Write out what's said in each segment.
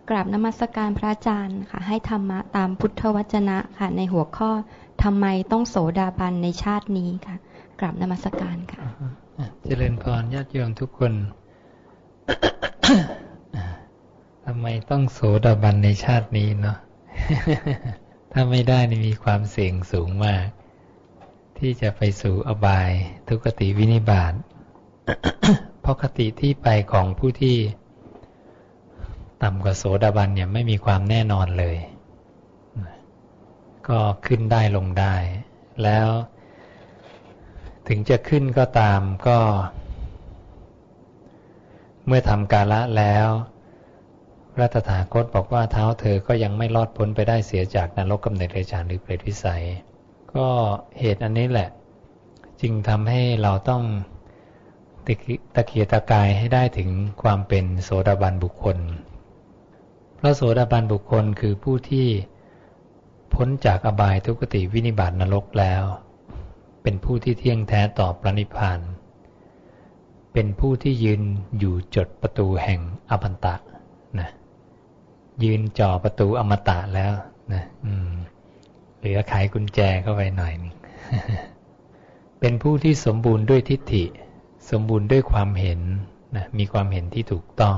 กราบนมัสการพระอาจารย์ค่ะให้ธรรมะตามพุทธวจนะค่ะในหัวข้อทำไมต้องโสดาบันในชาตินี้ค่ะกราบนมัสการค่ะเจริญพรญาติโยมทุกคน ทำไมต้องโสดาบันในชาตินี้เนาะ ถ้าไม่ได้นี่มีความเสี่ยงสูงมากที่จะไปสู่อบายทุกขติวินิบาต เพราะคติที่ไปของผู้ที่ต่ำกว่าโสดาบันเนี่ยไม่มีความแน่นอนเลยก็ขึ้นได้ลงได้แล้วถึงจะขึ้นก็ตามก็เมื่อทำกาละแล้วพระตถาคตบอกว่าเท้าเธอก็ยังไม่รอดพ้นไปได้เสียจากนรกกำเนิดเดรัจฉานหรือเปรตวิสัยก็เหตุอันนี้แหละจึงทำให้เราต้องตะเกียกตะกายให้ได้ถึงความเป็นโสดาบันบุคคลพระโสดาบันบุคคลคือผู้ที่พ้นจากอบายทุกขติวินิบาตนรกแล้วเป็นผู้ที่เที่ยงแท้ต่อพระนิพพานเป็นผู้ที่ยืนอยู่จดประตูแห่งอมตะนะยืนจ่อประตูอมตะแล้วนะเหลือไขกุญแจเข้าไปหน่อยนึง เป็นผู้ที่สมบูรณ์ด้วยทิฏฐิสมบูรณ์ด้วยความเห็นนะมีความเห็นที่ถูกต้อง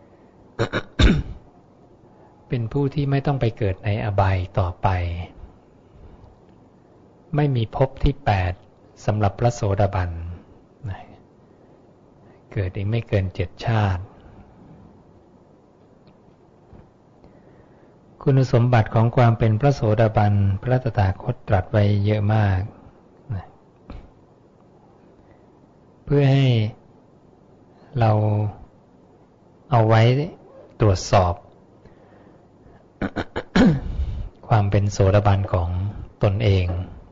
เป็นผู้ที่ไม่ต้องไปเกิดในอบายต่อไปไม่มีภพที่8สำหรับพระโสดาบันนะเกิดอีกไม่เกิน7ชาติคุณสมบัติของความเป็นพระโสดาบันพระตถาคตตรัสไว้เยอะมากนะเพื่อให้เราเอาไว้ตรวจสอบ ความเป็นโสดาบันของตนเอง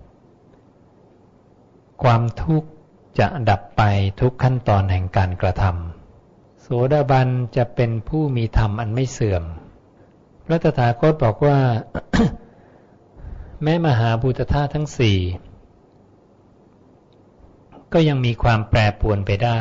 ความทุกข์จะดับไปทุกขั้นตอนแห่งการกระทำโสดาบันจะเป็นผู้มีธรรมอันไม่เสื่อมพระตถาคตบอกว่า แม้มหาภูตธาตุทั้งสี่ก็ยังมีความแปรปรวนไปได้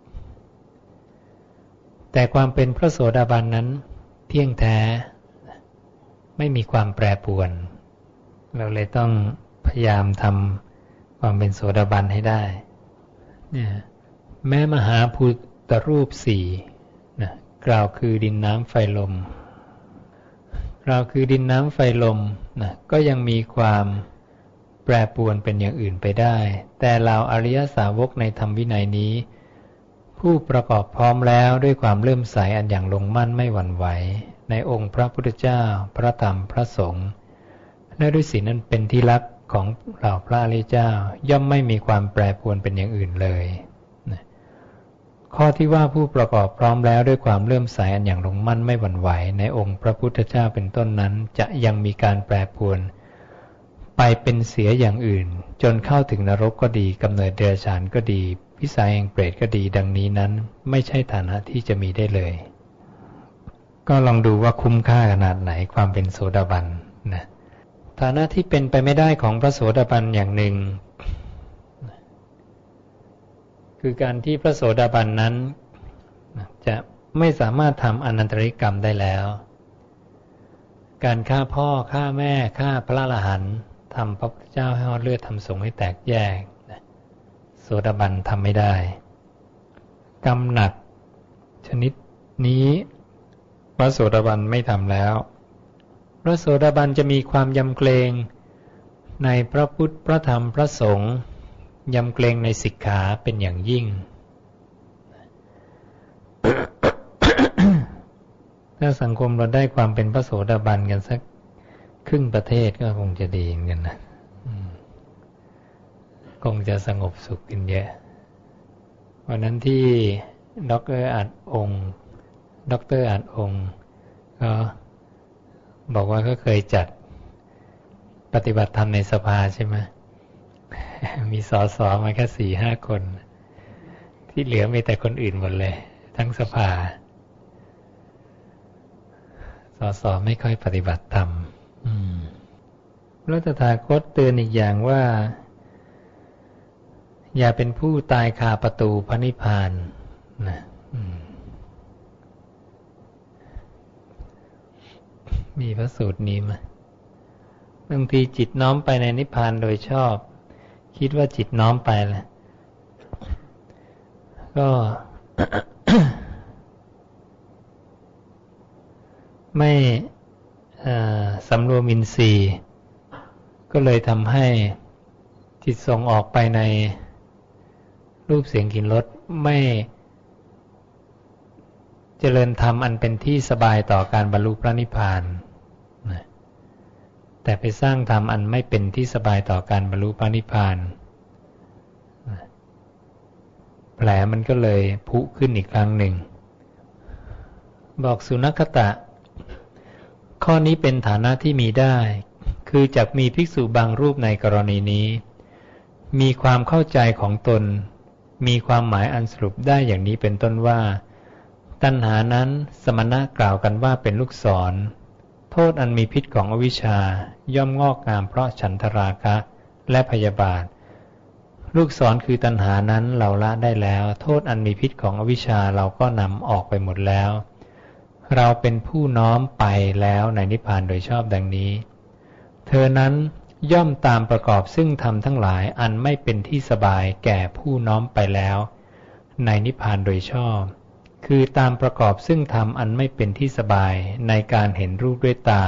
แต่ความเป็นพระโสดาบันนั้นเที่ยงแท้ไม่มีความแปรปรวนเราเลยต้องพยายามทำความเป็นโสดาบันให้ได้เนี่ยแม้มหาภูตรูปสี่นะกล่าวคือดินน้ำไฟลมกล่าวคือดินน้ำไฟลมนะก็ยังมีความแปรปรวนเป็นอย่างอื่นไปได้แต่เหล่าอริยสาวกในธรรมวินัยนี้ผู้ประกอบพร้อมแล้วด้วยความเลื่อมใสอันอย่างลงมั่นไม่หวั่นไหวในองค์พระพุทธเจ้าพระธรรมพระสงฆ์และด้วยศีลนั้นเป็นที่รักของเหล่าพระอริยเจ้าย่อมไม่มีความแปรปรวนเป็นอย่างอื่นเลยข้อที่ว่าผู้ประกอบพร้อมแล้วด้วยความเลื่อมใสอันอย่างลงมั่นไม่หวั่นไหวในองค์พระพุทธเจ้าเป็นต้นนั้นจะยังมีการแปรปรวนไปเป็นเสียอย่างอื่นจนเข้าถึงนรกก็ดีกำเนิดเดรัจฉานก็ดีวิสัยแห่งเปรตก็ดีดังนี้นั้นไม่ใช่ฐานะที่จะมีได้เลยก็ลองดูว่าคุ้มค่าขนาดไหนความเป็นโสดาบันนะฐานะที่เป็นไปไม่ได้ของพระโสดาบันอย่างหนึ่งคือการที่พระโสดาบันนั้นจะไม่สามารถทำอนันตริกรรมได้แล้วการฆ่าพ่อฆ่าแม่ฆ่าพระอรหันต์ทำพระพุทธเจ้าให้หอดเลือดทำสงฆ์ให้แตกแยกโสดาบันทำไม่ได้กรรมหนักชนิดนี้พระโสดาบันไม่ทำแล้วพระโสดาบันจะมีความยำเกรงในพระพุทธพระธรรมพระสงฆ์ยำเกรงในสิกขาเป็นอย่างยิ่ง ถ้าสังคมเราได้ความเป็นพระโสดาบันกันสักครึ่งประเทศก็คงจะดีเหมือนกันนะคงจะสงบสุขกันเยอะวันนั้นที่ดร.อัดองค์ก็บอกว่าก็เคยจัดปฏิบัติธรรมในสภาใช่ไหม มีสสมาแค่ 4-5 คนที่เหลือมีแต่คนอื่นหมดเลยทั้งสภาสสไม่ค่อยปฏิบัติธรรมพระตถาคตเตือนอีกอย่างว่าอย่าเป็นผู้ตายคาประตูพระนิพพานนะมีพระสูตรนี้มาบางทีจิตน้อมไปในนิพพานโดยชอบคิดว่าจิตน้อมไปแล้วก็ ไม่สำรวมอินทรีย์ก็เลยทำให้จิตส่งออกไปในรูปเสียงกลิ่นรสไม่เจริญธรรมอันเป็นที่สบายต่อการบรรลุพระนิพพานแต่ไปสร้างธรรมอันไม่เป็นที่สบายต่อการบรรลุพระนิพพานแผลมันก็เลยพุขึ้นอีกครั้งหนึ่งบอกสุนัขตะข้อนี้เป็นฐานะที่มีได้คือจักมีภิกษุบางรูปในกรณีนี้มีความเข้าใจของตนมีความหมายอันสรุปได้อย่างนี้เป็นต้นว่าตัณหานั้นสมณะกล่าวกันว่าเป็นลูกศรโทษอันมีพิษของอวิชชาย่อมงอกงามเพราะฉันทราคะและพยาบาทลูกศรคือตัณหานั้นเราละได้แล้วโทษอันมีพิษของอวิชชาเราก็นำออกไปหมดแล้วเราเป็นผู้น้อมไปแล้วในนิพพานโดยชอบดังนี้เธอนั้นย่อมตามประกอบซึ่งธรรมทั้งหลายอันไม่เป็นที่สบายแก่ผู้น้อมไปแล้วในนิพพานโดยชอบคือตามประกอบซึ่งธรรมอันไม่เป็นที่สบายในการเห็นรูปด้วยตา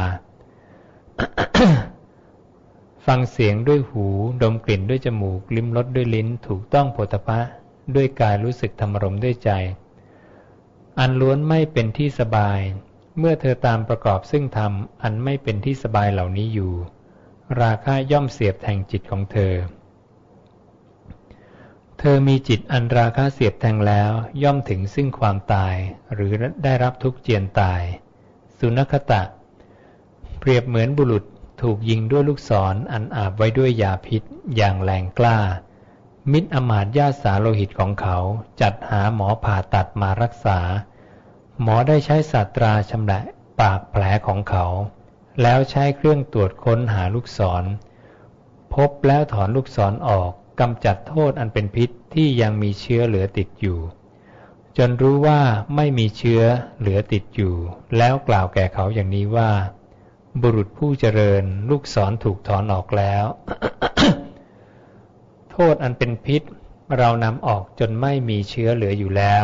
ฟังเสียงด้วยหูดมกลิ่นด้วยจมูกลิ้มรสด้วยลิ้นถูกต้องโผฏฐัพพะด้วยกายรู้สึกธรรมารมณ์ด้วยใจอันล้วนไม่เป็นที่สบายเมื่อเธอตามประกอบซึ่งธรรมอันไม่เป็นที่สบายเหล่านี้อยู่ราคะย่อมเสียบแทงจิตของเธอมีจิตอันราคะเสียบแทงแล้วย่อมถึงซึ่งความตายหรือได้รับทุกข์เจียนตายสุนัขตะเปรียบเหมือนบุรุษถูกยิงด้วยลูกศรอันอาบไว้ด้วยยาพิษอย่างแรงกล้ามิตรอมาตย์ญาติสาโลหิตของเขาจัดหาหมอผ่าตัดมารักษาหมอได้ใช้ศาสตราชำระปากแผลของเขาแล้วใช้เครื่องตรวจค้นหาลูกศรพบแล้วถอนลูกศรออกกำจัดโทษอันเป็นพิษที่ยังมีเชื้อเหลือติดอยู่จนรู้ว่าไม่มีเชื้อเหลือติดอยู่แล้วกล่าวแก่เขาอย่างนี้ว่าบุรุษผู้เจริญลูกศรถูกถอนออกแล้ว โทษอันเป็นพิษเรานำออกจนไม่มีเชื้อเหลืออยู่แล้ว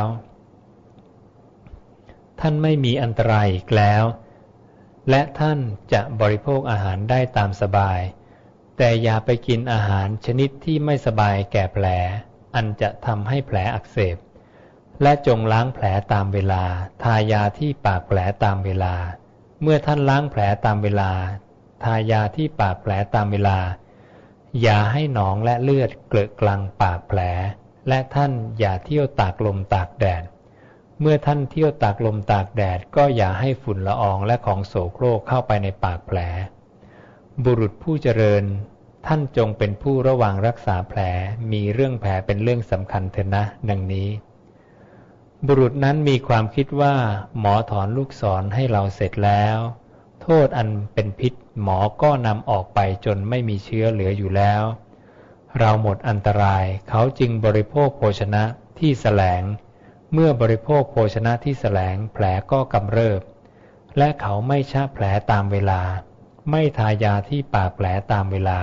ท่านไม่มีอันตรายอีกแล้วและท่านจะบริโภคอาหารได้ตามสบายแต่อย่าไปกินอาหารชนิดที่ไม่สบายแก่แผลอันจะทำให้แผลอักเสบและจงล้างแผลตามเวลาทายาที่ปากแผลตามเวลาเมื่อท่านล้างแผลตามเวลาทายาที่ปากแผลตามเวลาอย่าให้หนองและเลือดเกลอะกลังปากแผลและท่านอย่าเที่ยวตากลมตากแดดเมื่อท่านเที่ยวตากลมตากแดดก็อย่าให้ฝุ่นละอองและของโสโครกเข้าไปในปากแผลบุรุษผู้เจริญท่านจงเป็นผู้ระวังรักษาแผลมีเรื่องแผลเป็นเรื่องสำคัญเถอะนะดังนี้บุรุษนั้นมีความคิดว่าหมอถอนลูกศรให้เราเสร็จแล้วโทษอันเป็นพิษหมอก็นำออกไปจนไม่มีเชื้อเหลืออยู่แล้วเราหมดอันตรายเขาจึงบริโภคโภชนะที่แสลงเมื่อบริโภคโภชนะที่แสลงแผลก็กำเริบและเขาไม่ชะแผลตามเวลาไม่ทายาที่ปากแผลตามเวลา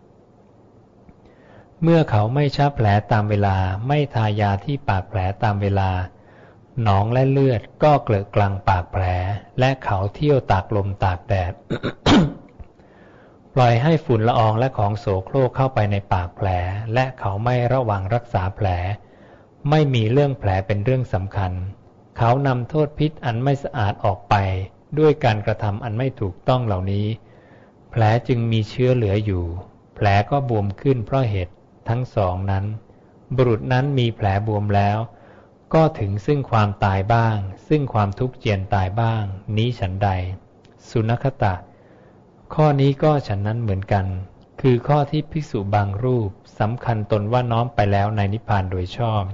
เมื่อเขาไม่ชะแผลตามเวลาไม่ทายาที่ปากแผลตามเวลาหนองและเลือดก็เกลอะกลังปากแผลและเขาเที่ยวตากลมตากแดด ปล่อยให้ฝุ่นละอองและของโสโครกเข้าไปในปากแผลและเขาไม่ระวังรักษาแผลไม่มีเรื่องแผลเป็นเรื่องสำคัญเขานำโทษพิษอันไม่สะอาดออกไปด้วยการกระทำอันไม่ถูกต้องเหล่านี้แผลจึงมีเชื้อเหลืออยู่แผลก็บวมขึ้นเพราะเหตุทั้งสองนั้นบุรุษนั้นมีแผลบวมแล้วก็ถึงซึ่งความตายบ้างซึ่งความทุกข์เจียนตายบ้างนี้ฉันใดสุนัขตะข้อนี้ก็ฉันนั้นเหมือนกันคือข้อที่ภิกษุบางรูปสำคัญตนว่าน้อมไปแล้วในนิพพานโดยชอบ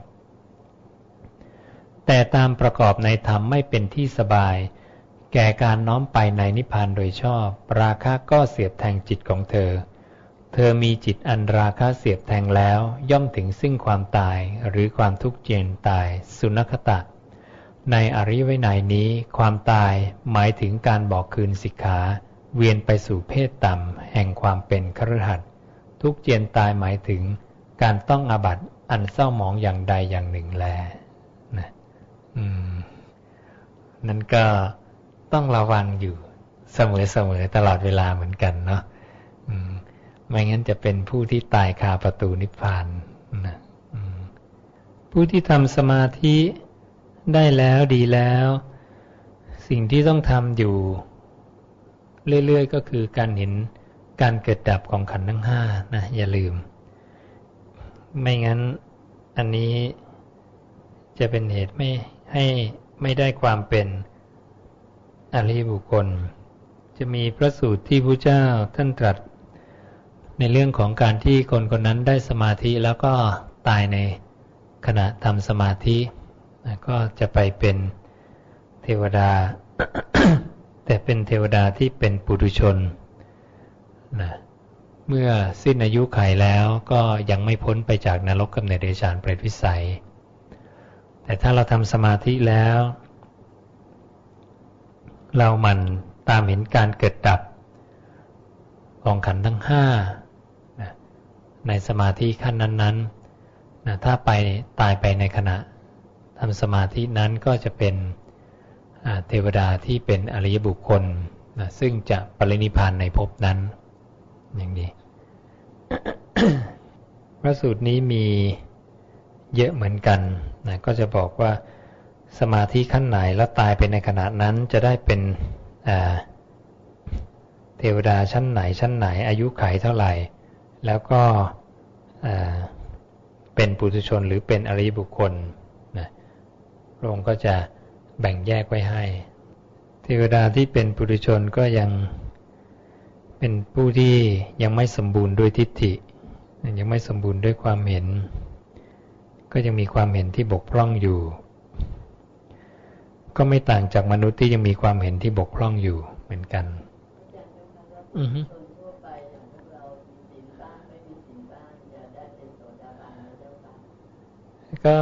แต่ตามประกอบในธรรมไม่เป็นที่สบายแก่การน้อมไปในนิพพานโดยชอบราคะก็เสียบแทงจิตของเธอมีจิตอันราคะเสียบแทงแล้วย่อมถึงซึ่งความตายหรือความทุกข์เจียนตายสุนัขตะในอริยวินัยนี้ความตายหมายถึงการบอกคืนสิกขาเวียนไปสู่เพศต่ำแห่งความเป็นคฤหัสถ์ทุกเจียนตายหมายถึงการต้องอาบัติอันเศร้าหมองอย่างใดอย่างหนึ่งแลนะนั่นก็ต้องระวังอยู่เสมอตลอดเวลาเหมือนกันเนาะไม่งั้นจะเป็นผู้ที่ตายคาประตูนิพพานนะผู้ที่ทำสมาธิได้แล้วดีแล้วสิ่งที่ต้องทำอยู่เรื่อยๆก็คือการเห็นการเกิดดับของขันธ์ทั้งห้านะอย่าลืมไม่งั้นอันนี้จะเป็นเหตุไม่ได้ความเป็นอริยบุคคลจะมีพระสูตรที่พระเจ้าท่านตรัสในเรื่องของการที่คนคนนั้นได้สมาธิแล้วก็ตายในขณะทำสมาธิก็จะไปเป็นเทวดา แต่เป็นเทวดาที่เป็นปุถุชนนะเมื่อสิ้นอายุขัยแล้วก็ยังไม่พ้นไปจากนรกกำเนิดเดรัจฉานเปรตวิสัยแต่ถ้าเราทำสมาธิแล้วเรามันตามเห็นการเกิดดับของขันธ์ทั้งห้าในสมาธิขั้นนั้นๆถ้าตายไปในขณะทำสมาธินั้นก็จะเป็นเทวดาที่เป็นอริยบุคคลซึ่งจะปรินิพพานในภพนั้นอย่างนี้ พระสูตรนี้มีเยอะเหมือนกันก็จะบอกว่าสมาธิขั้นไหนแล้วตายไปในขณะนั้นจะได้เป็นเทวดาชั้นไหนอายุขัยเท่าไหร่แล้วก็เป็นปุถุชนหรือเป็นอริยบุคคลพระองค์ก็จะแบ่งแยกไว้ให้เทวดาที่เป็นปุถุชนก็ยังเป็นผู้ที่ยังไม่สมบูรณ์ด้วยทิฏฐิยังไม่สมบูรณ์ด้วยความเห็นก็ยังมีความเห็นที่บกพร่องอยู่ก็ไม่ต่างจากมนุษย์ที่ยังมีความเห็นที่บกพร่องอยู่เหมือนกันก็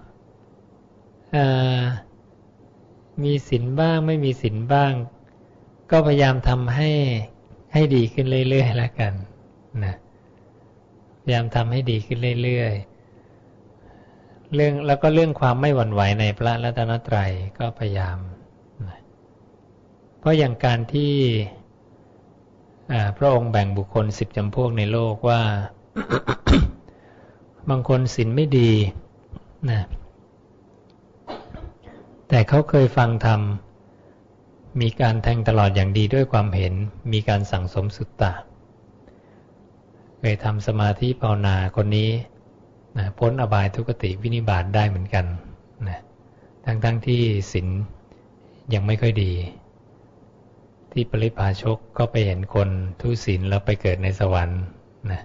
มีศีลบ้างไม่มีศีลบ้างก็พยายามทำให้ดีขึ้นเรื่อยๆแล้วกันนะพยายามทำให้ดีขึ้นเรื่อยๆแล้วก็เรื่องความไม่หวั่นไหวในพระรัตนตรัยก็พยายามนะเพราะอย่างการที่พระองค์แบ่งบุคคล10จำพวกในโลกว่า บางคนศีลไม่ดีนะแต่เขาเคยฟังธรรมมีการแทงตลอดอย่างดีด้วยความเห็นมีการสั่งสมสุตตะเคยทำสมาธิภาวนาคนนี้นะพ้นอบายทุกขติวินิบาตได้เหมือนกันนะทั้งที่ศีลยังไม่ค่อยดีที่ปริภาชกก็ไปเห็นคนทุศีลแล้วไปเกิดในสวรรค์นะ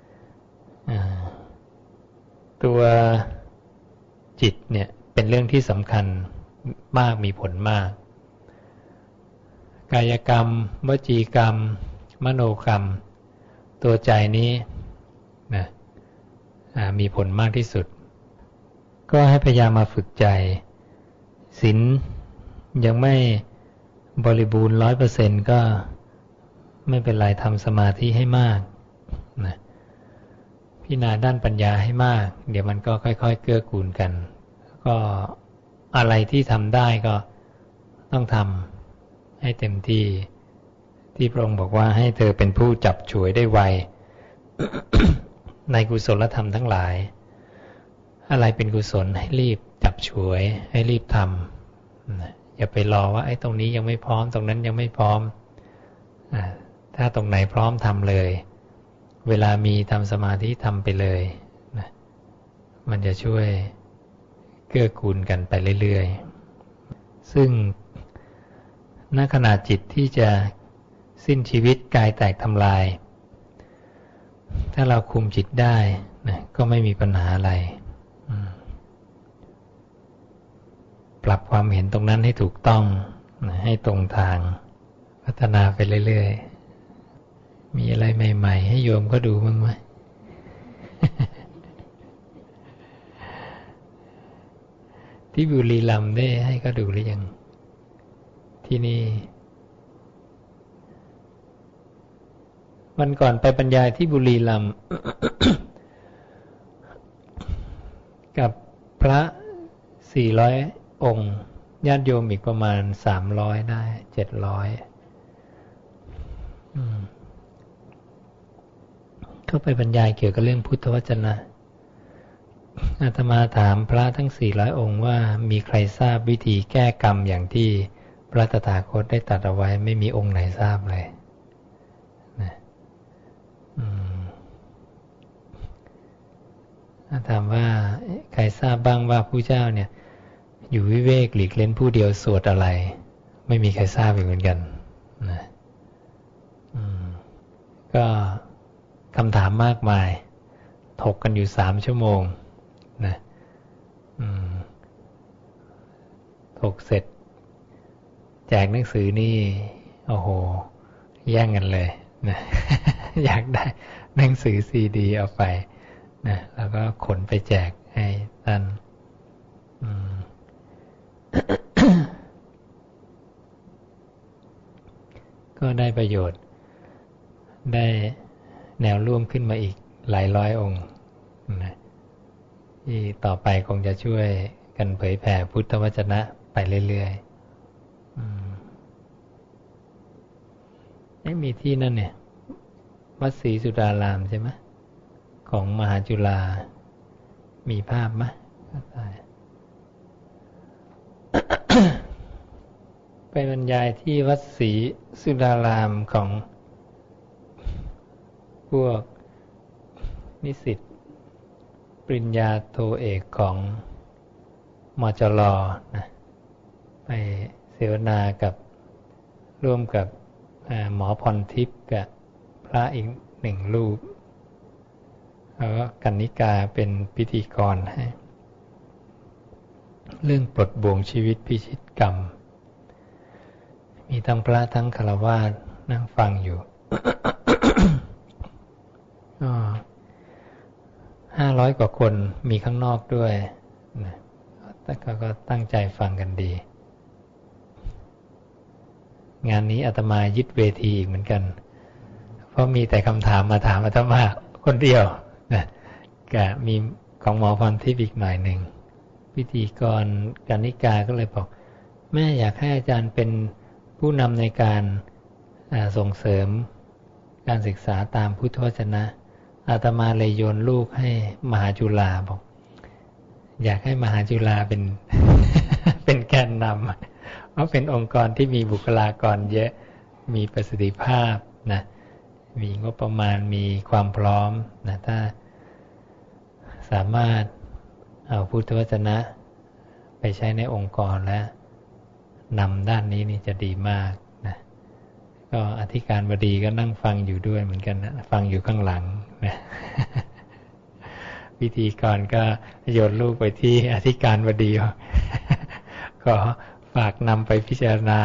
ตัวจิตเนี่ยเป็นเรื่องที่สำคัญมากมีผลมากกายกรรมวจีกรรมมโนกรรมตัวใจนี้นะมีผลมากที่สุดก็ให้พยายามมาฝึกใจศีลยังไม่บริบูรณ์ 100% ก็ไม่เป็นไรทำสมาธิให้มากนะพิจารณาด้านปัญญาให้มากเดี๋ยวมันก็ค่อยๆเกื้อกูลกันก็อะไรที่ทำได้ก็ต้องทำให้เต็มที่ที่พระองค์บอกว่าให้เธอเป็นผู้จับฉวยได้ไว ในกุศลธรรมทั้งหลายอะไรเป็นกุศลให้รีบจับฉวยให้รีบทำอย่าไปรอว่าไอ้ตรงนี้ยังไม่พร้อมตรงนั้นยังไม่พร้อมถ้าตรงไหนพร้อมทำเลยเวลามีทำสมาธิทำไปเลยนะมันจะช่วยเกื้อกูลกันไปเรื่อยๆซึ่งณขณะจิตที่จะสิ้นชีวิตกายแตกทำลายถ้าเราคุมจิตได้นะก็ไม่มีปัญหาอะไรปรับความเห็นตรงนั้นให้ถูกต้องนะให้ตรงทางพัฒนาไปเรื่อยๆมีอะไรใหม่ๆให้โยมก็ดูบ้างไหม ทที่บุรีรัมย์ได้ให้เขาดูหรือยังที่นี่วันก่อนไปบรรยายที่บุรีรัมย์ กับพระ400องค์ญาติโยมอีกประมาณ300ได้700เข้าไปบรรยายเกี่ยวกับเรื่องพุทธวจนะอาตมาถามพระทั้ง400องค์ว่ามีใครทราบวิธีแก้กรรมอย่างที่พระตถาคตได้ตรัสเอาไว้ไม่มีองค์ไหนทราบเลยนะถามว่าใครทราบบ้างว่าผู้เจ้าเนี่ยอยู่วิเวกหลีกเล่นผู้เดียวสวดอะไรไม่มีใครทราบเหมือนกันนะก็คำถามมากมายถกกันอยู่3 ชั่วโมงนะถกเสร็จแจกหนังสือนี่โอ้โหแย่งกันเลยนะ อยากได้หนังสือซีดีเอาไปนะแล้วก็ขนไปแจกให้ท่าน ก็ได้ประโยชน์ได้แนวร่วมขึ้นมาอีกหลายร้อยองค์นะที่ต่อไปคงจะช่วยกันเผยแผ่พุทธวจนะไปเรื่อยๆมีที่นั่นเนี่ยวัดศรีสุดารามใช่ไหมของมหาจุฬามีภาพไหม ไปบรรยายที่วัดศรีสุดารามของพวกนิสิตปริญญาโทเอกของมจร.นะไปเสวนากับร่วมกับหมอพรทิพย์กับพระอีก1 รูปแล้วก็กนิกาเป็นพิธีกรให้เรื่องปลดบ่วงชีวิตพิชิตกรรมมีทั้งพระทั้งฆราวาสนั่งฟังอยู่ ก็500 กว่าคนมีข้างนอกด้วยนะแต่ก็ตั้งใจฟังกันดีงานนี้อาตมายึดเวทีอีกเหมือนกันเพราะมีแต่คำถามมาถามอาตมาคนเดียวนะกับมีของหมอพรทิพย์อีกหน่อยหนึ่งพิธีกรกนิกาก็เลยบอกแม่อยากให้อาจารย์เป็นผู้นำในการส่งเสริมการศึกษาตามพุทธวจนะอาตมาเลยโยนลูกให้มหาจุฬาบอกอยากให้มหาจุฬาเป็น เป็นแกนนำเพราะเป็นองค์กรที่มีบุคลากรเยอะมีประสิทธิภาพนะมีงบประมาณมีความพร้อมนะถ้าสามารถเอาพุทธวจนะไปใช้ในองค์กรและนำด้านนี้นี่จะดีมากนะก็อธิการบดีก็นั่งฟังอยู่ด้วยเหมือนกันนะฟังอยู่ข้างหลังนะ พิธีกรก็โยนลูกไปที่อธิการบดี ขอฝากนำไปพิจารณา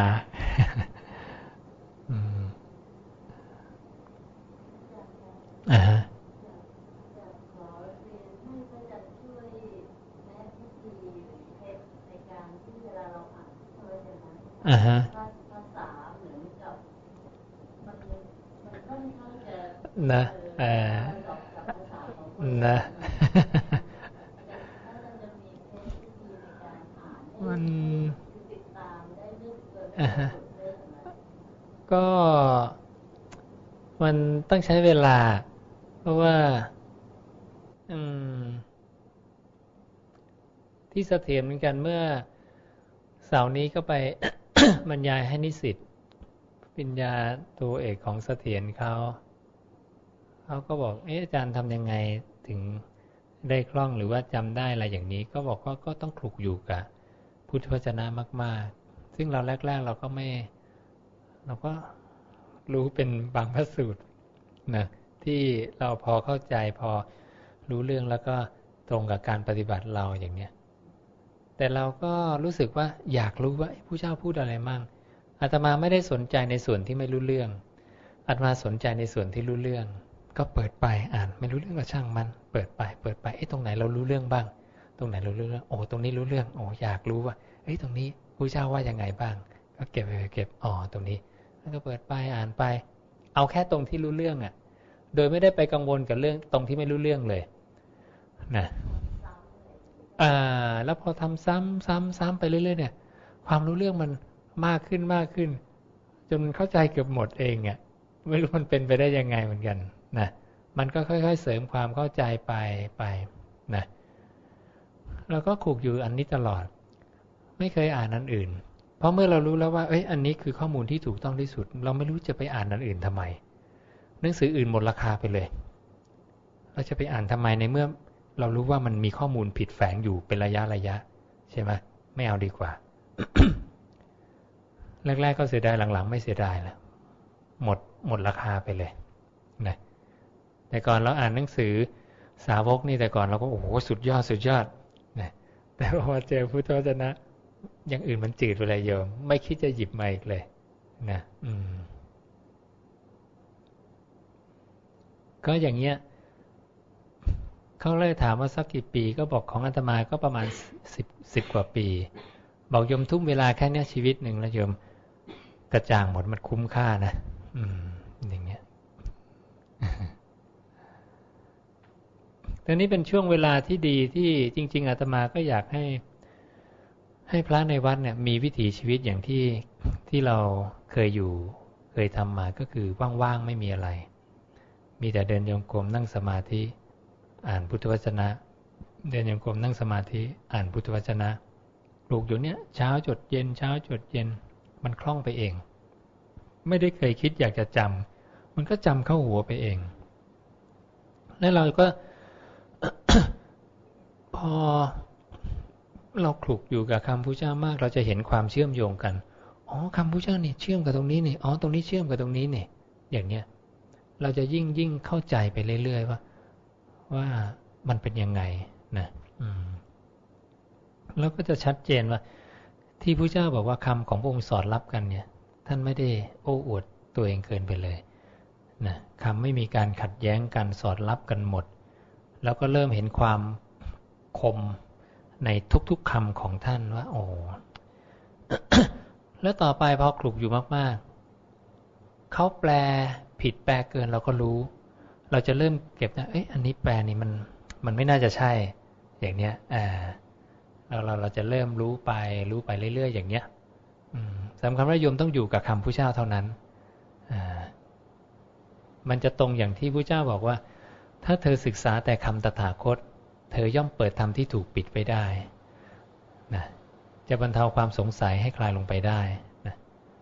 ภาษาเหมือนกับมันค่อนข้างจะนะนะมันก็มันต้องใช้เวลาเพราะว่าที่เสถียรเหมือนกันเมื่อเสาร์นี้ก็ไป บรรยายให้นิสิตปริญญาโทเอกของเสถียรเขาก็บอกอาจารย์ทำยังไงถึงได้คล่องหรือว่าจำได้อะไรอย่างนี้ก็บอกว่าก็ต้องคลุกอยู่กับพุทธวจนะมากๆซึ่งเราแรกๆเราก็รู้เป็นบางพระสูตรนะที่เราพอเข้าใจพอรู้เรื่องแล้วก็ตรงกับการปฏิบัติเราอย่างเนี้ยแต่เราก็รู้สึกว่าอยากรู้ว่าผู้เจ้าพูดอะไรมั่งอาตมาไม่ได้สนใจในส่วนที่ไม่รู้เรื่องอาตมาสนใจในส่วนที่รู้เรื่องก็เปิดไปอ่านไม่รู้เรื่องก็ช่างมันเปิดไปตรงไหนเรารู้เรื่องบ้างตรงไหนรู้เรื่องโอ้ตรงนี้รู้เรื่องโอ้อยากรู้ว่าเฮ้ยตรงนี้พระเจ้าว่ายังไงบ้างก็เก็บอ๋อตรงนี้แล้วก็เปิดไปอ่านไปเอาแค่ตรงที่รู้เรื่องโดยไม่ได้ไปกังวลกับเรื่องตรงที่ไม่รู้เรื่องเลยนะแล้วพอทำซ้ำไปเรื่อยๆเนี่ยความรู้เรื่องมันมากขึ้นจนเข้าใจเกือบหมดเองไม่รู้มันเป็นไปได้ยังไงเหมือนกันนะมันก็ค่อยๆเสริมความเข้าใจไปนะแล้วก็ขูกอยู่อันนี้ตลอดไม่เคยอ่านอันอื่นเพราะเมื่อเรารู้แล้วว่าอันนี้คือข้อมูลที่ถูกต้องที่สุดเราไม่รู้จะไปอ่านอันอื่นทำไมหนังสืออื่นหมดราคาไปเลยเราจะไปอ่านทำไมในเมื่อเรารู้ว่ามันมีข้อมูลผิดแฝงอยู่เป็นระยะใช่ไหมไม่เอาดีกว่า แรกๆก็เสียดายหลังๆไม่เสียดายแล้วหมดราคาไปเลยนะแต่ก่อนเราอ่านหนังสือสาวกนี่แต่ก่อนเราก็โอ้โหสุดยอดนะแต่พอเจอพุทธวจนะอย่างอื่นมันจืดไปเลยโยมไม่คิดจะหยิบมาอีกเลยนะก็อย่างเงี้ยเขาเลยถามว่าสักกี่ปีก็บอกของอาตมาก็ประมาณ10 กว่าปีบอกโยมทุ่มเวลาแค่นี้ชีวิตหนึ่งแล้วโยมกระจ่างหมดมันคุ้มค่านะอย่างเงี้ยตอนนี้เป็นช่วงเวลาที่ดีที่จริงๆอาตมาก็อยากให้พระในวัดเนี่ยมีวิถีชีวิตอย่างที่เราเคยทำมาก็คือว่างๆไม่มีอะไรมีแต่เดินโยมกลมนั่งสมาธิอ่านพุทธวจนะเดินโยมกลมนั่งสมาธิอ่านพุทธวจนะปลูกอยู่เนี้ยเช้าจดเย็นมันคล่องไปเองไม่ได้เคยคิดอยากจะจำมันก็จำเข้าหัวไปเองแล้วเราก็ พอเราคลุกอยู่กับคำพุทธเจ้ามากเราจะเห็นความเชื่อมโยงกันอ๋อคำพุทธเจ้านี่เชื่อมกับตรงนี้นี่อ๋อตรงนี้เชื่อมกับตรงนี้นี่อย่างเนี้ยเราจะยิ่งเข้าใจไปเรื่อยๆว่ามันเป็นยังไงนะแล้วก็จะชัดเจนว่าที่พระเจ้าบอกว่าคำของพระองค์สอดรับกันเนี่ยท่านไม่ได้โอ้อวดตัวเองเกินไปเลยนะคำไม่มีการขัดแย้งกันสอดรับกันหมดแล้วก็เริ่มเห็นความคมในทุกๆคำของท่านว่าโอ้ แล้วต่อไปพอคลุกอยู่มากๆเขาแปลผิดแปลเกินเราก็รู้เราจะเริ่มเก็บนะอันนี้แปลนี่มันไม่น่าจะใช่อย่างเนี้ยเราจะเริ่มรู้ไปเรื่อยๆอย่างเนี้ยสำคัญว่าโยมต้องอยู่กับคำพุทธเจ้าเท่านั้นมันจะตรงอย่างที่พุทธเจ้าบอกว่าถ้าเธอศึกษาแต่คำตถาคตเธอย่อมเปิดธรรมที่ถูกปิดไว้ได้นะจะบรรเทาความสงสัยให้คลายลงไปได้นะ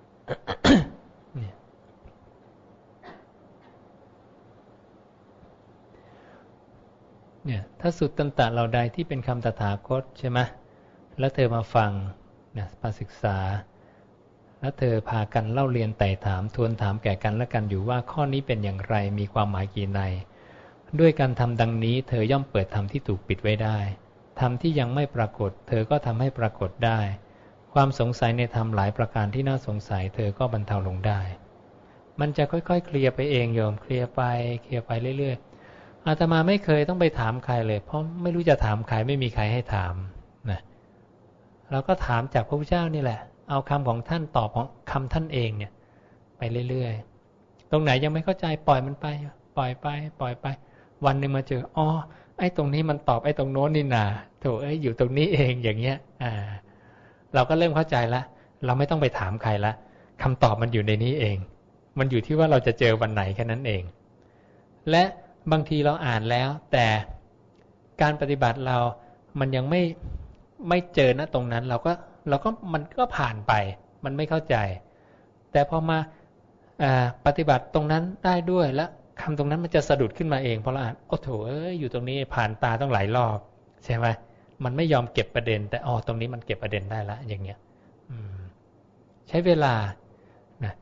เนี่ยถ้าสุดตันตะเราใดที่เป็นคำตถาคตใช่ไหมแล้วเธอมาฟังนะมาศึกษาแล้วเธอพากันเล่าเรียนไต่ถามทวนถามแก่กันและกันอยู่ว่าข้อนี้เป็นอย่างไรมีความหมายกี่ในด้วยการทำดังนี้เธอย่อมเปิดธรรมที่ถูกปิดไว้ได้ธรรมที่ยังไม่ปรากฏเธอก็ทำให้ปรากฏได้ความสงสัยในธรรมหลายประการที่น่าสงสัยเธอก็บรรเทาลงได้มันจะค่อยๆเคลียร์ไปเองโยมเคลียร์ไปเรื่อยๆอาตมาไม่เคยต้องไปถามใครเลยเพราะไม่รู้จะถามใครไม่มีใครให้ถามนะเราก็ถามจากพระพุทธเจ้านี่แหละเอาคำของท่านตอบของคำท่านเองเนี่ยไปเรื่อยๆตรงไหนยังไม่เข้าใจปล่อยมันไปปล่อยไปวันหนึ่งมาเจออ๋อไอ้ตรงนี้มันตอบไอ้ตรงโน้นนี่นาโถอยู่ตรงนี้เองอย่างเงี้ยเราก็เริ่มเข้าใจแล้วเราไม่ต้องไปถามใครละคำตอบมันอยู่ในนี้เองมันอยู่ที่ว่าเราจะเจอวันไหนแค่นั้นเองและบางทีเราอ่านแล้วแต่การปฏิบัติเรามันยังไม่เจอนะตรงนั้นเราก็มันก็ผ่านไปมันไม่เข้าใจแต่พอมาปฏิบัติตรงนั้นได้ด้วยแล้วคำตรงนั้นมันจะสะดุดขึ้นมาเองเพราะเราอ่านโอ้โถอยู่ตรงนี้ผ่านตาต้องหลายรอบใช่ไหมมันไม่ยอมเก็บประเด็นแต่ตรงนี้มันเก็บประเด็นได้ละอย่างเงี้ยใช้เวลานะ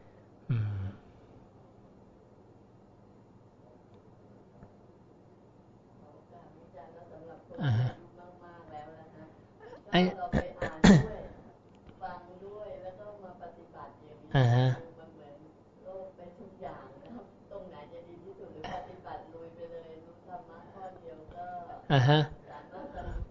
เราไปอ่านด้วยฟังด้วยแล้วก็มาปฏิบัติอย่างนี้มันเหมือนโลกเป็นทุกอย่างนะครับตรงไหนจะดีที่สุดหรือปฏิบัติลุยไปเลยรู้ธรรมะข้อเดียวก็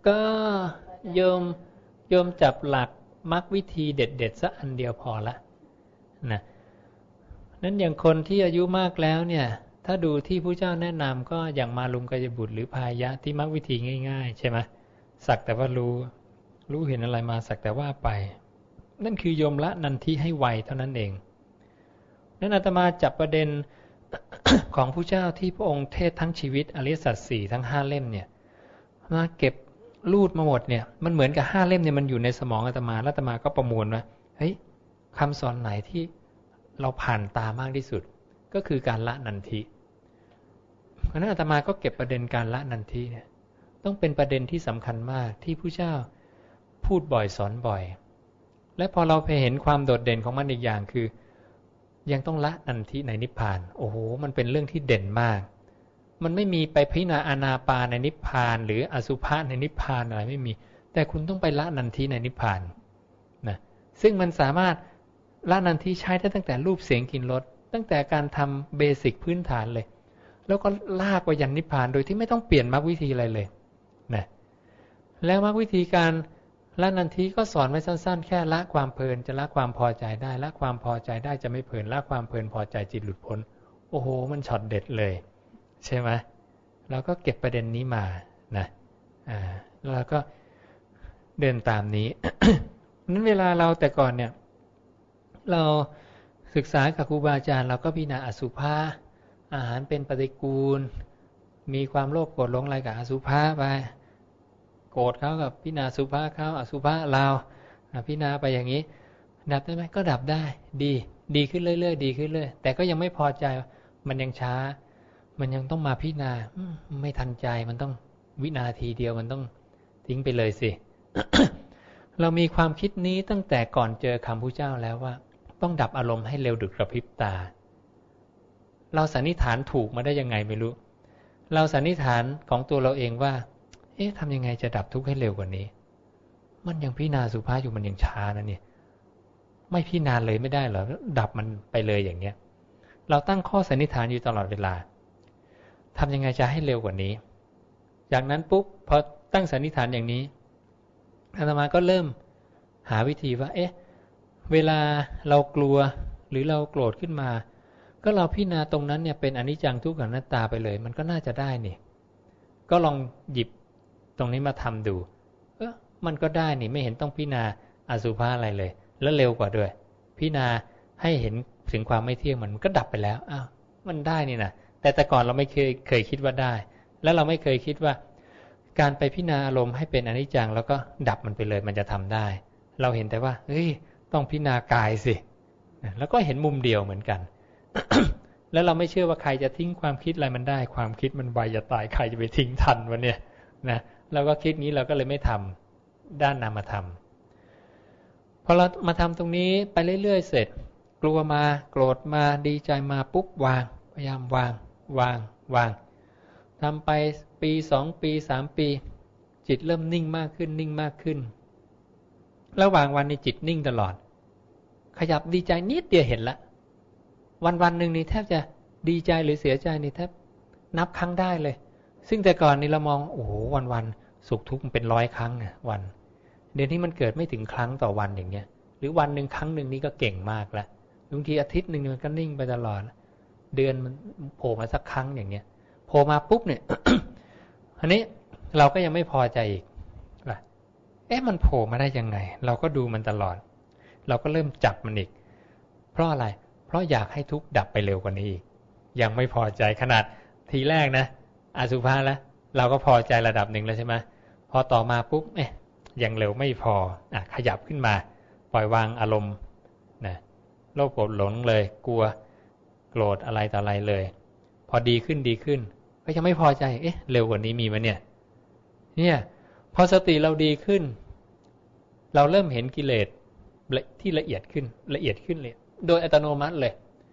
ก็โยมจับหลักมรรควิธีเด็ดๆสักอันเดียวพอละนะนั้นอย่างคนที่อายุมากแล้วเนี่ยถ้าดูที่พระเจ้าแนะนำก็อย่างมาลุงกายบุตรหรือพายะที่มรรควิธีง่ายๆใช่ไหมสักแต่ว่ารู้เห็นอะไรมาสักแต่ว่าไปนั่นคือโยมละนันทิให้ไวเท่านั้นเองนั้นอาตมาจับประเด็น ของพระเจ้าที่พระองค์เทศทั้งชีวิตอริยสัจสี่ทั้ง5เล่มเนี่ยมาเก็บรูดมาหมดเนี่ยมันเหมือนกับ5เล่มเนี่ยมันอยู่ในสมองอาตมาแล้วอาตมาก็ประมวลว่าเฮ้ยคำสอนไหนที่เราผ่านตามากที่สุดก็คือการละนันทิเพราะนั้นอาตมาก็เก็บประเด็นการละนันทิเนี่ยต้องเป็นประเด็นที่สำคัญมากที่พระเจ้าพูดบ่อยสอนบ่อยและพอเราไปเห็นความโดดเด่นของมันอีกอย่างคือยังต้องละนันทิในนิพพานโอ้โหมันเป็นเรื่องที่เด่นมากมันไม่มีไปพิจารณาอานาปานในนิพพานหรืออสุภะในนิพพานอะไรไม่มีแต่คุณต้องไปละนันทิในนิพพานนะซึ่งมันสามารถละนันทิใช้ได้ตั้งแต่รูปเสียงกลิ่นรสตั้งแต่การทำเบสิกพื้นฐานเลยแล้วก็ลากไปยันนิพพานโดยที่ไม่ต้องเปลี่ยนมรรควิธีอะไรเลยนะแล้วมรรควิธีการละนันทิก็สอนไว้สั้นๆแค่ละความเพลินจะละความพอใจได้ละความพอใจได้จะไม่เพลินละความเพลินพอใจจิตหลุดพ้นโอ้โหมันช็อตเด็ดเลยใช่ไหมเราก็เก็บประเด็นนี้มานะแล้วก็เดินตามนี้ นั้นเวลาเราแต่ก่อนเนี่ยเราศึกษากับครูบาอาจารย์เราก็พิจารณาอสุภะอาหารเป็นปฏิกูลมีความโลภโกรธหลงอะไรกับอสุภะไปโกรธเขากับพิจารณาสุภะเขาอสุภะเราพิจารณาไปอย่างนี้ดับได้ไหมก็ดับได้ดีขึ้นเรื่อยๆดีขึ้นเรื่อยแต่ก็ยังไม่พอใจมันยังช้ามันยังต้องมาพิจารณาไม่ทันใจมันต้องวินาทีเดียวมันต้องทิ้งไปเลยสิ เรามีความคิดนี้ตั้งแต่ก่อนเจอคำพุทธเจ้าแล้วว่าต้องดับอารมณ์ให้เร็วดุจกระพริบตาเราสันนิษฐานถูกมาได้ยังไงไม่รู้เราสันนิษฐานของตัวเราเองว่าทำยังไงจะดับทุกข์ให้เร็วกว่านี้มันยังพิจารณาสุภาพอยู่มันยังช้านะเนี่ยไม่พิจารณาเลยไม่ได้เหรอดับมันไปเลยอย่างเนี้ยเราตั้งข้อสันนิษฐานอยู่ตลอดเวลาทำยังไงจะให้เร็วกว่านี้จากนั้นปุ๊บพอตั้งสันนิษฐานอย่างนี้อาตมาก็เริ่มหาวิธีว่าเวลาเรากลัวหรือเราโกรธขึ้นมาก็เราพิจารณาตรงนั้นเนี่ยเป็นอนิจจังทุกขังอนัตตาไปเลยมันก็น่าจะได้นี่ก็ลองหยิบตรงนี้มาทำดูมันก็ได้นี่ไม่เห็นต้องพิจารณาอสุภะอะไรเลยแล้วเร็วกว่าด้วยพิจารณาให้เห็นถึงความไม่เที่ยงมันก็ดับไปแล้วมันได้นี่นะแต่ก่อนเราไม่เคยคิดว่าได้แล้วเราไม่เคยคิดว่าการไปพิจารณาอารมณ์ให้เป็นอนิจจังแล้วก็ดับมันไปเลยมันจะทำได้เราเห็นแต่ว่าต้องพิจารณากายสิแล้วก็เห็นมุมเดียวเหมือนกัน แล้วเราไม่เชื่อว่าใครจะทิ้งความคิดอะไรมันได้ความคิดมันไวจะตายใครจะไปทิ้งทันวะเนี่ยนะเราก็คิดนี้เราก็เลยไม่ทำด้านนามธรรมพอเรามาทำตรงนี้ไปเรื่อยๆเสร็จกลัวมาโกรธมาดีใจมาปุ๊บวางพยายามวางทำไปปี2ปี3ปีจิตเริ่มนิ่งมากขึ้นระหว่างวันนี้จิตนิ่งตลอดขยับดีใจนิดเดียวเห็นละวันหนึ่งนี่แทบจะดีใจหรือเสียใจนี่แทบนับครั้งได้เลยซึ่งแต่ก่อนนี่เรามองโอ้โหวันสุขทุกข์มันเป็น100ครั้งเนี่ยวันเดี๋ยวนี้มันเกิดไม่ถึงครั้งต่อวันอย่างเงี้ยหรือวันหนึ่งครั้งหนึ่งนี่ก็เก่งมากแล้วบางทีอาทิตย์หนึ่งมันก็นิ่งไปตลอดเดือนมันโผล่มาสักครั้งอย่างเงี้ยโผล่มาปุ๊บเนี่ย อันนี้เราก็ยังไม่พอใจอีกว่ามันโผล่มาได้ยังไงเราก็ดูมันตลอดเราก็เริ่มจับมันอีกเพราะอะไรเพราะอยากให้ทุกข์ดับไปเร็วกว่านี้อีกยังไม่พอใจขนาดทีแรกนะอสุภะแล้วเราก็พอใจระดับหนึ่งแล้วใช่ไหมพอต่อมาปุ๊บยังเร็วไม่พอขยับขึ้นมาปล่อยวางอารมณ์นะโลภโกรธหลงเลยกลัวโกรธอะไรต่ออะไรเลยพอดีขึ้นก็ยังไม่พอใจเร็วกว่านี้มีมั้ยเนี่ยพอสติเราดีขึ้นเราเริ่มเห็นกิเลสที่ละเอียดขึ้นเลยโดยอัตโนมัติเลย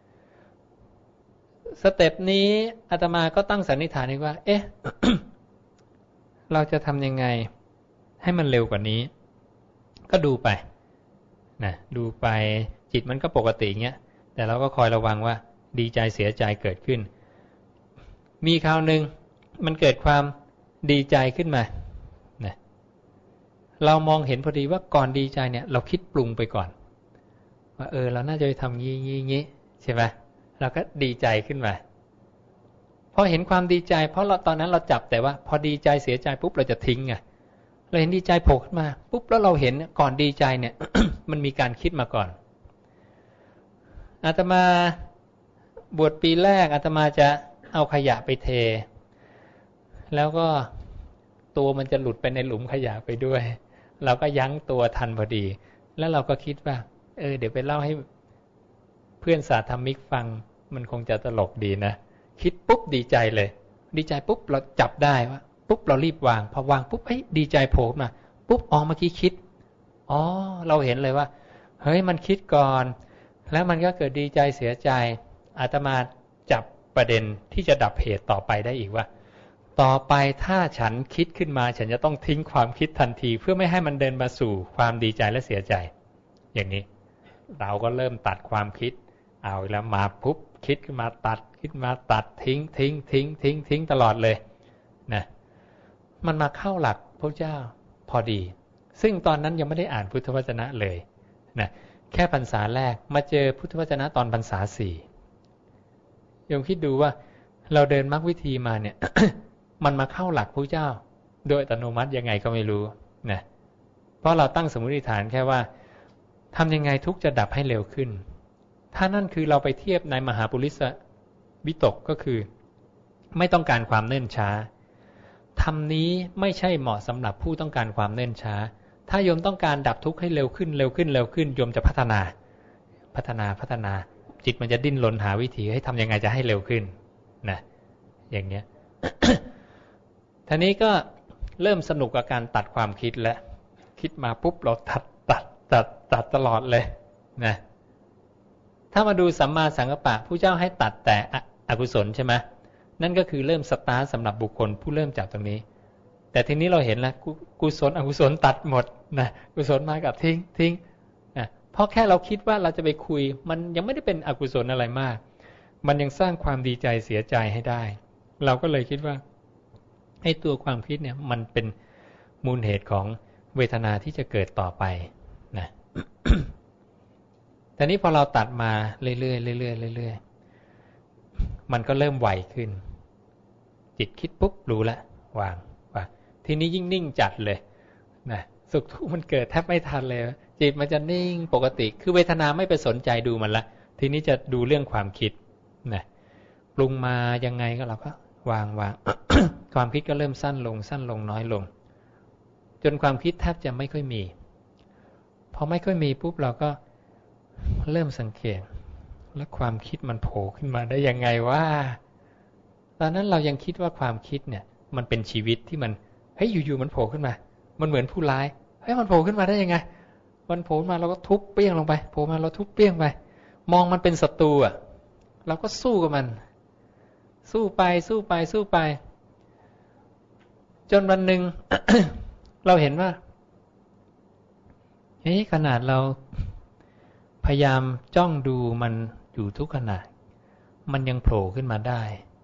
สเต็ปนี้อาตมาก็ตั้งสันนิษฐานว่าเราจะทำยังไงให้มันเร็วกว่านี้ก็ดูไปนะดูไปจิตมันก็ปกติเงี้ยแต่เราก็คอยระวังว่าดีใจเสียใจเกิดขึ้นมีคราวนึงมันเกิดความดีใจขึ้นมานะเรามองเห็นพอดีว่าก่อนดีใจเนี่ยเราคิดปรุงไปก่อนว่าเราน่าจะไปทำงี้ใช่ไหมเราก็ดีใจขึ้นมาพอเห็นความดีใจเพราะเราตอนนั้นเราจับแต่ว่าพอดีใจเสียใจปุ๊บเราจะทิ้งไงเราเห็นดีใจโผล่ขึ้นมาปุ๊บแล้วเราเห็นก่อนดีใจเนี่ย มันมีการคิดมาก่อนอาตมาบวชปีแรกอาตมาจะเอาขยะไปเทแล้วก็ตัวมันจะหลุดไปในหลุมขยะไปด้วยเราก็ยั้งตัวทันพอดีแล้วเราก็คิดว่าเดี๋ยวไปเล่าให้เพื่อนสาธมิกฟังมันคงจะตลกดีนะคิดปุ๊บดีใจเลยดีใจปุ๊บเราจับได้ว่าปุ๊บเรารีบวางพอวางปุ๊บดีใจโผล่มาปุ๊บเมื่อกี้คิดเราเห็นเลยว่าเฮ้ยมันคิดก่อนแล้วมันก็เกิดดีใจเสียใจอาตมาจับประเด็นที่จะดับเหตุต่อไปได้อีกว่าต่อไปถ้าฉันคิดขึ้นมาฉันจะต้องทิ้งความคิดทันทีเพื่อไม่ให้มันเดินมาสู่ความดีใจและเสียใจอย่างนี้เราก็เริ่มตัดความคิดเอาแล้วมาปุ๊บคิดขึ้นมาตัดคิดมาตัดทิ้งตลอดเลยนะมันมาเข้าหลักพระเจ้าพอดีซึ่งตอนนั้นยังไม่ได้อ่านพุทธวจนะเลยนะแค่พรรษาแรกมาเจอพุทธวจนะตอนพรรษา4โยมคิดดูว่าเราเดินมรรควิธีมาเนี่ย มันมาเข้าหลักพระเจ้าโดยอัตโนมัติยังไงก็ไม่รู้นะเพราะเราตั้งสมมติฐานแค่ว่าทำยังไงทุกข์จะดับให้เร็วขึ้นถ้านั่นคือเราไปเทียบในมหาปุริสวิตกก็คือไม่ต้องการความเนิ่นช้าธรรมนี้ไม่ใช่เหมาะสำหรับผู้ต้องการความเนิ่นช้าถ้าโยมต้องการดับทุกข์ให้เร็วขึ้นโยมจะพัฒนาจิตมันจะดิ้นรนหาวิธีให้ทำยังไงจะให้เร็วขึ้นนะอย่างเนี้ย ทีนี้ก็เริ่มสนุกกับการตัดความคิดแล้วคิดมาปุ๊บเราตัดตลอดเลยนะถ้ามาดูสัมมาสังกัปปะผู้เจ้าให้ตัดแต่อกุศลใช่ไหมนั่นก็คือเริ่มสตาร์ทสำหรับบุคคลผู้เริ่มจากตรงนี้แต่ทีนี้เราเห็นแล้วกุศลอกุศลตัดหมดนะกุศลมากับทิ้งนะเพราะแค่เราคิดว่าเราจะไปคุยมันยังไม่ได้เป็นอกุศลอะไรมากมันยังสร้างความดีใจเสียใจให้ได้เราก็เลยคิดว่าไอ้ตัวความคิดเนี่ยมันเป็นมูลเหตุของเวทนาที่จะเกิดต่อไปนะ แต่นี้พอเราตัดมาเรื่อยๆมันก็เริ่มไวขึ้นจิตคิดปุ๊บรู้แล้ววางทีนี้ยิ่งนิ่งจัดเลยนะสุขทุกข์มันเกิดแทบไม่ทันเลยจิตมันจะนิ่งปกติคือเวทนาไม่ไปสนใจดูมันละทีนี้จะดูเรื่องความคิดนะปรุงมายังไงก็เราก็วาง ความคิดก็เริ่มสั้นลงน้อยลงจนความคิดแทบจะไม่ค่อยมีพอไม่ค่อยมีปุ๊บเราก็เริ่มสังเกตแล้วความคิดมันโผล่ขึ้นมาได้ยังไงว่าตอนนั้นเรายังคิดว่าความคิดเนี่ยมันเป็นชีวิตที่มันอยู่ๆมันโผล่ขึ้นมามันเหมือนผู้ร้ายมันโผล่ขึ้นมาได้ยังไงมันโผล่มาเราก็ทุบเปี้ยงลงไปโผล่มาเราทุบเปี้ยงไปมองมันเป็นศัตรูอ่ะเราก็สู้กับมันสู้ไปจนวันหนึ่ง เราเห็นว่าขนาดเราพยายามจ้องดูมันอยู่ทุกขณะมันยังโผล่ขึ้นมาได้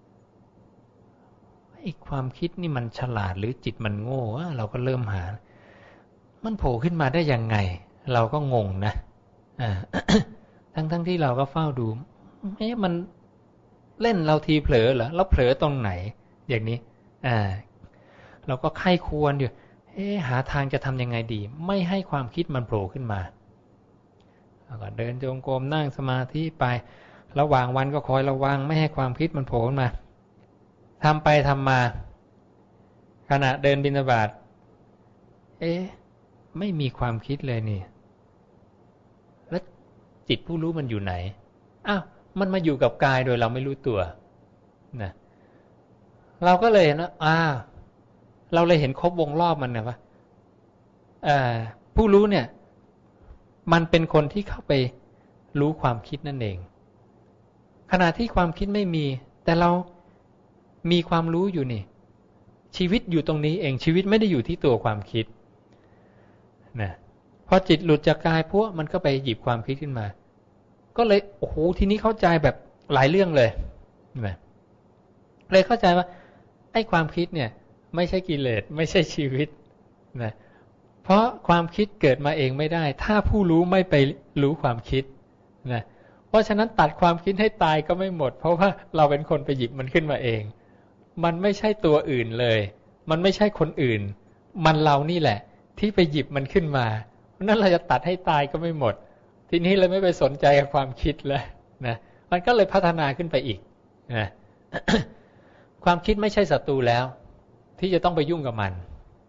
ความคิดนี่มันฉลาดหรือจิตมันโง่เราก็เริ่มหามันโผล่ขึ้นมาได้ยังไงเราก็งงนะทั้งที่เราก็เฝ้าดูมันเล่นเราทีเผลอเหรอเราเผลอตรงไหนอย่างนี้เราก็ไข้ควรอยู่หาทางจะทำยังไงดีไม่ให้ความคิดมันโผล่ขึ้นมาแล้วก็เดินจงกรมนั่งสมาธิไประหว่างวันก็คอยระวังไม่ให้ความคิดมันโผล่ขึ้นมาทำไปทำมาขณะเดินบิณฑบาตไม่มีความคิดเลยนี่แล้วจิตผู้รู้มันอยู่ไหนมันมาอยู่กับกายโดยเราไม่รู้ตัวนะเราก็เลยเห็นว่าเราเลยเห็นครบวงรอบมันนะว่าผู้รู้เนี่ยมันเป็นคนที่เข้าไปรู้ความคิดนั่นเองขณะที่ความคิดไม่มีแต่เรามีความรู้อยู่นี่ชีวิตอยู่ตรงนี้เองชีวิตไม่ได้อยู่ที่ตัวความคิดนะพอจิตหลุดจากกายพวกมันก็ไปหยิบความคิดขึ้นมาก็เลยทีนี้เข้าใจแบบหลายเรื่องเลยนะเลยเข้าใจว่าไอ้ความคิดเนี่ยไม่ใช่กิเลสไม่ใช่ชีวิตนะเพราะราะความคิดเกิดมาเองไม่ได้ถ้าผู้รู้ไม่ไปรู้ความคิดนะเพราะฉะนั้นตัดความคิดให้ตายก็ไม่หมดเพราะว่าเราเป็นคนไปหยิบมันขึ้นมาเองมันไม่ใช่ตัวอื่นเลยมันไม่ใช่คนอื่นมันเรานี่แหละที่ไปหยิบมันขึ้นมาเพราะนั้นเราจะตัดให้ตายก็ไม่หมดทีนี้เลยไม่ไปสนใจกับความคิดแล้วนะมันก็เลยพัฒนาขึ้นไปอีกนะ ความคิดไม่ใช่ศัตรูแล้วที่จะต้องไปยุ่งกับมัน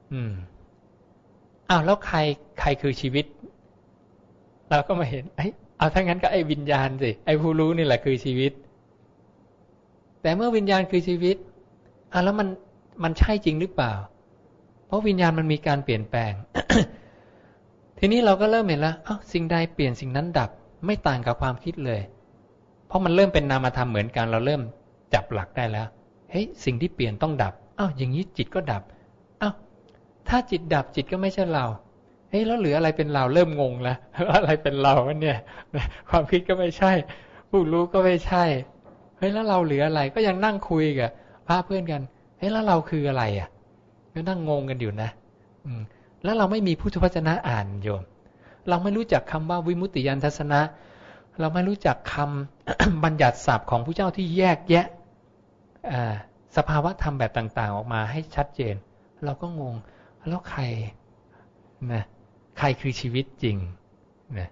อ้าวแล้วใครคือชีวิตเราก็มาเห็นเอาถ้างั้นก็ไอ้วิญญาณสิไอ้ผู้รู้นี่แหละคือชีวิตแต่เมื่อวิญญาณคือชีวิตแล้วมันใช่จริงหรือเปล่าเพราะวิญญาณมันมีการเปลี่ยนแปลง ทีนี้เราก็เริ่มเห็นแล้วสิ่งใดเปลี่ยนสิ่งนั้นดับไม่ต่างกับความคิดเลยเพราะมันเริ่มเป็นนามธรรมเหมือนกันเราเริ่มจับหลักได้แล้วเฮ้ยสิ่งที่เปลี่ยนต้องดับอย่างนี้จิตก็ดับถ้าจิตดับจิตก็ไม่ใช่เราเฮ้ยแล้วเหลืออะไรเป็นเราเริ่มงงแล้วอะไรเป็นเราเนี่ยความคิดก็ไม่ใช่ผู้รู้ก็ไม่ใช่เฮ้ยแล้วเราเหลืออะไรก็ยังนั่งคุยกับพระเพื่อนกันเฮ้ยแล้วเราคืออะไรก็นั่งงงกันอยู่นะแล้วเราไม่มีพุทธวจนะอ่านโยมเราไม่รู้จักคำว่าวิมุตติญาณทัศนะเราไม่รู้จักคำ บัญญัติศัพท์ของพระเจ้าที่แยกแยะสภาวะธรรมแบบต่างๆออกมาให้ชัดเจนเราก็งงแล้วใครนะใครคือชีวิตจริงนะ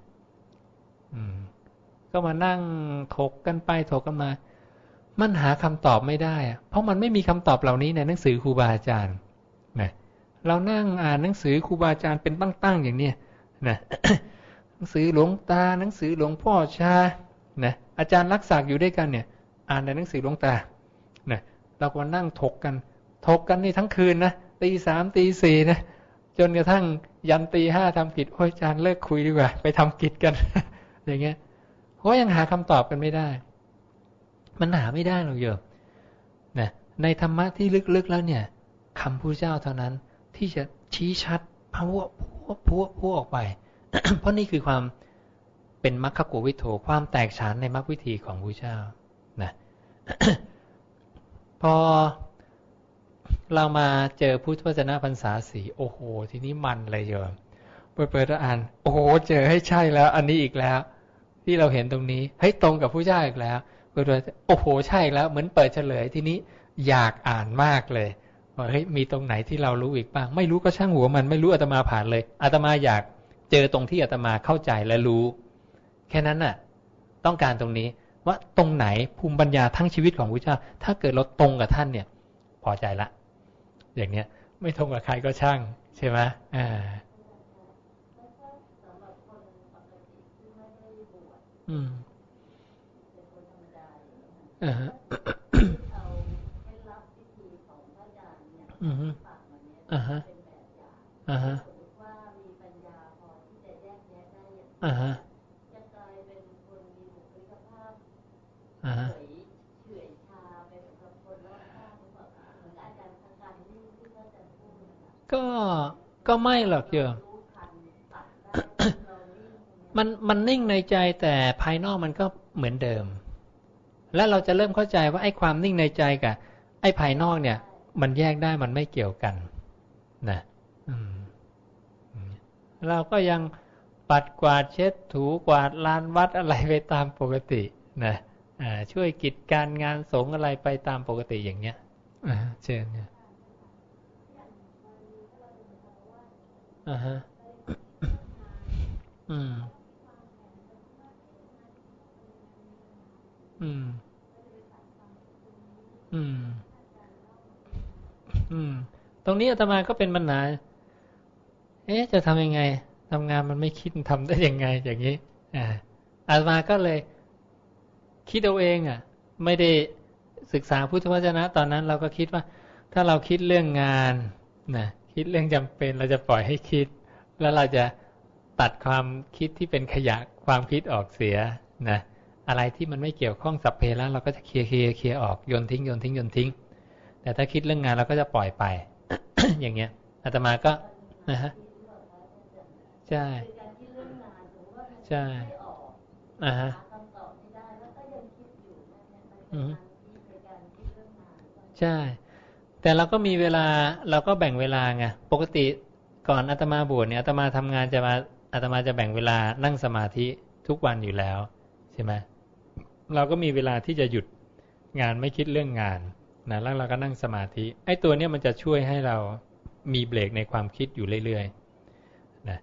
ก็มานั่งถกกันไปถกกันมามันหาคำตอบไม่ได้เพราะมันไม่มีคำตอบเหล่านี้ในหนังสือครูบาอาจารย์นะเรานั่งอ่านหนังสือครูบาอาจารย์เป็นตั้งๆอย่างเนี้ยนะ หนังสือหลวงตาหนังสือหลวงพ่อชานะอาจารย์รักษาอยู่ด้วยกันเนี่ยอ่านในหนังสือหลวงตานะเราก็นั่งถกกันนี่ทั้งคืนนะตี 3 ตี 4นะจนกระทั่งยันตี 5ทำกิจโอ้ยอาจารย์เลิกคุยดีกว่าไปทำกิจกัน อย่างเงี้ยเพราะยังหาคำตอบกันไม่ได้มันหาไม่ได้หรอกโยมนะในธรรมะที่ลึกๆแล้วเนี่ยคำพระเจ้าเท่านั้นที่จะชี้ชัดพัวออกไป เพราะนี่คือความเป็นมรรคโกวิโธความแตกฉานในมรรควิธีของพระเจ้านะ พอเรามาเจอพุทธวจนะพรรษาสีโอ้โหทีนี้มันเลยโยมเปิดอ่านโอ้โหเจอให้ใช่แล้วอันนี้อีกแล้วที่เราเห็นตรงนี้เฮ้ยตรงกับพระเจ้าอีกแล้วเปิดโอ้โหใช่แล้วเหมือนเปิดเฉลยทีนี้อยากอ่านมากเลยว่าเฮ้ยมีตรงไหนที่เรารู้อีกบ้างไม่รู้ก็ช่างหัวมันไม่รู้อาตมาผ่านเลยอาตมาอยากเจอตรงที่อาตมาเข้าใจและรู้แค่นั้นน่ะต้องการตรงนี้ว่าตรงไหนภูมิปัญญาทั้งชีวิตของพระเจ้าถ้าเกิดเราตรงกับท่านเนี่ยพอใจละอย่างเนี้ยไม่ตรงกับใครก็ช่างใช่ไหมก็ไม่หรอกโยม มันนิ่งในใจแต่ภายนอกมันก็เหมือนเดิมแล้วเราจะเริ่มเข้าใจว่าไอ้ความนิ่งในใจกับไอ้ภายนอกเนี่ยมันแยกได้มันไม่เกี่ยวกันนะเราก็ยังปัดกวาดเช็ดถูกวาดลานวัดอะไรไปตามปกตินะช่วยกิจการงานสงฆ์อะไรไปตามปกติอย่างเงี้ยเชิญเนี่ยตรงนี้อาตมาก็เป็นปัญหาจะทำยังไงทำงานมันไม่คิดทำได้ยังไงอย่างนี้อาตมาก็เลยคิดเอาเองไม่ได้ศึกษาพุทธวจนะตอนนั้นเราก็คิดว่าถ้าเราคิดเรื่องงานนะคิดเรื่องจำเป็นเราจะปล่อยให้คิดแล้วเราจะตัดความคิดที่เป็นขยะความคิดออกเสียนะอะไรที่มันไม่เกี่ยวข้องสัพเพละเราก็จะเคลียร์ออกโยนทิ้งแต่ถ้าคิดเรื่องงานเราก็จะปล่อยไป อย่างเงี้ยอาตมาก็นะฮะใช่ใช่ฮะใช่แต่เราก็มีเวลาเราก็แบ่งเวลาไงปกติก่อนอาตมาบวชเนี่ยอาตมาทำงานอาตมาจะแบ่งเวลานั่งสมาธิทุกวันอยู่แล้วใช่ไหมเราก็มีเวลาที่จะหยุดงานไม่คิดเรื่องงานนะแล้วเราก็นั่งสมาธิไอ้ตัวเนี้ยมันจะช่วยให้เรามีเบรกในความคิดอยู่เรื่อยๆนะ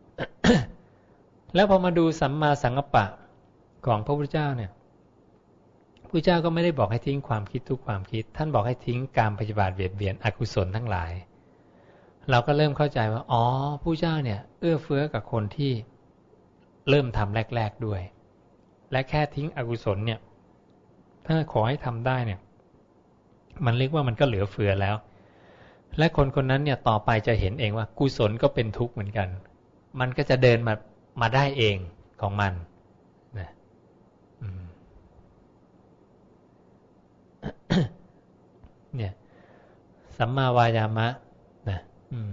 แล้วพอมาดูสัมมาสังกัปปะของพระพุทธเจ้าเนี่ยพระพุทธเจ้าก็ไม่ได้บอกให้ทิ้งความคิดทุกความคิดท่านบอกให้ทิ้งการปฏิบัติเบียดเบียนอกุศลทั้งหลายเราก็เริ่มเข้าใจว่าอ๋อพระพุทธเจ้าเนี่ยเอื้อเฟื้อกับคนที่เริ่มทำแรกๆด้วยและแค่ทิ้งอกุศลเนี่ยถ้าขอให้ทำได้เนี่ยมันเรียกว่ามันก็เหลือเฟือแล้วและคนคนนั้นเนี่ยต่อไปจะเห็นเองว่ากุศลก็เป็นทุกข์เหมือนกันมันก็จะเดินมาได้เองของมันนะเนี่ยสัมมาวายามะนะ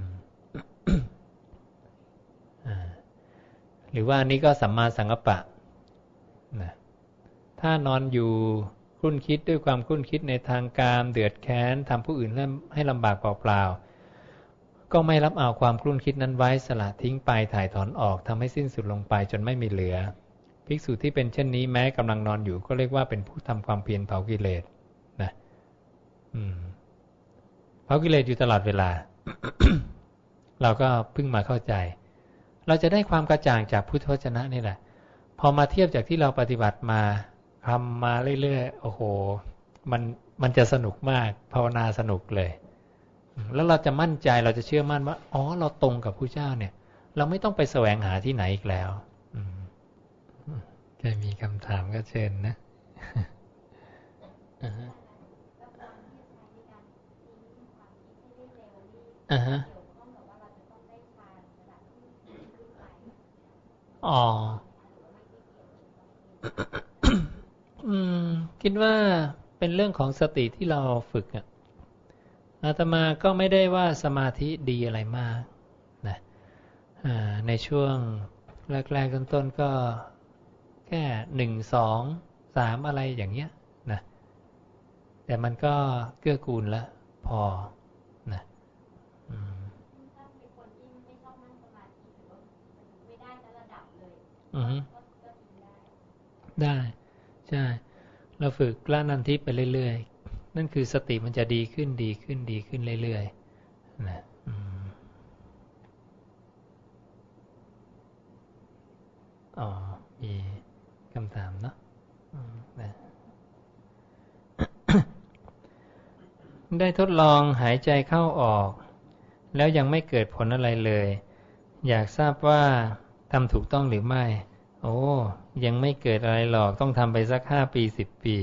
หรือว่าอันนี้ก็สัมมาสังกัปปะนะถ้านอนอยู่คุ้นคิดด้วยความคุ้นคิดในทางกามเดือดแค้นทำผู้อื่นให้ลำบากเปล่าๆก็ไม่รับเอาความคุ้นคิดนั้นไว้สละทิ้งไปถ่ายถอนออกทำให้สิ้นสุดลงไปจนไม่มีเหลือภิกษุที่เป็นเช่นนี้แม้กำลังนอนอยู่ก็เรียกว่าเป็นผู้ทำความเพียรเผากิเลสนะเผากิเลสอยู่ตลอดเวลา เราก็เพิ่งมาเข้าใจเราจะได้ความกระจ่างจากพุทธวจนะนี่แหละพอมาเทียบจากที่เราปฏิบัติมาทำมาเรื่อยๆโอ้โหมันจะสนุกมากภาวนาสนุกเลยแล้วเราจะมั่นใจเราจะเชื่อมั่นว่าอ๋อเราตรงกับพระเจ้าเนี่ยเราไม่ต้องไปแสวงหาที่ไหนอีกแล้วจะมีคำถามก็เชิญนะอ๋อคิดว่าเป็นเรื่องของสติที่เราฝึกอาตมาก็ไม่ได้ว่าสมาธิดีอะไรมากนะในช่วงแรกๆต้นๆก็แค่1 2 3อะไรอย่างเงี้ยนะแต่มันก็เกื้อกูลแล้วพอนะได้ใช่เราฝึกละนันทิไปเรื่อยๆนั่นคือสติมันจะดีขึ้นดีขึ้นดีขึ้นเรื่อยๆนะอ๋อมีคำถามเนาะนะได้ทดลองหายใจเข้าออกแล้วยังไม่เกิดผลอะไรเลยอยากทราบว่าทำถูกต้องหรือไม่โอ้ยังไม่เกิดอะไรหรอกต้องทำไปสัก5 ปี10 ปี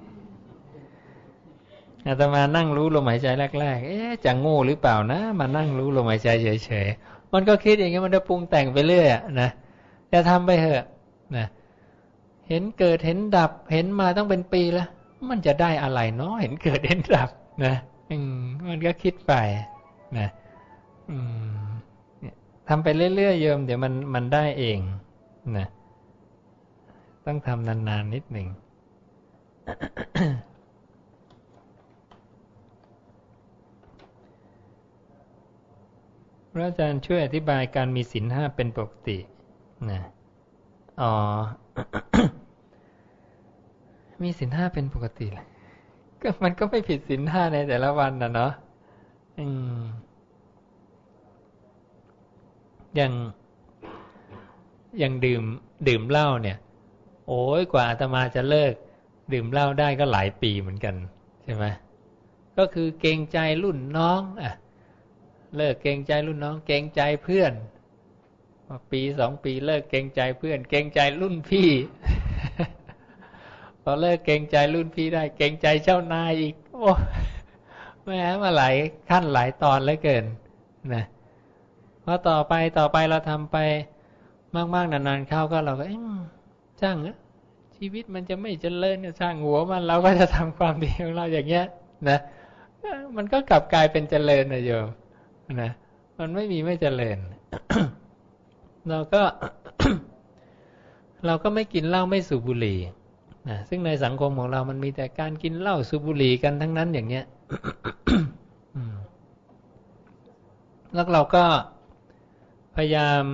อาตมานั่งรู้ลมหายใจแรกๆจะโง่หรือเปล่านะมานั่งรู้ลมหายใจเฉยๆมันก็คิดอย่างนี้มันจะปรุงแต่งไปเรื่อยนะจะทำไปเถอะนะเห็นเกิดเห็นดับเห็นมาต้องเป็นปีแล้วมันจะได้อะไรเนาะเห็นเกิดเห็นดับนะมันก็คิดไปนะทำไปเรื่อยๆโยมเดี๋ยวมันได้เองนะต้องทำนานๆนิดหนึ่ง พระอาจารย์ช่วยอธิบายการมีศีล 5เป็นปกตินะอ๋อ มีศีล 5เป็นปกติเลยก็มันก็ไม่ผิดศีล 5ในแต่ละวันนะเนาะอย่างดื่มเหล้าเนี่ยโอ้ยกว่าอาตมาจะเลิกดื่มเหล้าได้ก็หลายปีเหมือนกันใช่ไหมก็คือเกรงใจรุ่นน้องเลิกเกรงใจรุ่นน้องเกรงใจเพื่อนปี2 ปีเลิกเกรงใจเพื่อนเกรงใจรุ่นพี่ พอเลิกเกรงใจรุ่นพี่ได้เกรงใจเจ้านายอีกโอ้แม่มาหลายขั้นหลายตอนเหลือเกินนะพอต่อไปเราทำไปมากๆนานๆเข้าก็เราก็ช่างชีวิตมันจะไม่เจริญช่างหัวมันเราก็จะทำความดีของเราอย่างเงี้ยนะมันก็กลับกลายเป็นเจริญนะโยมนะมันไม่มีไม่เจริญ เราก็ เราก็ไม่กินเหล้าไม่สูบบุหรี่นะซึ่งในสังคมของเรามันมีแต่การกินเหล้าสูบบุหรี่กันทั้งนั้นอย่างเงี้ย แล้วเราก็พยายาม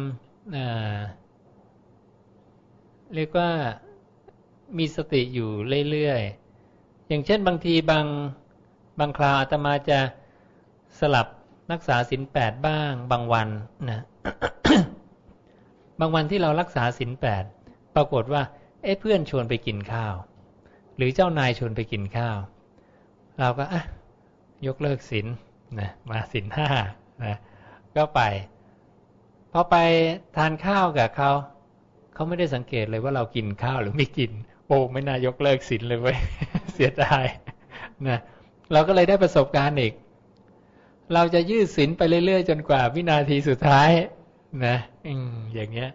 เรียกว่ามีสติอยู่เรื่อยๆอย่างเช่นบางทีบางคราวอาตมาจะสลับรักษาศีล8บ้างบางวันนะ บางวันที่เรารักษาศีล8ปรากฏว่าเพื่อนชวนไปกินข้าวหรือเจ้านายชวนไปกินข้าวเราก็ยกเลิกศีลนะมาศีล5นะก็ไปพอไปทานข้าวกับเขาไม่ได้สังเกตเลยว่าเรากินข้าวหรือไม่กินโอ้ไม่น่ายกเลิกศีลเลยเว้ย เสียดายนะเราก็เลยได้ประสบการณ์อีกเราจะยืดศีลไปเรื่อยๆจนกว่าวินาทีสุดท้ายนะอย่างเงี้ย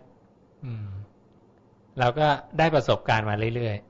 เราก็ได้ประสบการณ์มาเรื่อย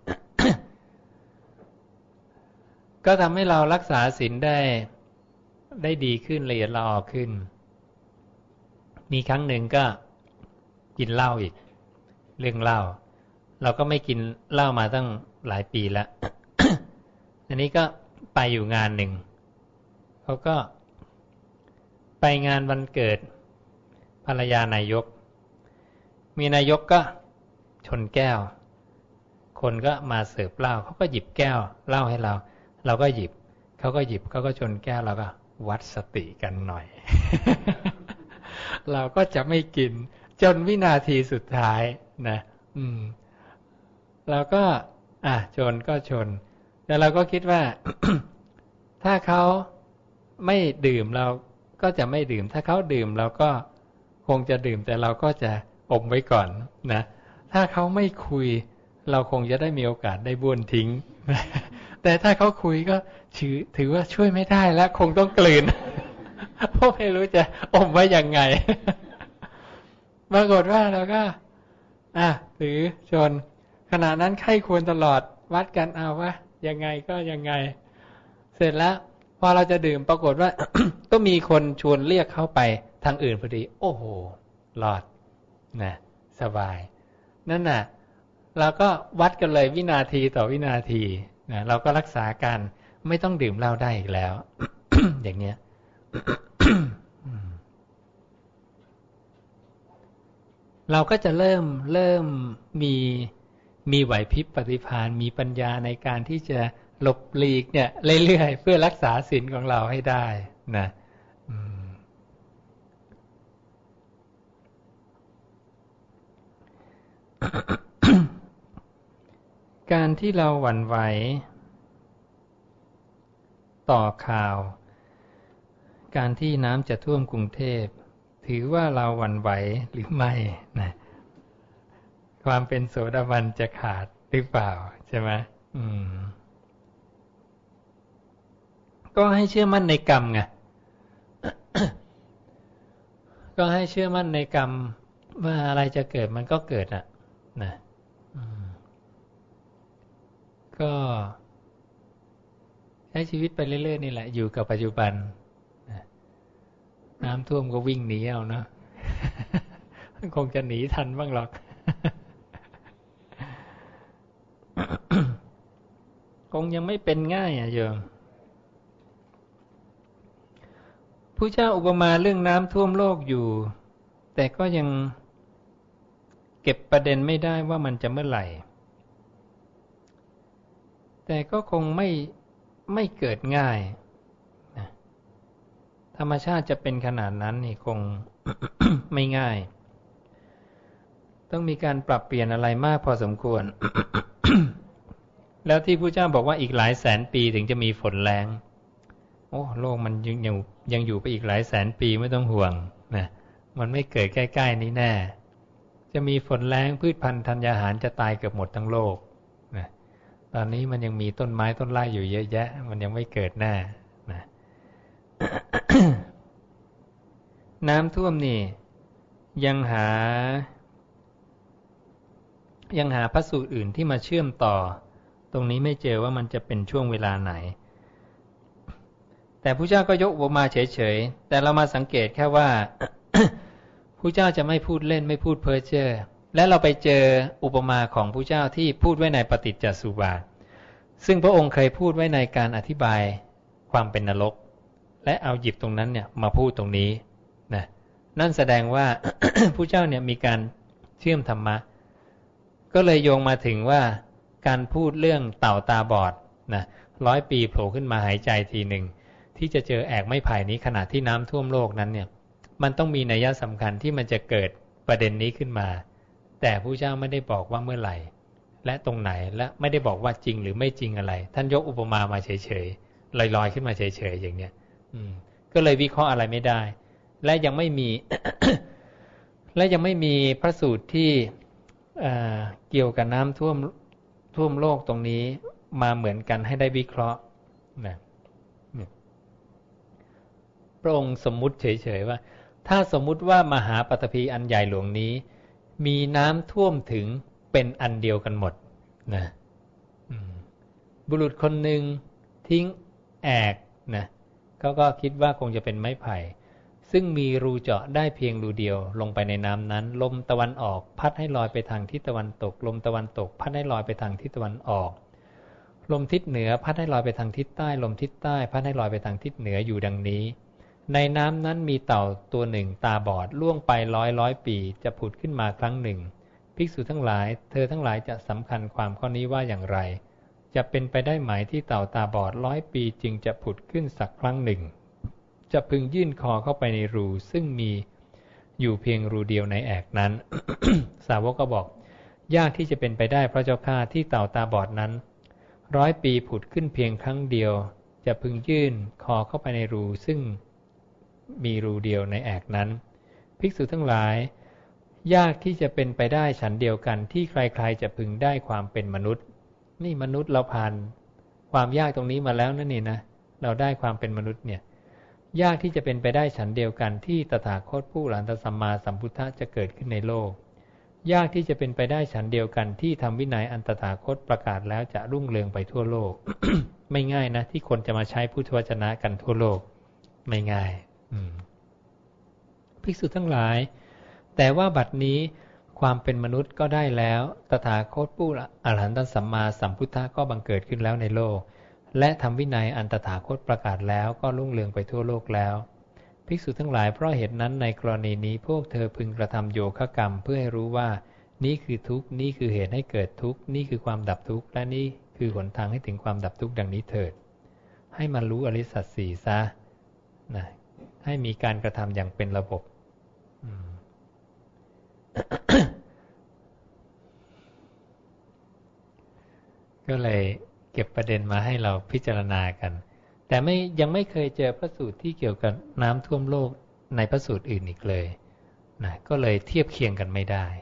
ๆ ก็ทำให้เรารักษาศีลได้ดีขึ้นละเอียดละออขึ้นมีครั้งหนึ่งก็กินเหล้าอีกเรื่องเหล้าเราก็ไม่กินเหล้ามาตั้งหลายปีแล้ว อันนี้ก็ไปอยู่งานหนึ่งเขาก็ไปงานวันเกิดภรรยานายกมีนายกก็ชนแก้วคนก็มาเสิร์ฟเหล้าเขาก็หยิบแก้วเหล้าให้เราก็หยิบเขาก็หยิบเขาก็ชนแก้วเราก็วัดสติกันหน่อย เราก็จะไม่กินจนวินาทีสุดท้ายนะเราก็ชนก็ชนแต่เราก็คิดว่า ถ้าเขาไม่ดื่มเราก็จะไม่ดื่มถ้าเขาดื่มเราก็คงจะดื่มแต่เราก็จะอมไว้ก่อนนะถ้าเขาไม่คุยเราคงจะได้มีโอกาสได้บ้วนทิ้ง แต่ถ้าเขาคุยก็ถือว่าช่วยไม่ได้แล้วคงต้องกลืน เพราะไม่รู้จะอมไว้ยังไง ปรากฏว่าเราก็ถือชนขณะนั้นไข้ควรตลอดวัดกันเอาว่ายังไงก็ยังไงเสร็จแล้วพอเราจะดื่มปรากฏว่า ก็มีคนชวนเรียกเข้าไปทางอื่นพอดีโอ้โหรอดนะสบายนั่นน่ะเราก็วัดกันเลยวินาทีต่อวินาทีนะเราก็รักษาการไม่ต้องดื่มเหล้าได้อีกแล้ว อย่างเนี้ย เราก็จะเริ่มมีไหวพริบปฏิภาณมีปัญญาในการที่จะหลบหลีกเนี่ยเรื่อยๆเพื่อรักษาศีลของเราให้ได้นะการที่เราหวั่นไหวต่อข่าวการที่น้ำจะท่วมกรุงเทพถือว่าเราหวั่นไหวหรือไม่นะความเป็นโสดาบันจะขาดหรือเปล่าใช่ไหมก็ให้เชื่อมั่นในกรรมไง ก็ให้เชื่อมั่นในกรรมว่าอะไรจะเกิดมันก็เกิดนะก็ใช้ชีวิตไปเรื่อยๆนี่แหละอยู่กับปัจจุบันน้ำท่วมก็วิ่งหนีเอาเนาะ คงจะหนีทันบ้างหรอก คงยังไม่เป็นง่ายโยมผู้เจ้าอุปมาเรื่องน้ำท่วมโลกอยู่แต่ก็ยังเก็บประเด็นไม่ได้ว่ามันจะเมื่อไหร่แต่ก็คงไม่เกิดง่ายนะธรรมชาติจะเป็นขนาดนั้นนี่คง ไม่ง่ายต้องมีการปรับเปลี่ยนอะไรมากพอสมควร แล้วที่พระเจ้าบอกว่าอีกหลายแสนปีถึงจะมีฝนแล้งโอ้โลกมันยังอยู่ไปอีกหลายแสนปีไม่ต้องห่วงนะมันไม่เกิดใกล้ๆนี้แน่จะมีฝนแล้งพืชพันธุ์ธัญญาหารจะตายเกือบหมดทั้งโลกนะตอนนี้มันยังมีต้นไม้ต้นไร่อยู่เยอะแยะมันยังไม่เกิดแน่นะ น้ำท่วมนี่ยังหาพระสูตรอื่นที่มาเชื่อมต่อตรงนี้ไม่เจอว่ามันจะเป็นช่วงเวลาไหนแต่พระเจ้าก็ยกอุปมาเฉยๆแต่เรามาสังเกตแค่ว่า พระเจ้าจะไม่พูดเล่นไม่พูดเพ้อเจ้อและเราไปเจออุปมาของพระเจ้าที่พูดไว้ในปฏิจจสุบาทซึ่งพระองค์เคยพูดไว้ในการอธิบายความเป็นนรกและเอาหยิบตรงนั้นเนี่ยมาพูดตรงนี้นะนั่นแสดงว่า ผู้เจ้าเนี่ยมีการเชื่อมธรรมะก็เลยโยงมาถึงว่าการพูดเรื่องเต่าตาบอดนะ100 ปีโผล่ขึ้นมาหายใจทีหนึ่งที่จะเจอแอกไม้ไผ่นี้ขณะที่น้ำท่วมโลกนั้นเนี่ยมันต้องมีนัยสำคัญที่มันจะเกิดประเด็นนี้ขึ้นมาแต่ผู้เจ้าไม่ได้บอกว่าเมื่อไหร่และตรงไหนและไม่ได้บอกว่าจริงหรือไม่จริงอะไรท่านยกอุปมามาเฉยๆลอยๆขึ้นมาเฉยๆอย่างเนี้ยก็เลยวิเคราะห์อะไรไม่ได้และยังไม่มี และยังไม่มีพระสูตรที่เกี่ยวกับน้ำท่วมโลกตรงนี้มาเหมือนกันให้ได้วิเคราะห์นะพระองค์สมมุติเฉยๆว่าถ้าสมมุติว่ามหาปฐพีอันใหญ่หลวงนี้มีน้ำท่วมถึงเป็นอันเดียวกันหมดนะบุรุษคนหนึ่งทิ้งแอกนะเขาก็คิดว่าคงจะเป็นไม้ไผ่ซึ่งมีรูเจาะได้เพียงรูเดียวลงไปในน้ำนั้นลมตะวันออกพัดให้ลอยไปทางทิศตะวันตกลมตะวันตกพัดให้ลอยไปทางทิศตะวันออกลมทิศเหนือพัดให้ลอยไปทางทิศใต้ลมทิศใต้พัดให้ลอยไปทางทิศเหนืออยู่ดังนี้ในน้ำนั้นมีเต่าตัวหนึ่งตาบอดล่วงไปร้อยปีจะผุดขึ้นมาครั้งหนึ่งภิกษุทั้งหลายเธอทั้งหลายจะสำคัญความข้อนี้ว่าอย่างไรจะเป็นไปได้ไหมที่เต่าตาบอด100 ปีจึงจะผุดขึ้นสักครั้งหนึ่งจะพึงยื่นคอเข้าไปในรูซึ่งมีอยู่เพียงรูเดียวในแอกนั้น สาวกก็บอกยากที่จะเป็นไปได้พระเจ้าข้าที่เต่าตาบอดนั้น100 ปีผุดขึ้นเพียงครั้งเดียวจะพึงยื่นคอเข้าไปในรูซึ่งมีรูเดียวในแอกนั้นภิกษุทั้งหลายยากที่จะเป็นไปได้ฉันเดียวกันที่ใครๆจะพึงได้ความเป็นมนุษย์นี่มนุษย์เราผ่านความยากตรงนี้มาแล้วนั่นนี่นะเราได้ความเป็นมนุษย์เนี่ยยากที่จะเป็นไปได้ฉันเดียวกันที่ตถาคตผู้อรหันตสัมมาสัมพุทธะจะเกิดขึ้นในโลกยากที่จะเป็นไปได้ฉันเดียวกันที่ธรรมวินัยอันตถาคตประกาศแล้วจะรุ่งเรืองไปทั่วโลก ไม่ง่ายนะที่คนจะมาใช้พุทธวจนะกันทั่วโลกไม่ง่ายภิกษุทั้งหลายแต่ว่าบัดนี้ความเป็นมนุษย์ก็ได้แล้วตถาคตผู้อรหันตสัมมาสัมพุทธะก็บังเกิดขึ้นแล้วในโลกและธรรมวินัยอันตถาคตประกาศแล้วก็รุ่งเรืองไปทั่วโลกแล้วภิกษุทั้งหลายเพราะเหตุนั้นในกรณีนี้พวกเธอพึงกระทำโยคะกรรมเพื่อให้รู้ว่านี่คือทุกข์นี่คือเหตุให้เกิดทุกข์นี่คือความดับทุกข์และนี่คือหนทางให้ถึงความดับทุกข์ดังนี้เถิดให้มันรู้อริยสัจสี่ซะนะให้มีการกระทำอย่างเป็นระบบก็เลยเก็บประเด็นมาให้เราพิจารณากันแต่ยังไม่เคยเจอพระสูตรที่เกี่ยวกับน้ำท่วมโลกในพระสูตรอื่นอีกเลยนะก็เลยเทียบเคียงกันไม่ได้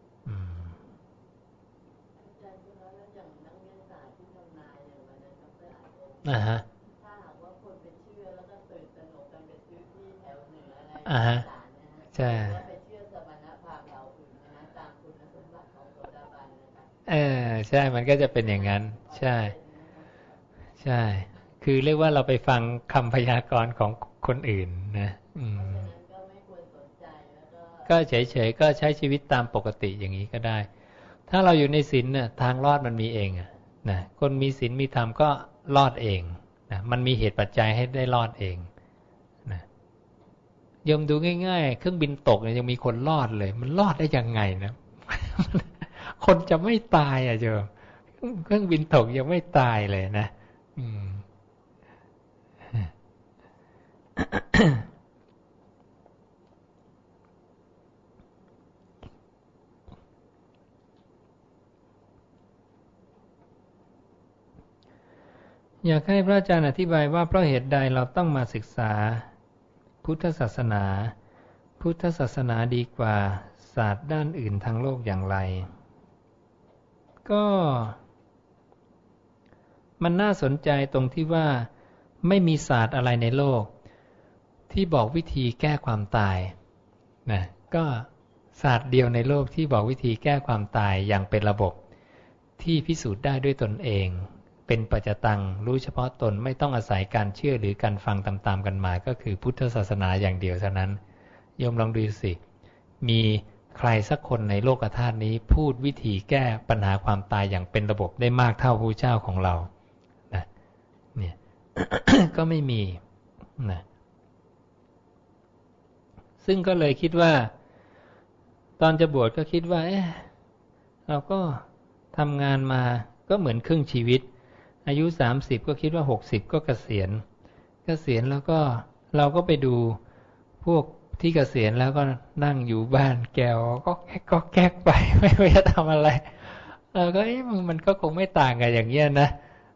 ฮะฮะใช่ใช่มันก็จะเป็นอย่างนั้นใช่ใช่คือเรียกว่าเราไปฟังคำพยากรณ์ของคนอื่นนะก็เฉยๆก็ใช้ชีวิตตามปกติอย่างนี้ก็ได้ถ้าเราอยู่ในศีลเนี่ยทางรอดมันมีเองนะคนมีศีลมีธรรมก็รอดเองนะมันมีเหตุปัจจัยให้ได้รอดเองนะยมดูง่ายๆเครื่องบินตกเนี่ยยังมีคนรอดเลยมันรอดได้ยังไงนะ คนจะไม่ตายเจ้าเครื่องบินตกยังไม่ตายเลยนะอยากให้พระอาจารย์อธิบายว่าเพราะเหตุใดเราต้องมาศึกษาพุทธศาสนาพุทธศาสนาดีกว่าศาสตร์ด้านอื่นทางโลกอย่างไรก็มันน่าสนใจตรงที่ว่าไม่มีศาสตร์อะไรในโลกที่บอกวิธีแก้ความตายนะก็ศาสตร์เดียวในโลกที่บอกวิธีแก้ความตายอย่างเป็นระบบที่พิสูจน์ได้ด้วยตนเองเป็นปัจจตังรู้เฉพาะตนไม่ต้องอาศัยการเชื่อหรือการฟังตามๆกันมาก็คือพุทธศาสนาอย่างเดียวเท่านั้นโยมลองดูสิมีใครสักคนในโลกธาตุนี้พูดวิธีแก้ปัญหาความตายอย่างเป็นระบบได้มากเท่าพระเจ้าของเรานะเนี่ย ก็ไม่มีนะซึ่งก็เลยคิดว่าตอนจะบวชก็คิดว่าเราก็ทำงานมาก็เหมือนครึ่งชีวิตอายุ30ก็คิดว่า60ก็เกษียณแล้วก็เราก็ไปดูพวกที่เกษียณแล้วก็นั่งอยู่บ้านแก้วก็แก๊กไปไม่รู้จะทำอะไรเราก็มันก็คงไม่ต่างกันอย่างเงี้ยนะ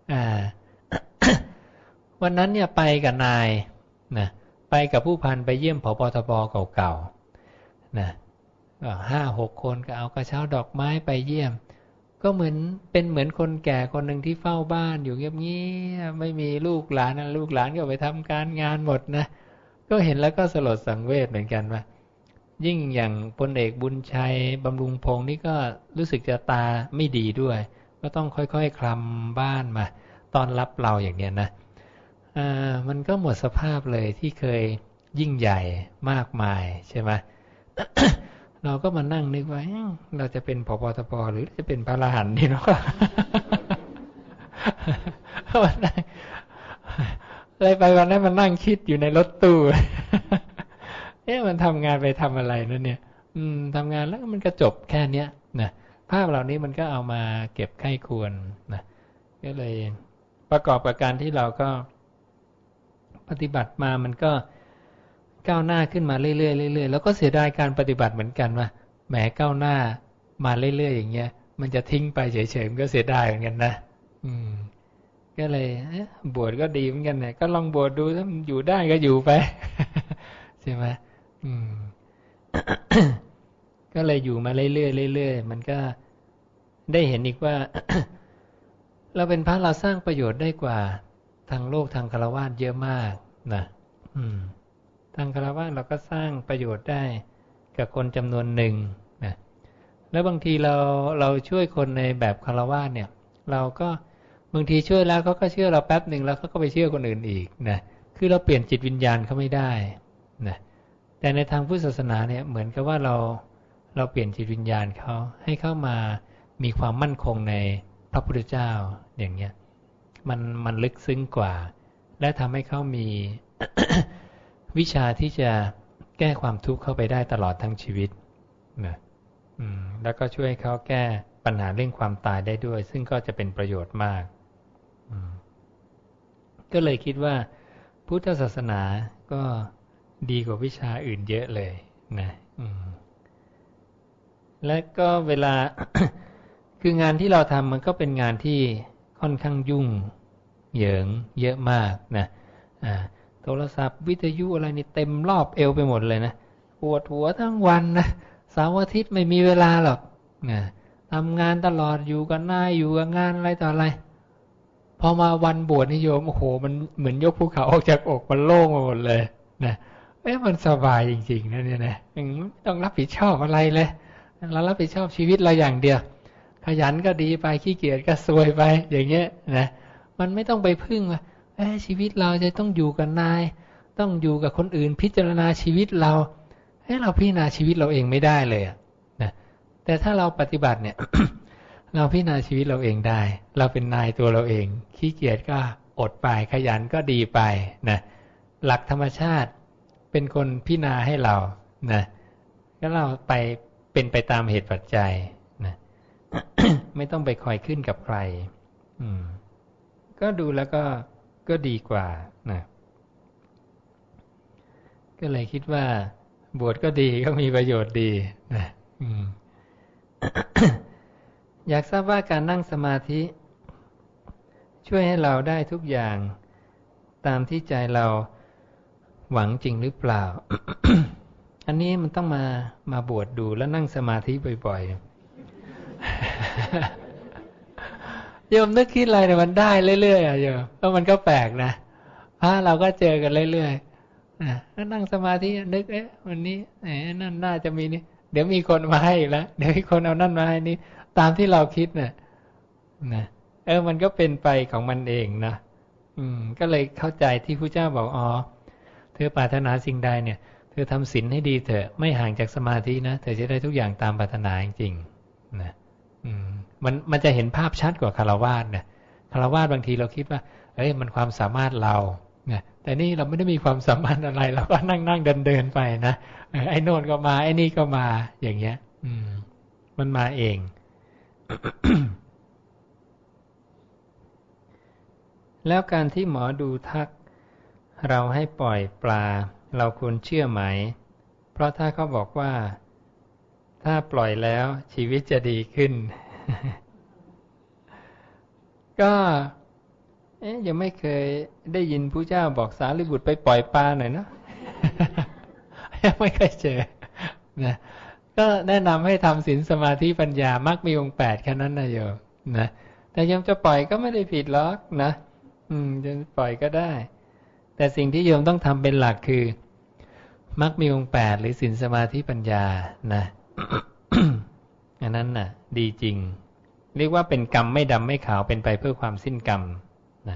วันนั้นเนี่ยไปกับนายนะไปกับผู้พันไปเยี่ยมผบ.ทบ.เก่าๆนะ5-6 คนก็เอากระเช้าดอกไม้ไปเยี่ยมก็เหมือนคนแก่คนหนึ่งที่เฝ้าบ้านอยู่เงียบๆไม่มีลูกหลานก็ไปทำการงานหมดนะก็เห็นแล้วก็สลดสังเวชเหมือนกันว่ายิ่งอย่างพลเอกบุญชัยบำรุงพงษ์นี่ก็รู้สึกจะตาไม่ดีด้วยก็ต้องค่อยๆคลำบ้านมาต้อนรับเราอย่างเนี้ยนะมันก็หมดสภาพเลยที่เคยยิ่งใหญ่มากมายใช่ไหม เราก็มานั่งนึกว่าเราจะเป็นผบ.ทบ.หรือจะเป็นพระอรหันต์ดีเนาะ เลยไปวันนั้นมันนั่งคิดอยู่ในรถตู้ มันทำงานไปทำอะไรนั่นเนี่ยทำงานแล้วมันก็จบแค่เนี้ยนะภาพเหล่านี้มันก็เอามาเก็บไข้ควรนะก็เลยประกอบกับการที่เราก็ปฏิบัติมามันก็ก้าวหน้าขึ้นมาเรื่อยๆเรื่อยๆแล้วก็เสียดายการปฏิบัติเหมือนกันว่าแหมก้าวหน้ามาเรื่อยๆอย่างเงี้ยมันจะทิ้งไปเฉยๆมันก็เสียดายเหมือนกันนะก็เลยบวชก็ดีเหมือนกันเนี่ยก็ลองบวชดูถ้ามันอยู่ได้ก็อยู่ไป ใช่ไหมก็เลยอยู่มาเรื่อยๆเรื่อยๆมันก็ได้เห็นอีกว่า เราเป็นพระเราสร้างประโยชน์ได้กว่าทางโลกทางฆราวาสเยอะมากนะทางฆราวาสเราก็สร้างประโยชน์ได้กับคนจำนวนหนึ่งนะแล้วบางทีเราช่วยคนในแบบฆราวาสเนี่ยเราก็บางทีช่วยแล้วเขาก็เชื่อเราแป๊บหนึ่งแล้วเขาก็ไปเชื่อคนอื่นอีกนะคือเราเปลี่ยนจิตวิญญาณเขาไม่ได้นะแต่ในทางพุทธศาสนาเนี่ยเหมือนกับว่าเราเปลี่ยนจิตวิญญาณเขาให้เข้ามามีความมั่นคงในพระพุทธเจ้าอย่างเงี้ยมันลึกซึ้งกว่าและทำให้เขามี วิชาที่จะแก้ความทุกข์เข้าไปได้ตลอดทั้งชีวิตนะแล้วก็ช่วยเขาแก้ปัญหาเรื่องความตายได้ด้วยซึ่งก็จะเป็นประโยชน์มากก็เลยคิดว่าพุทธศาสนาก็ดีกว่าวิชาอื่นเยอะเลยนะและก็เวลา คืองานที่เราทำมันก็เป็นงานที่ค่อนข้างยุ่งเหยิงเยอะมากนะโทรศัพท์วิทยุอะไรนี่เต็มรอบเอวไปหมดเลยนะปวดหัวทั้งวันนะเสาร์อาทิตย์ไม่มีเวลาหรอกนะทำงานตลอดอยู่กับนายอยู่กับงานอะไรต่ออะไรพอมาวันบวชนิยมโอ้โหมันเหมือนยกภูเขาออกจากอกมันโล่งไปหมดเลยนะมันสบายจริงๆนะเนี่ยนะไม่ต้องรับผิดชอบอะไรเลยเรารับผิดชอบชีวิตเราอย่างเดียวขยันก็ดีไปขี้เกียจก็ซวยไปอย่างเงี้ยนะมันไม่ต้องไปพึ่งว่าชีวิตเราจะต้องอยู่กับนายต้องอยู่กับคนอื่นพิจารณาชีวิตเราเราพิจารณาชีวิตเราเองไม่ได้เลยนะแต่ถ้าเราปฏิบัติเนี่ย เราพิจารณาชีวิตเราเองได้เราเป็นนายตัวเราเองขี้เกียจก็อดไปขยันก็ดีไปนะหลักธรรมชาติเป็นคนพิจารณาให้เรานะก็เราไปเป็นไปตามเหตุปัจจัยนะ ไม่ต้องไปคอยขึ้นกับใครก็ดูแล้วก็ดีกว่านะก็เลยคิดว่าบวชก็ดีก็มีประโยชน์ดีนะ อยากทราบว่าการนั่งสมาธิช่วยให้เราได้ทุกอย่างตามที่ใจเราหวังจริงหรือเปล่า อันนี้มันต้องมาบวชดูแล้วนั่งสมาธิบ่อยๆ โยมนึกคิดอะไรเนี่ยมันได้เรื่อยๆโยมแล้วมันก็แปลกนะพระเราก็เจอกันเรื่อยๆนั่งสมาธินึกวันนี้นั่นน่าจะมีนี่เดี๋ยวมีคนมาให้อีกแล้วเดี๋ยวมีคนเอานั่นมาให้นี่ตามที่เราคิดนะมันก็เป็นไปของมันเองนะก็เลยเข้าใจที่พระเจ้าบอกเธอปรารถนาสิ่งใดเนี่ยเธอทำศีลให้ดีเถอะไม่ห่างจากสมาธินะเธอจะได้ทุกอย่างตามปรารถนาจริงๆนะมันจะเห็นภาพชัดกว่าคฤหัสถ์นะคฤหัสถ์บางทีเราคิดว่ามันความสามารถเราแต่นี่เราไม่ได้มีความสัมพันธ์อะไรเราก็นั่งเดินไปนะไอ้โน่นก็มาไอ้นี่ก็มาอย่างเงี้ยมันมาเอง แล้วการที่หมอดูทักเราให้ปล่อยปลาเราควรเชื่อไหมเพราะถ้าเขาบอกว่าถ้าปล่อยแล้วชีวิตจะดีขึ้น ก็ยังไม่เคยได้ยินพระเจ้าบอกสารีบุตรไปปล่อยปลาหน่อยเนาะ ยังไม่เคยเจอนะก็แนะนำให้ทำศีลสมาธิปัญญามรรคมีองค์8แค่นั้นนะโยมนะแต่โยมจะปล่อยก็ไม่ได้ผิดหรอกนะจะปล่อยก็ได้แต่สิ่งที่โยมต้องทำเป็นหลักคือมรรคมีองค์8หรือศีลสมาธิปัญญานะ อันนั้นน่ะดีจริงเรียกว่าเป็นกรรมไม่ดำไม่ขาวเป็นไปเพื่อความสิ้นกรรมนะ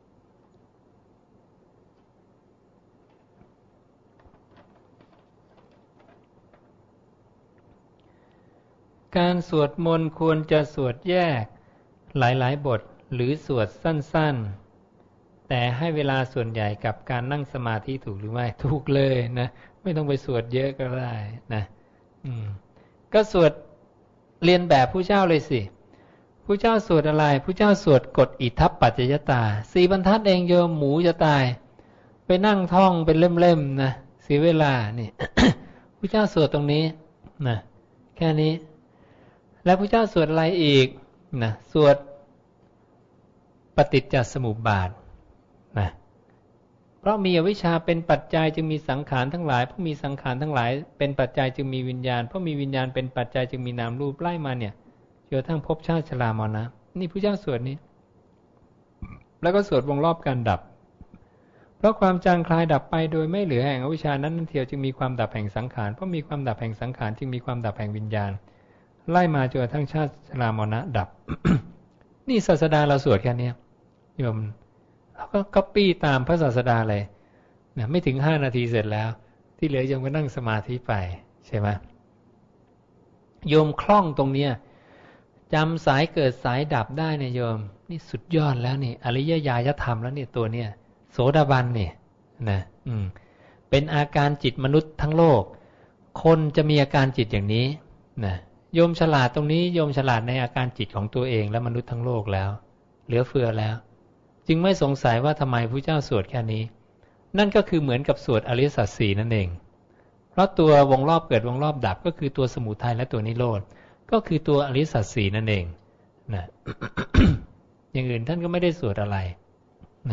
การสวดมนต์ควรจะสวดแยกหลายๆบทหรือสวดสั้นๆแต่ให้เวลาส่วนใหญ่กับการนั่งสมาธิถูกหรือไม่ถูกเลยนะไม่ต้องไปสวดเยอะก็ได้นะก็สวดเรียนแบบผู้เจ้าเลยสิผู้เจ้าสวดอะไรผู้เจ้าสวดกฎอิทัปปัจจยตา4 บรรทัดเองโยมหมูจะตายไปนั่งท่องเป็นเล่มๆนะเสียเวลานี่ ผู้เจ้าสวดตรงนี้นะแค่นี้แล้วผู้เจ้าสวดอะไรอีกนะสวดปฏิจจสมุปบาทนะเพราะมีอวิชชาเป็นปัจจัยจึงมีสังขารทั้งหลายเพราะมีสังขารทั้งหลายเป็นปัจจัยจึงมีวิญญาณเพราะมีวิญญาณเป็นปัจจัยจึงมีนามรูปไล่มาเนี่ยจนทั้งภพชาติชรามรณะนี่ผู้เจ้าสวดนี้แล้วก็สวดวงรอบการดับเพราะความจางคลายดับไปโดยไม่เหลือแห่งอวิชชานั้นนั่นเทียวจึงมีความดับแห่งสังขารเพราะมีความดับแห่งสังขารจึงมีความดับแห่งวิญญาณไล่มาจนทั้งชาติชรามรณะดับ นี่ศาสดาเราสวดแค่นี้โยมเราก็ก๊อปปี้ตามพระศาสดาเลยนะไม่ถึง5 นาทีเสร็จแล้วที่เหลือโยมก็นั่งสมาธิไปใช่ไหมโยมคล่องตรงเนี้ยจำสายเกิดสายดับได้เนี่ยโยมนี่สุดยอดแล้วนี่อริยญาณธรรมแล้วเนี่ยตัวเนี่ยโสดาบันเนี่ยนะเป็นอาการจิตมนุษย์ทั้งโลกคนจะมีอาการจิตอย่างนี้นะโยมฉลาดตรงนี้โยมฉลาดในอาการจิตของตัวเองและมนุษย์ทั้งโลกแล้วเหลือเฟือแล้วจึงไม่สงสัยว่าทำไมพระเจ้าสวดแค่นี้นั่นก็คือเหมือนกับสวดอริยสัจสี่นั่นเองเพราะตัววงรอบเกิดวงรอบดับก็คือตัวสมุทัยและตัวนิโรธก็คือตัวอริยสัจสี่นั่นเองนะ อย่างอื่นท่านก็ไม่ได้สวดอะไรนะ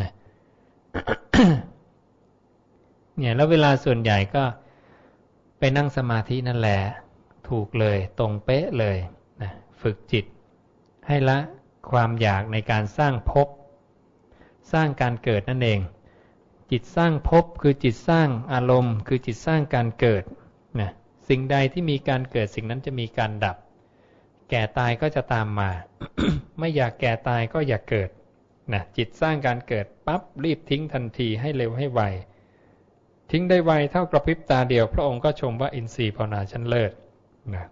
เนี่ยแล้วเวลาส่วนใหญ่ก็ไปนั่งสมาธินั่นแหละถูกเลยตรงเป๊ะเลยนะฝึกจิตให้ละความอยากในการสร้างภพสร้างการเกิดนั่นเองจิตสร้างภพคือจิตสร้างอารมณ์คือจิตสร้างการเกิดนะสิ่งใดที่มีการเกิดสิ่งนั้นจะมีการดับแก่ตายก็จะตามมา ไม่อยากแก่ตายก็อย่าเกิดนะจิตสร้างการเกิดปั๊บรีบทิ้งทันทีให้เร็วให้ไวทิ้งได้ไวเท่ากระพริบตาเดียวพระองค์ก็ชมว่าอินทรีย์ภาวนาชั้นเลิศนะ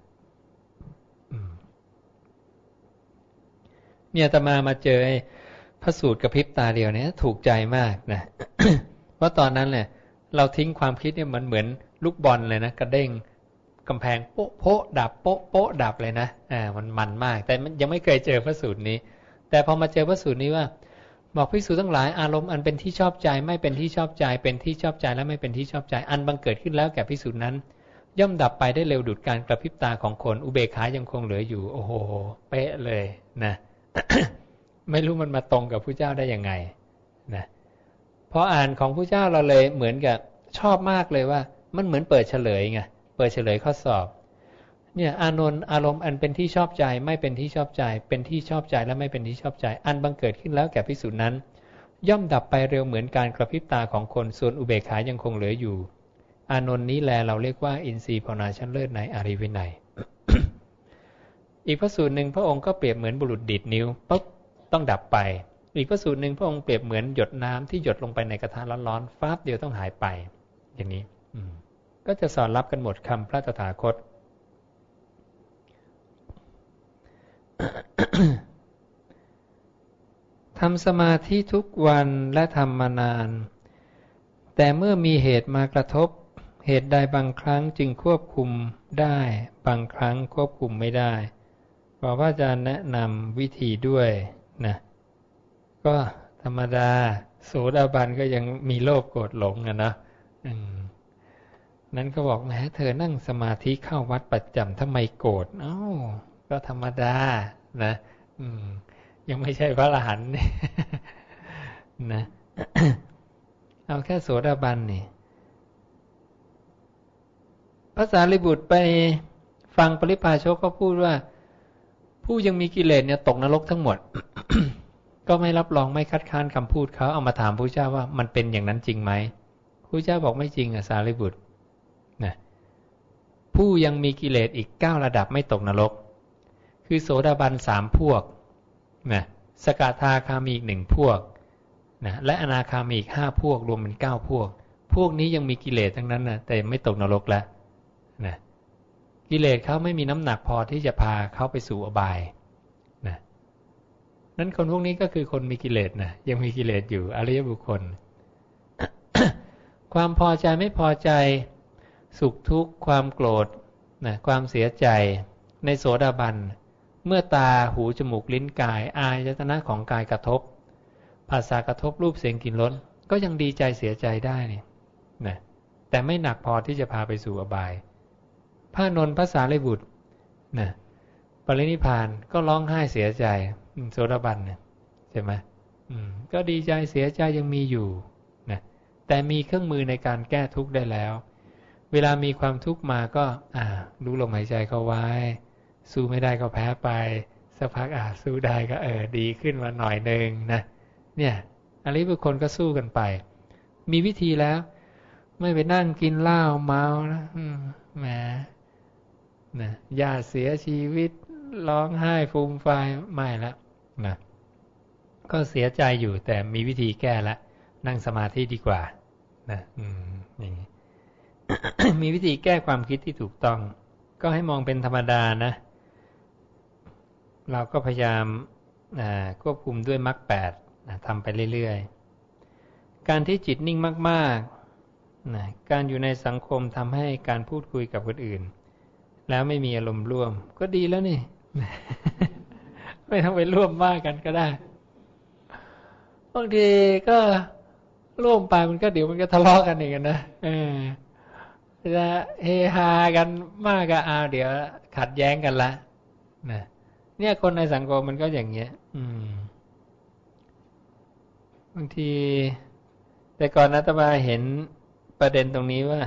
เนี่ยอาตมาเจอพระสูตรกระพริบตาเดียวเนี่ยถูกใจมากนะ เพราะตอนนั้นเนี่ยเราทิ้งความคิดเนี่ยมันเหมือนลูกบอลเลยนะกระเด้งกำแพงโป๊ะโป๊ะดับโป๊ะโป๊ะดับเลยนะมันมากแต่ยังไม่เคยเจอพระสูตรนี้แต่พอมาเจอพระสูตรนี้ว่าบอกภิกษุทั้งหลายอารมณ์อันเป็นที่ชอบใจไม่เป็นที่ชอบใจเป็นที่ชอบใจและไม่เป็นที่ชอบใจอันบังเกิดขึ้นแล้วแก่ภิกษุนั้นย่อมดับไปได้เร็วดุจการกระพริบตาของคนอุเบกขายังคงเหลืออยู่โอ้โหเป๊ะเลยนะ ไม่รู้มันมาตรงกับพระเจ้าได้ยังไงนะพออ่านของพระเจ้าเราเลยเหมือนกับชอบมากเลยว่ามันเหมือนเปิดเฉลยไงเปิดเฉลยข้อสอบเนี่ยอานนท์อารมณ์อันเป็นที่ชอบใจไม่เป็นที่ชอบใจเป็นที่ชอบใจและไม่เป็นที่ชอบใจอันบังเกิดขึ้นแล้วแก่ภิกษุนั้นย่อมดับไปเร็วเหมือนการกระพริบตาของคนส่วนอุเบกขายังคงเหลืออยู่อานนท์นี้แลเราเรียกว่าอินทรีย์ภาวนาชั้นเลิศในอริยวินัย อีกพระสูตรหนึ่งพระองค์ก็เปรียบเหมือนบุรุษดีดนิ้วปุ๊บต้องดับไปอีกพระสูตรหนึ่งพระองค์เปรียบเหมือนหยดน้ำที่หยดลงไปในกระทะร้อนๆฟ้าเดียวต้องหายไปอย่างนี้ก็จะสอนรับกันหมดคำพระตถาคต ทำสมาธิทุกวันและทำมานานแต่เมื่อมีเหตุมากระทบเหตุใดบางครั้งจึงควบคุมได้บางครั้งควบคุมไม่ได้ขอพระอาจารย์แนะนำวิธีด้วยนะก็ธรรมดาโสดาบันก็ยังมีโลภโกรธหลงนะนั้นก็บอกแหมเธอนั่งสมาธิเข้าวัดประจำทำไมโกรธก็ธรรมดานะยังไม่ใช่พระอรหันต์นะ เอาแค่โสดาบันนี่พระสารีบุตรไปฟังปริพาชกก็พูดว่าผู้ยังมีกิเลสเนี่ยตกนรกทั้งหมด ก็ไม่รับรองไม่คัดค้านคำพูดเขาเอามาถามพระเจ้าว่ามันเป็นอย่างนั้นจริงไหมพระเจ้าบอกไม่จริงสารีบุตรนะผู้ยังมีกิเลสอีก9ระดับไม่ตกนรกคือโสดาบัน3พวกนะสกทาคามีอีก1พวกนะและอนาคามีอีก5พวกรวมเป็น9พวกนี้ยังมีกิเลสทั้งนั้นนะแต่ไม่ตกนรกแล้วนะกิเลสเขาไม่มีน้ำหนักพอที่จะพาเขาไปสู่อบายนะนั้นคนพวกนี้ก็คือคนมีกิเลสนะยังมีกิเลสอยู่อริยบุคคล ความพอใจไม่พอใจสุขทุกข์ความโกรธนะความเสียใจในโสดาบันเมื่อตาหูจมูกลิ้นกายอายตนะของกายกระทบภาษากระทบรูปเสียงกลิ่นรสก็ยังดีใจเสียใจได้นะแต่ไม่หนักพอที่จะพาไปสู่อบายพระนนท์พระสารีบุตรนะปรินิพพานก็ร้องไห้เสียใจโสดาบันเนี่ยใช่ไหมก็ดีใจเสียใจยังมีอยู่นะแต่มีเครื่องมือในการแก้ทุกข์ได้แล้วเวลามีความทุกข์มาก็รู้ลมหายใจเข้าไว้สู้ไม่ได้ก็แพ้ไปสักพักสู้ได้ก็ดีขึ้นมาหน่อยนึงนะเนี่ยอริยบุคคลก็สู้กันไปมีวิธีแล้วไม่ไปนั่งกินเหล้าเมานะแหมนะญาติเสียชีวิตร้องไห้ฟูมฟายไม่ละนะก็เสียใจอยู่แต่มีวิธีแก้ละนั่งสมาธิดีกว่านะอย่างนี้ มีวิธีแก้ความคิดที่ถูกต้องก็ให้มองเป็นธรรมดานะเราก็พยายามควบคุมด้วยมรรค8ทำไปเรื่อยๆการที่จิตนิ่งมากๆนะการอยู่ในสังคมทำให้การพูดคุยกับคนอื่นแล้วไม่มีอารมณ์ร่วมก็ดีแล้วนี่ ไม่ต้องไปร่วมมากกันก็ได้บางทีก็ร่วมไปมันก็เดี๋ยวมันก็ทะเลาะกันอีกนะจะเฮฮากันมากก็เดี๋ยวขัดแย้งกันละนะเนี่ยคนในสังคมมันก็อย่างเงี้ยบางทีแต่ก่อนอาตมาเห็นประเด็นตรงนี้ว่า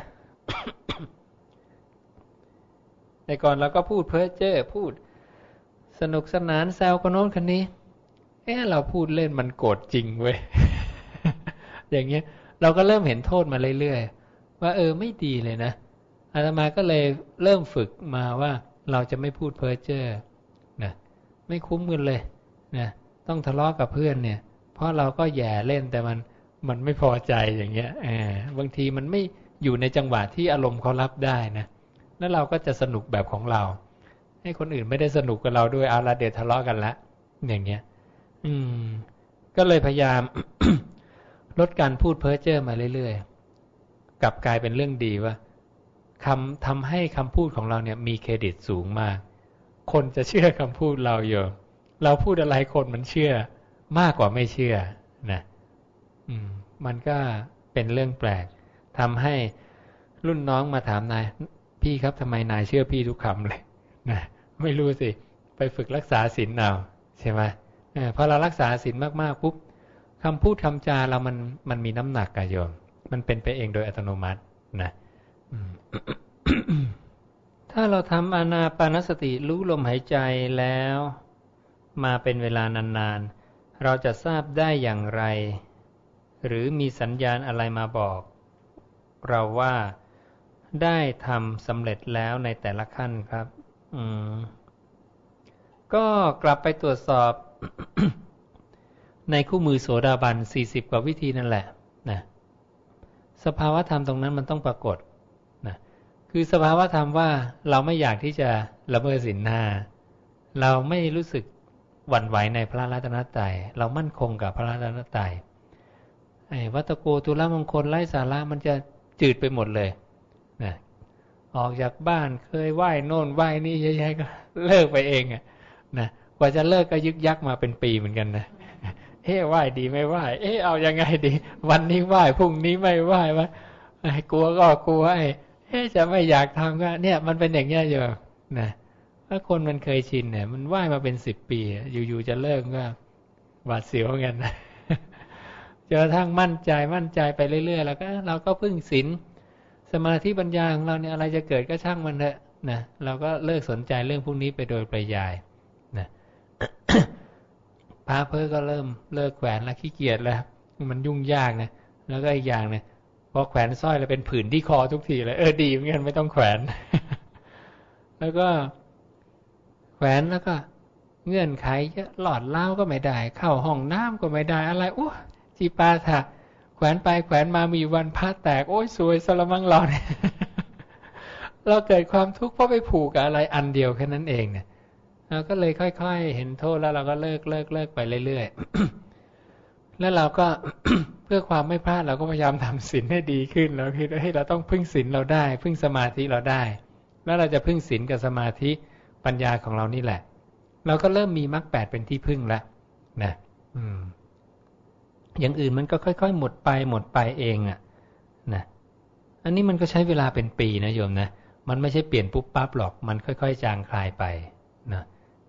แต่ก่อนเราก็พูดเพ้อเจ้อพูดสนุกสนานแซวคนโน้นคนนี้เราพูดเล่นมันโกรธจริงเว้ย อย่างเงี้ยเราก็เริ่มเห็นโทษมาเรื่อยๆว่าไม่ดีเลยนะอาตมาก็เลยเริ่มฝึกมาว่าเราจะไม่พูดเพ้อเจ้อนะไม่คุ้มกันเลยนะต้องทะเลาะกับเพื่อนเนี่ยเพราะเราก็แย่เล่นแต่มันไม่พอใจอย่างเงี้ยบางทีมันไม่อยู่ในจังหวะที่อารมณ์เขารับได้นะแล้วเราก็จะสนุกแบบของเราให้คนอื่นไม่ได้สนุกกับเราด้วยเอาละเดี๋ยวทะเลาะกันละอย่างเงี้ยก็เลยพยายาม ลดการพูดเพ้อเจ้อมาเรื่อยๆกลับกลายเป็นเรื่องดีว่าทำให้คำพูดของเราเนี่ยมีเครดิตสูงมากคนจะเชื่อคำพูดเราอยู่เราพูดอะไรคนมันเชื่อมากกว่าไม่เชื่อนะมันก็เป็นเรื่องแปลกทำให้รุ่นน้องมาถามนายพี่ครับทำไมนายเชื่อพี่ทุกคำเลยนะไม่รู้สิไปฝึกรักษาศีลเอาใช่ไหมพอเรารักษาศีลมากๆปุ๊บคำพูดคำจาเรามันมีน้ำหนักกับโยมมันเป็นไปเองโดยอัตโนมัตินะ ถ้าเราทำอานาปานสติรู้ลมหายใจแล้วมาเป็นเวลานานๆเราจะทราบได้อย่างไรหรือมีสัญญาณอะไรมาบอกเราว่าได้ทำสำเร็จแล้วในแต่ละขั้นครับก็กลับไปตรวจสอบ ในคู่มือโสดาบัน40กว่าวิธีนั่นแหละนะสภาวะธรรมตรงนั้นมันต้องปรากฏนะคือสภาวะธรรมว่าเราไม่อยากที่จะละเมิดศีล5เราไม่รู้สึกหวั่นไหวในพระรัตนตรัยเรามั่นคงกับพระรัตนตรัยวัตโกตุลมงคลไร้สาระมันจะจืดไปหมดเลยนะออกจากบ้านเคยไหว้โน่นไหว้นี่เยอะๆก็เลิกไปเองอ่ะนะกว่าจะเลิกก็ยึกยักมาเป็นปีเหมือนกันนะไหว้ดีไม่ไหว้เอายังไงดีวันนี้ไหว้พรุ่งนี้ไม่ไหว้วะกลัวก็กลัวจะไม่อยากทำก็เนี่ยมันเป็นอย่างเงี้ยอยู่นะถ้าคนมันเคยชินเนี่ยมันไหว้มาเป็น10 ปีอยู่ๆจะเลิกก็หวาดเสียวเหมือนกันนะจนกระทั่งมั่นใจไปเรื่อยๆแล้วก็เราก็พึ่งศีลสมาธิปัญญาของเราเนี่ยอะไรจะเกิดก็ช่างมันเถอะนะเราก็เลิกสนใจเรื่องพวกนี้ไปโดยปริยายนะ พระเพ้อก็เริ่มเลิกแขวนแล้วขี้เกียจแล้วมันยุ่งยากนะแล้วก็อีกอย่างเนี่ยพอแขวนสร้อยแล้วเป็นผื่นที่คอทุกทีเลยดีเหมือนกันไม่ต้องแขวน แล้วก็แขวนแล้วก็เงื่อนไขหลอดเล้าก็ไม่ได้เข้าห้องน้ำก็ไม่ได้อะไรโอ้จีปาถะแขวนไปแขวนมามีวันพระแตกโอ้ยสวยสละมังเราเนี่ย เราเกิดความทุกข์เพราะไปผูกกับอะไรอันเดียวแค่นั้นเองเนี่ยเราก็เลยค่อยๆเห็นโทษแล้วเราก็เลิกไปเรื่อยๆแล้วเราก็ เพื่อความไม่พลาดเราก็พยายามทำศีลให้ดีขึ้นเราคิดว่าเราต้องพึ่งศีลเราได้พึ่งสมาธิเราได้แล้วเราจะพึ่งศีลกับสมาธิปัญญาของเรานี่แหละเราก็เริ่มมีมรรค8เป็นที่พึ่งแล้วนะอย่างอื่นมันก็ค่อยๆหมดไปเองอ่ะนะอันนี้มันก็ใช้เวลาเป็นปีนะโยมนะมันไม่ใช่เปลี่ยนปุ๊บปั๊บหรอกมันค่อยๆจางคลายไปนะ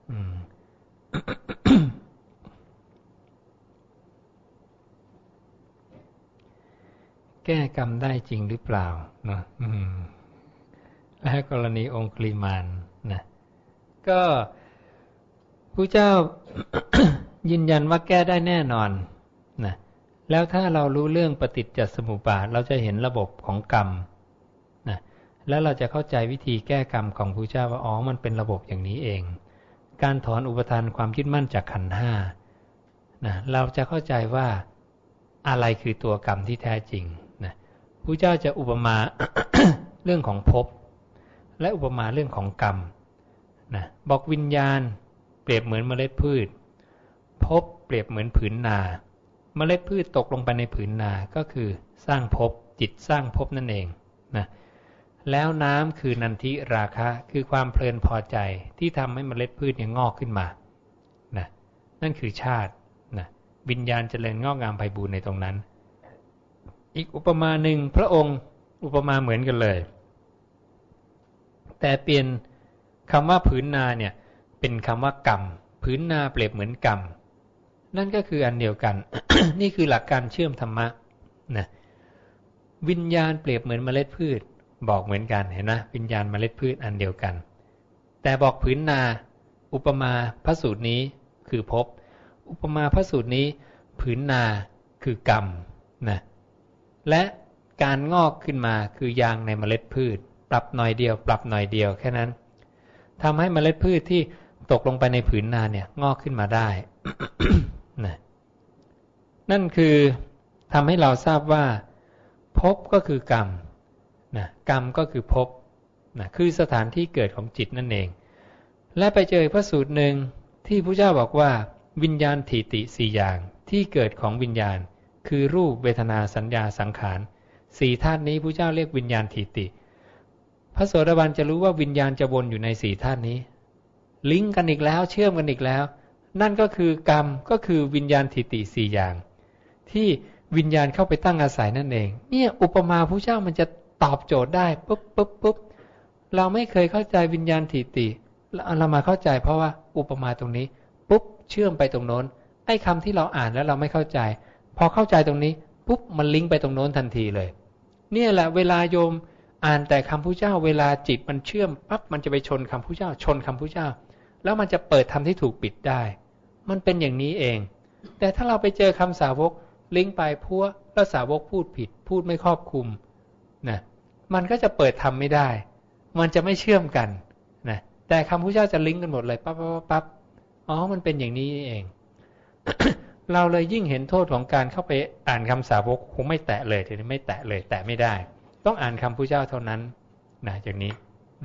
แก้กรรมได้จริงหรือเปล่าเนาะและกรณีองคุลิมานนะก็พระเจ้า ยืนยันว่าแก้ได้แน่นอนนะแล้วถ้าเรารู้เรื่องปฏิจจสมุปบาทเราจะเห็นระบบของกรรมนะแล้วเราจะเข้าใจวิธีแก้กรรมของพระเจ้าว่ามันเป็นระบบอย่างนี้เองการถอนอุปทานความยึดมั่นจากขันธ์ห้านะเราจะเข้าใจว่าอะไรคือตัวกรรมที่แท้จริงนะพระเจ้าจะอุปมา เรื่องของภพและอุปมาเรื่องของกรรมนะบอกวิญญาณเปรียบเหมือนเมล็ดพืชภพเปรียบเหมือนผืนนาเมล็ดพืชตกลงไปในผืนนาก็คือสร้างภพจิตสร้างภพนั่นเองนะแล้วน้ำคือนันทิราคะคือความเพลินพอใจที่ทำให้เมล็ดพืชเนี่ยงอกขึ้นมานะนั่นคือชาตินะวิญญาณเจริญงอกงามไพบูลย์ในตรงนั้นอีกอุปมาหนึ่งพระองค์อุปมาเหมือนกันเลยแต่เปลี่ยนคำว่าผืนนาเนี่ยเป็นคำว่ากรรมผืนนาเปรียบเหมือนกรรมนั่นก็คืออันเดียวกัน นี่คือหลักการเชื่อมธรรมะนะวิญญาณเปรียบเหมือนเมล็ดพืชบอกเหมือนกันเห็นไหมวิญญาณเมล็ดพืชอันเดียวกันแต่บอกผืนนาอุปมาพระสูตรนี้คือภพอุปมาพระสูตรนี้ผืนนาคือกรรมนะและการงอกขึ้นมาคือยางในเมล็ดพืชปรับหน่อยเดียวแค่นั้นทำให้เมล็ดพืชที่ตกลงไปในผืนนาเนี่ยงอกขึ้นมาได้ นะนั่นคือทำให้เราทราบว่าภพก็คือกรรมนะกรรมก็คือภพนะคือสถานที่เกิดของจิตนั่นเองและไปเจอพระสูตรหนึ่งที่พระเจ้าบอกว่าวิญญาณถีติ4อย่างที่เกิดของวิญญาณคือรูปเวทนาสัญญาสังขาร4ธาตุนี้พระเจ้าเรียกวิญญาณถีติพระโสดาบันจะรู้ว่าวิญญาณจะวนอยู่ใน4ธาตุนี้ลิงก์กันอีกแล้วเชื่อมกันอีกแล้วนั่นก็คือกรรมก็คือวิญญาณถีติ4อย่างที่วิญญาณเข้าไปตั้งอาศัยนั่นเองเนี่ยอุปมาพระเจ้ามันจะตอบโจทย์ได้ปุ๊บเราไม่เคยเข้าใจวิญญาณถีติเรามาเข้าใจเพราะว่าอุปมาตรงนี้ปุ๊บเชื่อมไปตรงโน้นไอ้คำที่เราอ่านแล้วเราไม่เข้าใจพอเข้าใจตรงนี้ปุ๊บมันลิงก์ไปตรงโน้นทันทีเลยเนี่ยแหละเวลาโยมอ่านแต่คำพุทธเจ้าเวลาจิตมันเชื่อมปั๊บมันจะไปชนคำพุทธเจ้าชนคำพุทธเจ้าแล้วมันจะเปิดธรรมที่ถูกปิดได้มันเป็นอย่างนี้เองแต่ถ้าเราไปเจอคำสาวกลิงก์ไปพัวแล้วสาวกพูดผิดพูดไม่ครอบคลุมนะมันก็จะเปิดธรรมไม่ได้มันจะไม่เชื่อมกันนะแต่คำพุทธเจ้าจะลิงก์กันหมดเลยปั๊บมันเป็นอย่างนี้เอง เราเลยยิ่งเห็นโทษของการเข้าไปอ่านคำสาวกคงไม่แตะเลยทีนี้ไม่แตะเลยแตะไม่ได้ต้องอ่านคำพุทธเจ้าเท่านั้นนะอย่างนี้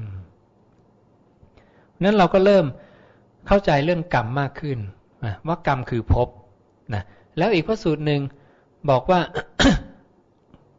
นั้นเราก็เริ่มเข้าใจเรื่องกรรมมากขึ้นว่ากรรมคือภพนะแล้วอีกพระสูตรหนึ่งบอกว่า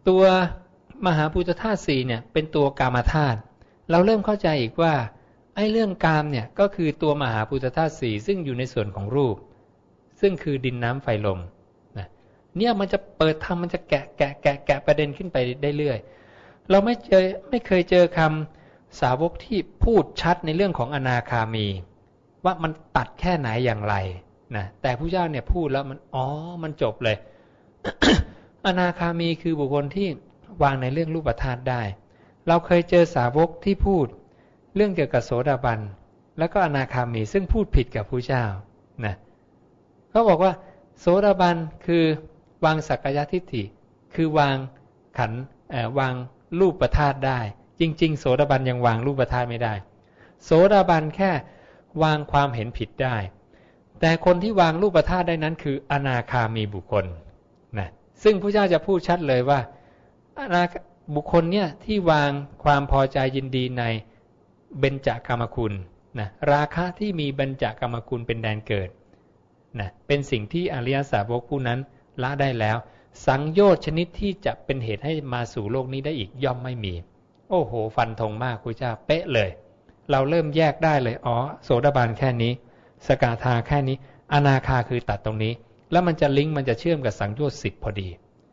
ตัวมหาภูตธาตุ4เนี่ยเป็นตัวกามธาตุเราเริ่มเข้าใจอีกว่าไอ้เรื่องกามเนี่ยก็คือตัวมหาภูตธาตุ4ซึ่งอยู่ในส่วนของรูปซึ่งคือดินน้ำไฟลมนะเนี่ยมันจะเปิดทำมันจะแกะประเด็นขึ้นไปได้เรื่อยเราไม่เคยเจอคำสาวกที่พูดชัดในเรื่องของอนาคามีว่ามันตัดแค่ไหนอย่างไรนะแต่พระเจ้าเนี่ยพูดแล้วมันจบเลย อนาคามีคือบุคคลที่วางในเรื่องรูปธาตุได้เราเคยเจอสาวกที่พูดเรื่องเกี่ยวกับโสดาบันแล้วก็อนาคามีซึ่งพูดผิดกับพระเจ้านะเขาบอกว่าโสดาบันคือวางสักกายทิฏฐิคือวางขันธ์วางรูปธาตุได้จริงๆโสดาบันยังวางรูปธาตุไม่ได้โสดาบันแค่วางความเห็นผิดได้แต่คนที่วางรูปธาตุได้นั้นคืออนาคามีบุคคลนะซึ่งพระเจ้าจะพูดชัดเลยว่าบุคคลเนี่ยที่วางความพอใจยินดีในเบญจกามคุณนะราคะที่มีเบญจกามคุณเป็นแดนเกิดนะเป็นสิ่งที่อริยสาวกผู้นั้นละได้แล้วสังโยชน์ชนิดที่จะเป็นเหตุให้มาสู่โลกนี้ได้อีกย่อมไม่มีโอ้โหฟันธงมากพระเจ้าเป๊ะเลยเราเริ่มแยกได้เลยโสดาบันแค่นี้สกทาแค่นี้อนาคาคือตัดตรงนี้แล้วมันจะลิงก์มันจะเชื่อมกับสังโยชน์10พอดี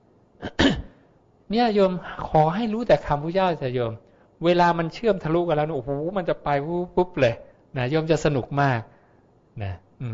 เนี่ยโยมขอให้รู้แต่คำพระเจ้าจะโยมเวลามันเชื่อมทะลุกันแล้วโอ้โหมันจะไปปุ๊บเลยนะโยมจะสนุกมากนะ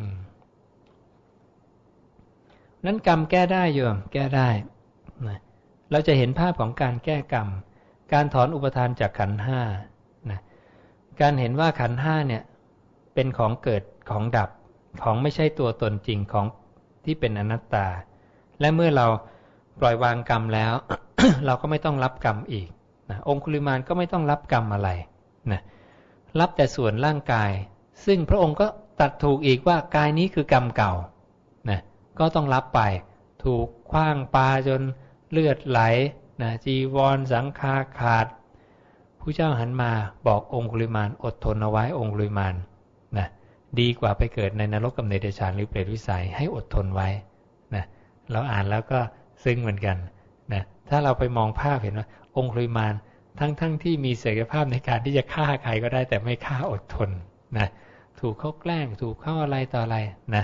นั้นกรรมแก้ได้โยมแก้ได้นะเราจะเห็นภาพของการแก้กรรมการถอนอุปทานจากขันธ์ห้านะการเห็นว่าขันธ์ห้าเนี่ยเป็นของเกิดของดับของไม่ใช่ตัวตนจริงของที่เป็นอนัตตาและเมื่อเราปล่อยวางกรรมแล้ว เราก็ไม่ต้องรับกรรมอีกนะองคุลิมานก็ไม่ต้องรับกรรมอะไรนะรับแต่ส่วนร่างกายซึ่งพระองค์ก็ตัดถูกอีกว่ากายนี้คือกรรมเก่านะก็ต้องรับไปถูกขว้างปาจนเลือดไหลนะจีวรสังฆาขาดผู้เจ้าหันมาบอกองคุลิมานอดทนเอาไว้องคุลิมานนะดีกว่าไปเกิดในนรกกับเนรเดชานหรือเปรตวิสัยให้อดทนไว้นะเราอ่านแล้วก็ซึ้งเหมือนกันนะถ้าเราไปมองภาพเห็นว่าองคุลิมานทั้งที่มีศักยภาพในการที่จะฆ่าใครก็ได้แต่ไม่ฆ่าอดทนนะถูกเขาแกล้งถูกเข้าอะไรต่ออะไรนะ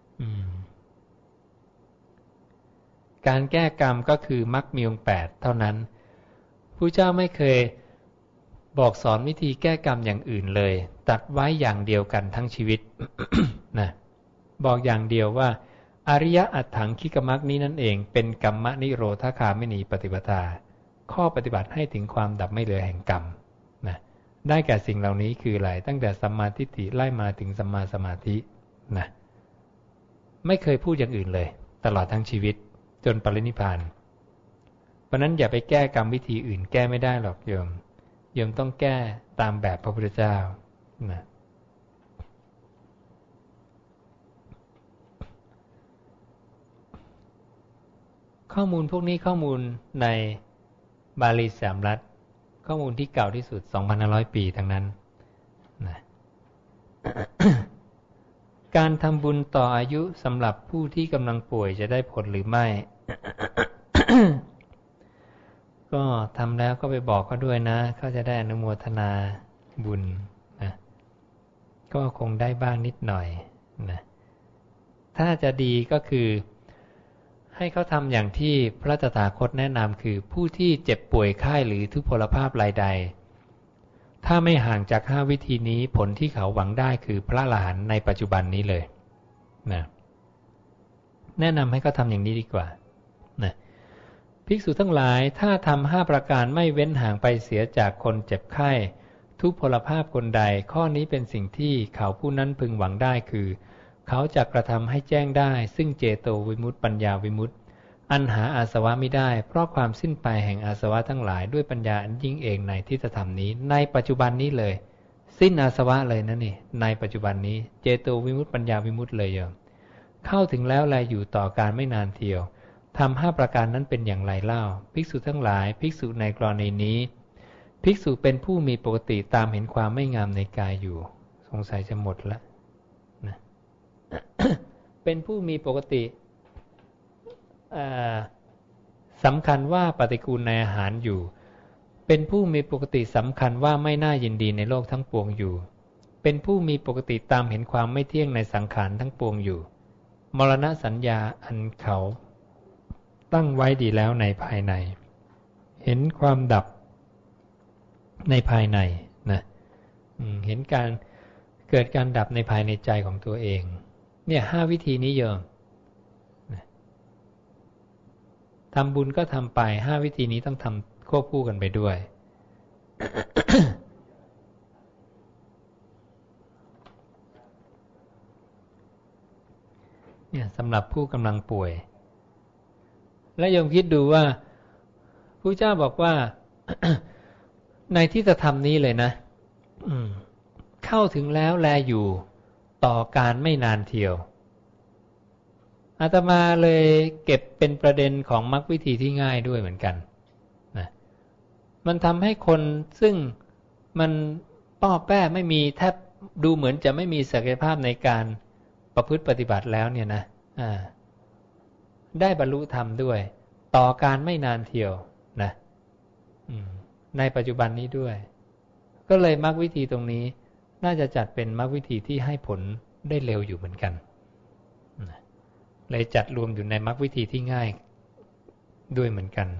การแก้กรรมก็คือมรรคมีองค์8เท่านั้นผู้เจ้าไม่เคยบอกสอนวิธีแก้กรรมอย่างอื่นเลยตัดไว้อย่างเดียวกันทั้งชีวิต นะบอกอย่างเดียวว่าอริยอัตถังคิกมรรคนี้นั่นเองเป็นกัมมนิโรธคามินีปฏิปทาข้อปฏิบัติให้ถึงความดับไม่เหลือแห่งกรรมนะได้แก่สิ่งเหล่านี้คืออะไรตั้งแต่สัมมาทิฏฐิไล่มาถึงสัมมาสมาธินะไม่เคยพูดอย่างอื่นเลยตลอดทั้งชีวิตจนปรินิพพานเพราะนั้นอย่าไปแก้กรรมวิธีอื่นแก้ไม่ได้หรอกโยมต้องแก้ตามแบบพระพุทธเจ้านะข้อมูลพวกนี้ข้อมูลในบาลีสามรัฐข้อมูลที่เก่าที่สุด 2,500 ปีทั้งนั้นนะ การทำบุญต่ออายุสำหรับผู้ที่กำลังป่วยจะได้ผลหรือไม่ ก็ทำแล้วก็ไปบอกเขาด้วยนะเขาจะได้อนุโมทนาบุญนะก็คงได้บ้างนิดหน่อยนะถ้าจะดีก็คือให้เขาทำอย่างที่พระตถาคตแนะนำคือผู้ที่เจ็บป่วยไข้หรือทุพพลภาพรายใดถ้าไม่ห่างจาก5วิธีนี้ผลที่เขาหวังได้คือพระอรหันต์ในปัจจุบันนี้เลยนะแนะนำให้เขาทำอย่างนี้ดีกว่านะภิกษุทั้งหลายถ้าทำ5ประการไม่เว้นห่างไปเสียจากคนเจ็บไข้ทุพพลภาพคนใดข้อนี้เป็นสิ่งที่เขาผู้นั้นพึงหวังได้คือเขาจะกระทำให้แจ้งได้ซึ่งเจโตวิมุตติปัญญาวิมุตติอันหาอาสวะไม่ได้เพราะความสิ้นไปแห่งอาสวะทั้งหลายด้วยปัญญาอันยิ่งเองในทิฏฐธรรมนี้ในปัจจุบันนี้เลยสิ้นอาสวะเลยนะนี่ในปัจจุบันนี้เจโตวิมุตติปัญญาวิมุตติเลยโยมเข้าถึงแล้วแลอยู่ต่อการไม่นานเทียวทำ5ประการนั้นเป็นอย่างไรเล่าภิกษุทั้งหลายภิกษุในกรณีนี้ภิกษุเป็นผู้มีปกติตามเห็นความไม่งามในกายอยู่สงสัยจะหมดละนะ เป็นผู้มีปกติสำคัญว่าปฏิกูลในอาหารอยู่เป็นผู้มีปกติสำคัญว่าไม่น่ายินดีในโลกทั้งปวงอยู่เป็นผู้มีปกติตามเห็นความไม่เที่ยงในสังขารทั้งปวงอยู่มรณะสัญญาอันเขาตั้งไว้ดีแล้วในภายในเห็นความดับในภายในนะเห็นการเกิดการดับในภายในใจของตัวเองเนี่ย5วิธีนี้โยมทำบุญก็ทำไป5วิธีนี้ต้องทำควบคู่กันไปด้วย เนี่ยสำหรับผู้กำลังป่วยและโยมคิดดูว่าพระเจ้าบอกว่า ในที่จะทำนี้เลยนะเข้าถึงแล้วแลอยู่ต่อการไม่นานเทียวอาตมาเลยเก็บเป็นประเด็นของมรรควิธีที่ง่ายด้วยเหมือนกันนะมันทำให้คนซึ่งมันป้อแป้ไม่มีแทบดูเหมือนจะไม่มีศักยภาพในการประพฤติปฏิบัติแล้วเนี่ยนะได้บรรลุธรรมด้วยต่อการไม่นานเทียวนะในปัจจุบันนี้ด้วยก็เลยมรรควิธีตรงนี้น่าจะจัดเป็นมรรควิธีที่ให้ผลได้เร็วอยู่เหมือนกันเลยจัดรวมอยู่ในมรรควิธีที่ง่ายด้วยเหมือนกัน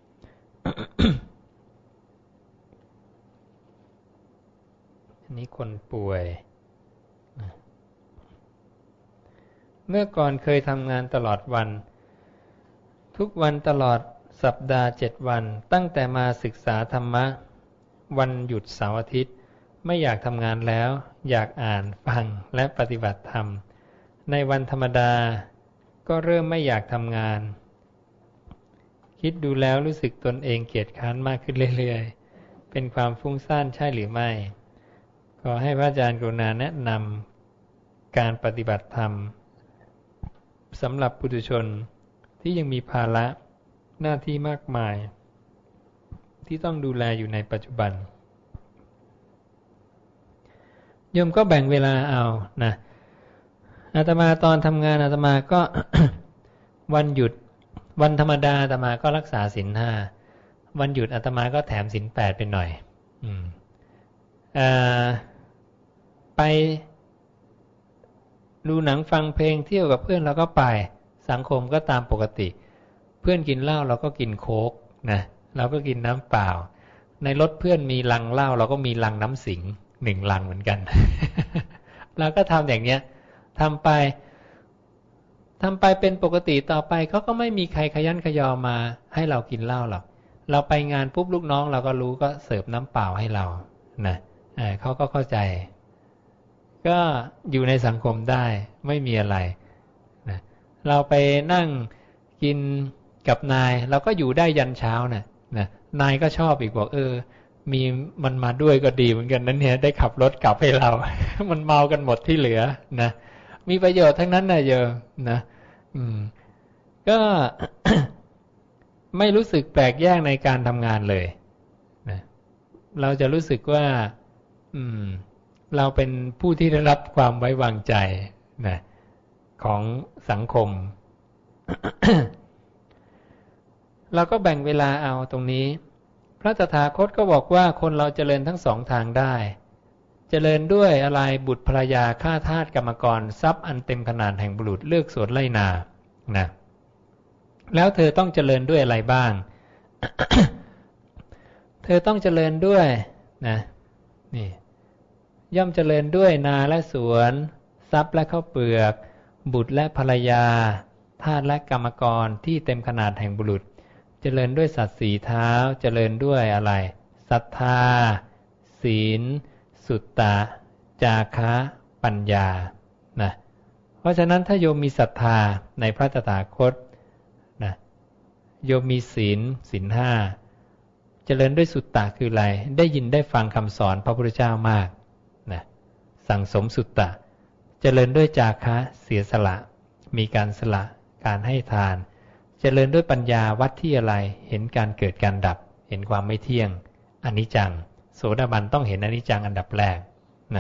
อันนี้คนป่วยเมื่อก่อนเคยทำงานตลอดวันทุกวันตลอดสัปดาห์7 วันตั้งแต่มาศึกษาธรรมะวันหยุดเสาร์อาทิตย์ไม่อยากทำงานแล้วอยากอ่านฟังและปฏิบัติธรรมในวันธรรมดาก็เริ่มไม่อยากทำงานคิดดูแล้วรู้สึกตนเองเกียจคร้านมากขึ้นเรื่อยๆเป็นความฟุ้งซ่านใช่หรือไม่ขอให้พระอาจารย์กรุณาแนะนำการปฏิบัติธรรมสำหรับปุถุชนที่ยังมีภาระหน้าที่มากมายที่ต้องดูแลอยู่ในปัจจุบันโยมก็แบ่งเวลาเอานะอาตมาตอนทำงานอาตมาก็ วันหยุดวันธรรมดาอาตมาก็รักษาศีล 5วันหยุดอาตมาก็แถมศีล 8ไปหน่อยไปดูหนังฟังเพลงเที่ยวกับเพื่อนเราก็ไปสังคมก็ตามปกติเพื่อนกินเหล้าเราก็กินโค้กนะเราก็กินน้ำเปล่าในรถเพื่อนมีลังเหล้าเราก็มีลังน้ำสิง1 ลังเหมือนกัน เราก็ทำอย่างเนี้ยทำไปเป็นปกติต่อไปเขาก็ไม่มีใครขยันขยอมาให้เรากินเหล้าหรอกเราไปงานปุ๊บลูกน้องเราก็รู้ก็เสิร์ฟน้ำเปล่าให้เรานะเขาก็เข้าใจก็อยู่ในสังคมได้ไม่มีอะไรนะเราไปนั่งกินกับนายเราก็อยู่ได้ยันเช้านะนายก็ชอบอีกบอกมีมันมาด้วยก็ดีเหมือนกันนั้นเนี่ยได้ขับรถกลับให้เรา มันเมากันหมดที่เหลือนะมีประโยชน์ทั้งนั้นนะโยมนะก็ ไม่รู้สึกแปลกแยกในการทำงานเลยนะเราจะรู้สึกว่าเราเป็นผู้ที่ได้รับความไว้วางใจนะของสังคม เราก็แบ่งเวลาเอาตรงนี้พระตถาคตก็บอกว่าคนเราเจริญทั้ง2 ทางได้เจริญด้วยอะไรบุตรภรรยาข้าทาสกรรมกรทรัพย์อันเต็มขนาดแห่งบุรุษเลือกสวนไร่นานะแล้วเธอต้องเจริญด้วยอะไรบ้าง เธอต้องเจริญด้วยนะนี่ย่อมเจริญด้วยนาและสวนทรัพย์และข้าวเปลือกบุตรและภรรยาทาสและกรรมกรที่เต็มขนาดแห่งบุรุษเจริญด้วยสัตว์4 เท้าเจริญด้วยอะไรศรัทธาศีลสุตตะจาคะปัญญานะเพราะฉะนั้นถ้าโยมมีศรัทธาในพระตถาคตนะโยมมีศีล 5เจริญด้วยสุตตะคืออะไรได้ยินได้ฟังคำสอนพระพุทธเจ้ามากนะสั่งสมสุตตะเจริญด้วยจาคะเสียสละมีการสละการให้ทานเจริญด้วยปัญญาวัดที่อะไรเห็นการเกิดการดับเห็นความไม่เที่ยงอนิจจังโสดาบันต้องเห็นอนิจจังอันดับแรกนะ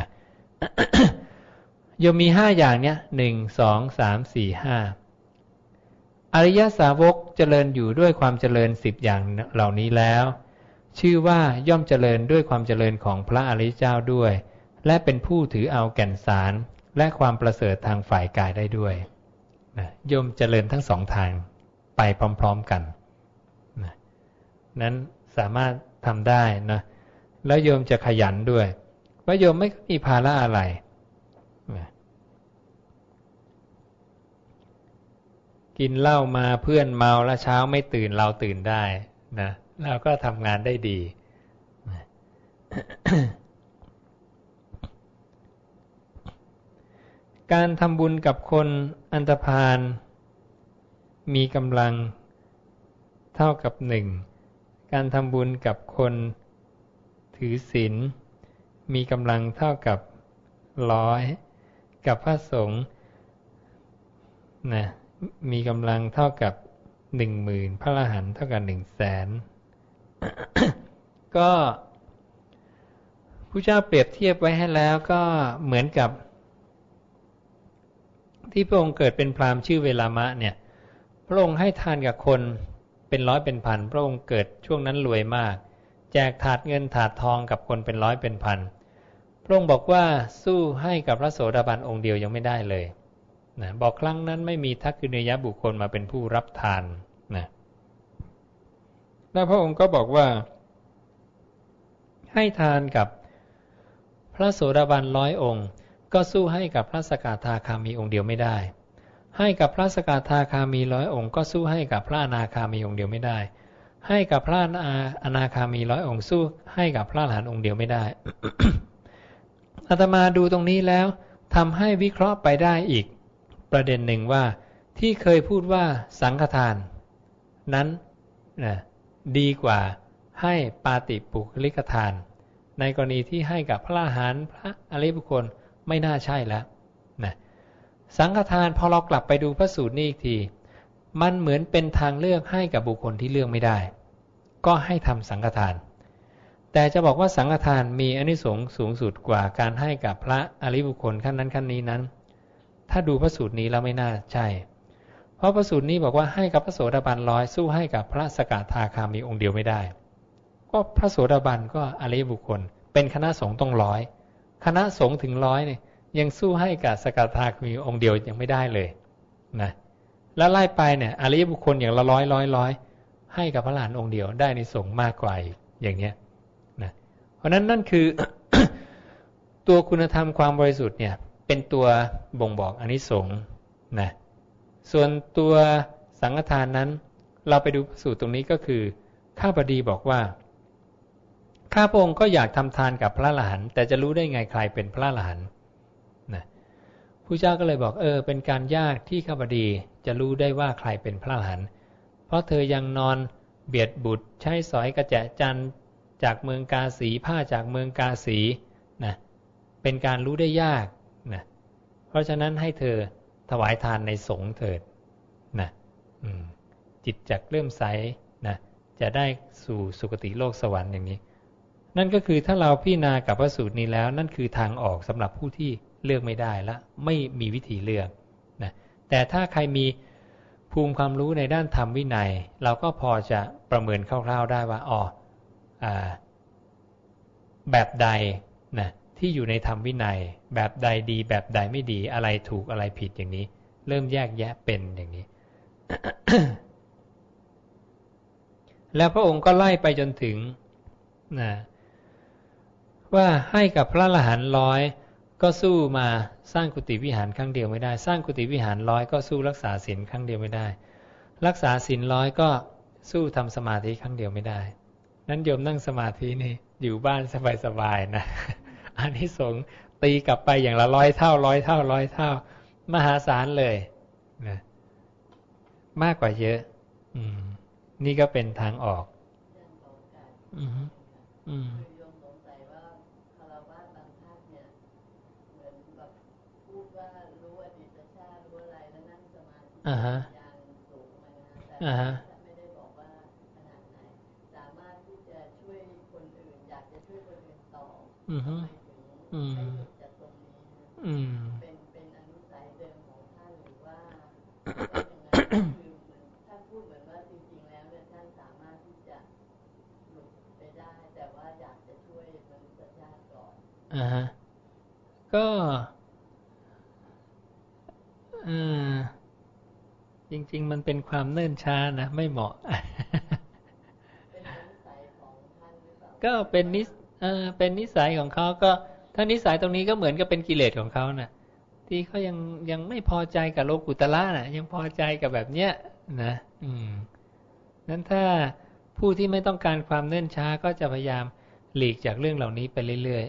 โยมมี5 อย่างเนี้ย1 2 3 4 5 อริยสาวกเจริญอยู่ด้วยความเจริญ10อย่างเหล่านี้แล้วชื่อว่าย่อมเจริญด้วยความเจริญของพระอริยเจ้าด้วยและเป็นผู้ถือเอาแก่นสารและความประเสริฐทางฝ่ายกายได้ด้วยนะย่อมเจริญทั้งสองทางไปพร้อมๆกันนะนั้นสามารถทำได้นะแล้วโยมจะขยันด้วยเพราะโยมไม่มีภาระอะไรนะกินเหล้ามาเพื่อนเมาแล้วเช้าไม่ตื่นเราตื่นได้นะเราก็ทำงานได้ดีนะการทำบุญกับคนอันธพาลมีกำลังเท่ากับ1การทำบุญกับคนถือศีลมีกำลังเท่ากับ100กับพระสงฆ์นะมีกำลังเท่ากับ 10,000 พระอรหันต์เท่ากับ 100,000 ก็พระเจ้าเปรียบเทียบไว้ให้แล้วก็เหมือนกับที่พระองค์เกิดเป็นพราหมณ์ชื่อเวลามะเนี่ยพระองค์ให้ทานกับคนเป็นร้อยเป็นพันพระองค์เกิดช่วงนั้นรวยมากแจกถาดเงินถาดทองกับคนเป็นร้อยเป็นพันพระองค์บอกว่าสู้ให้กับพระโสดาบันองค์เดียวยังไม่ได้เลยนะบอกครั้งนั้นไม่มีทักขิเนยบุคคลมาเป็นผู้รับทานนะแล้วพระองค์ก็บอกว่าให้ทานกับพระโสดาบัน100 องค์ก็สู้ให้กับพระสกทาคามีองค์เดียวไม่ได้ให้กับพระสกทาคามี100 องค์ก็สู้ให้กับพระอนาคามีองค์เดียวไม่ได้ให้กับพระอนาคามี100 องค์สู้ให้กับพระอรหันต์องค์เดียวไม่ได้ อาตมาดูตรงนี้แล้วทำให้วิเคราะห์ไปได้อีกประเด็นหนึ่งว่าที่เคยพูดว่าสังฆทานนั้นดีกว่าให้ปาติปุคลิกทานในกรณีที่ให้กับพระอรหันต์พระอริยบุคคลไม่น่าใช่แล้วนะสังฆทานพอเรากลับไปดูพระสูตรนี้อีกทีมันเหมือนเป็นทางเลือกให้กับบุคคลที่เลือกไม่ได้ก็ให้ทำสังฆทานแต่จะบอกว่าสังฆทานมีอานิสงส์สูงสุดกว่าการให้กับพระอริยบุคคลขั้นนั้นขั้นนี้นั้นถ้าดูพระสูตรนี้แล้วไม่น่าใช่เพราะพระสูตรนี้บอกว่าให้กับพระโสดาบัน100สู้ให้กับพระสกทาคามีองค์เดียวไม่ได้ก็พระโสดาบันก็อริยบุคคลเป็นคณะสงฆ์ต้อง100คณะสงฆ์ถึง100เนี่ยยังสู้ให้กับสกทาคามีองค์เดียวยังไม่ได้เลยนะแล้วไล่ไปเนี่ยอริยบุคคลอย่างละ100ให้กับพระอรหันต์องค์เดียวได้ในสงฆ์มากกว่าอย่างเนี้ยนะเพราะนั้นนั่นคือ ตัวคุณธรรมความบริสุทธิ์เนี่ยเป็นตัวบ่งบอกอานิสงส์นะส่วนตัวสังฆทานนั้นเราไปดูสูตรตรงนี้ก็คือข้าพดีบอกว่าข้าพระองค์ก็อยากทำทานกับพระอรหันต์แต่จะรู้ได้ไงใครเป็นพระอรหันต์นะผู้เจ้าก็เลยบอกเป็นการยากที่ข้าพดีจะรู้ได้ว่าใครเป็นพระอรหันต์เพราะเธอยังนอนเบียดบุตรใช้สอยกระแจจันจากเมืองกาสีผ้าจากเมืองกาสีนะเป็นการรู้ได้ยากนะเพราะฉะนั้นให้เธอถวายทานในสงฆ์เถิดนะจิตจักเริ่มใสนะจะได้สู่สุคติโลกสวรรค์อย่างนี้นั่นก็คือถ้าเราพิจารณากับพระสูตรนี้แล้วนั่นคือทางออกสำหรับผู้ที่เลือกไม่ได้และไม่มีวิธีเลือกนะแต่ถ้าใครมีภูมิความรู้ในด้านธรรมวินัยเราก็พอจะประเมินคร่าวๆได้ว่าแบบใดนะที่อยู่ในธรรมวินัยแบบใดดีแบบใดไม่ดีอะไรถูกอะไรผิดอย่างนี้เริ่มแยกแยะเป็นอย่างนี้ แล้วพระองค์ก็ไล่ไปจนถึงนะว่าให้กับพระอรหันต์100ก็สู้มาสร้างกุฏิวิหารครั้งเดียวไม่ได้สร้างกุฏิวิหาร100ก็สู้รักษาศีลครั้งเดียวไม่ได้รักษาศีล100ก็สู้ทำสมาธิครั้งเดียวไม่ได้นั้นโยมนั่งสมาธินี่อยู่บ้านสบายๆนะอานิสงส์ตีกลับไปอย่างละ100 เท่ามหาศาลเลยนะมากกว่าเยอะนี่ก็เป็นทางออกอ่าฮะไม่ได้บอกว่าขนาดไหนสามารถที่จะช่วยคนอื่นอยากจะช่วยคนอื่นต่อไม่ถึงให้หยุดจากตรงนี้เป็นอนุสัยเดิมของท่านหรือว่ายังไงคือเหมือนก็จริงๆมันเป็นความเนิ่นช้านะไม่เหมาะก็เป็นนิสัยของเขาก็ถ้านิสัยตรงนี้ก็เหมือนกับเป็นกิเลสของเขานะที่เขายังไม่พอใจกับโลกุตละนะยังพอใจกับแบบเนี้ยนะนั้นถ้าผู้ที่ไม่ต้องการความเนิ่นช้าก็จะพยายามหลีกจากเรื่องเหล่านี้ไปเรื่อย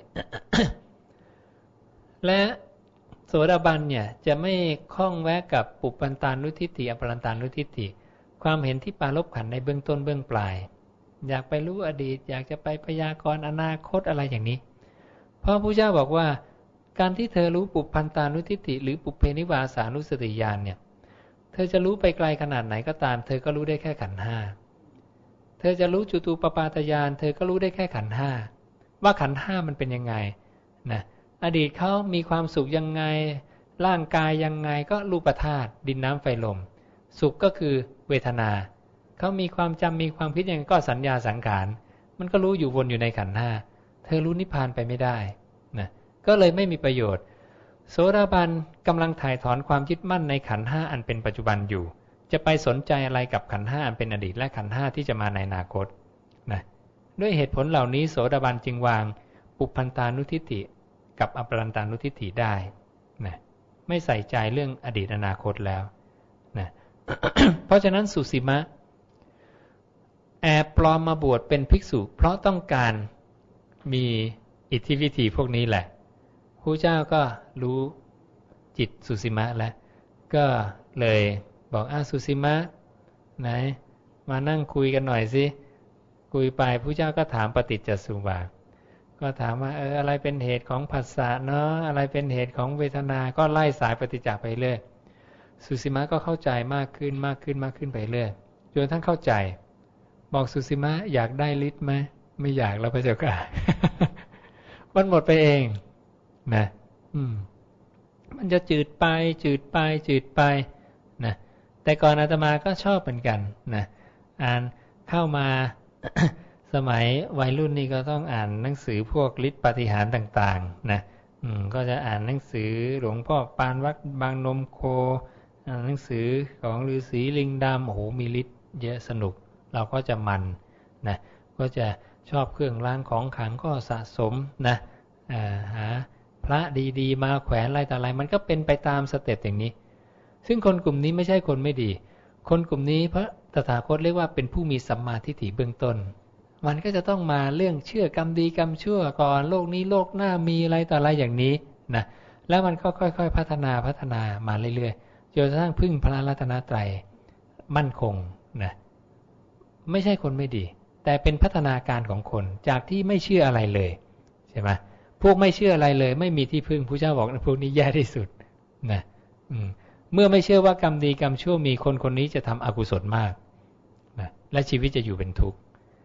ๆ และโสดาบันเนี่ยจะไม่คล้องแวะกับปุปปันตานุทิฏฐิอปรันตานุทิฏฐิความเห็นที่ปรารภขันธ์ในเบื้องต้นเบื้องปลายอยากไปรู้อดีตอยากจะไปพยากรณ์อนาคตอะไรอย่างนี้เพราะพระเจ้าบอกว่าการที่เธอรู้ปุปปันตานุทิฏฐิหรือปุเพนิวาสานุสติญาณเนี่ยเธอจะรู้ไปไกลขนาดไหนก็ตามเธอก็รู้ได้แค่ขันธ์ห้าเธอจะรู้จุตูปปาตญาณเธอก็รู้ได้แค่ขันธ์ห้าว่าขันธ์ห้ามันเป็นยังไงนะอดีตเขามีความสุขยังไงร่างกายยังไงก็รูปธาตุดินน้ำไฟลมสุขก็คือเวทนาเขามีความจำมีความคิดยังไงก็สัญญาสังขารมันก็รู้อยู่วนอยู่ในขันธ์ห้าเธอรู้นิพพานไปไม่ได้นะก็เลยไม่มีประโยชน์โสดาบันกำลังถ่ายถอนความยึดมั่นในขันธ์ห้าอันเป็นปัจจุบันอยู่จะไปสนใจอะไรกับขันธ์ห้าอันเป็นอดีตและขันธ์ห้าที่จะมาในอนาคตนะด้วยเหตุผลเหล่านี้โสดาบันจึงวางปุปปันตานุทิฏฐิกับอปรันตานุทิฏฐิได้นะไม่ใส่ใจเรื่องอดีตอนาคตแล้วนะ เพราะฉะนั้นสุสีมะแอบปลอมมาบวชเป็นภิกษุเพราะต้องการมีอิทธิวิธีพวกนี้แหละพระเจ้าก็รู้จิตสุสีมะแล้วก็เลยบอกสุสีมะไหนมานั่งคุยกันหน่อยสิคุยไปพระเจ้าก็ถามปฏิจจสมุปบาทก็ถามว่าอะไรเป็นเหตุของผัสสะเนาะอะไรเป็นเหตุของเวทนาก็ไล่สายปฏิจจไปเรื่อยสุสีมะก็เข้าใจมากขึ้นไปเรื่อยจนทั้งเข้าใจบอกสุสีมะอยากได้ฤทธิ์ไหมไม่อยากแล้วพระเจ้าค่ะ มันหมดไปเองนะมันจะจืดไปนะแต่ก่อนอาตมาก็ชอบเหมือนกันนะอ่านเข้ามา สมัยวัยรุ่นนี่ก็ต้องอ่านหนังสือพวกฤทธิปาฏิหาริย์ต่างๆนะก็จะอ่านหนังสือหลวงพ่อปานวัดบางนมโคอ่านหนังสือของฤาษีลิงดำโอ้โหมีฤทธิ์เยอะสนุกเราก็จะมันนะก็จะชอบเครื่องรางของขลังก็สะสมนะหาพระดีๆมาแขวนอะไรต่ออะไรมันก็เป็นไปตามสเต็ปอย่างนี้ซึ่งคนกลุ่มนี้ไม่ใช่คนไม่ดีคนกลุ่มนี้พระตถาคตเรียกว่าเป็นผู้มีสัมมาทิฏฐิเบื้องต้นมันก็จะต้องมาเรื่องเชื่อกรรมดีกรรมชั่วก่อนโลกนี้โลกหน้ามีอะไรต่ออะไรอย่างนี้นะแล้วมันก็ค่อยๆพัฒนามาเรื่อยๆจนกระทั่งพึ่งพระรัตนตรัยมั่นคงนะไม่ใช่คนไม่ดีแต่เป็นพัฒนาการของคนจากที่ไม่เชื่ออะไรเลยใช่ไหมพวกไม่เชื่ออะไรเลยไม่มีที่พึ่งพระเจ้าบอกพวกนี้แย่ที่สุดนะเมื่อไม่เชื่อว่ากรรมดีกรรมชั่วมีคนนี้จะทำอกุศลมากนะและชีวิตจะอยู่เป็นทุกข์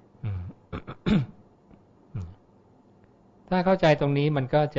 ถ้าเข้าใจตรงนี้มันก็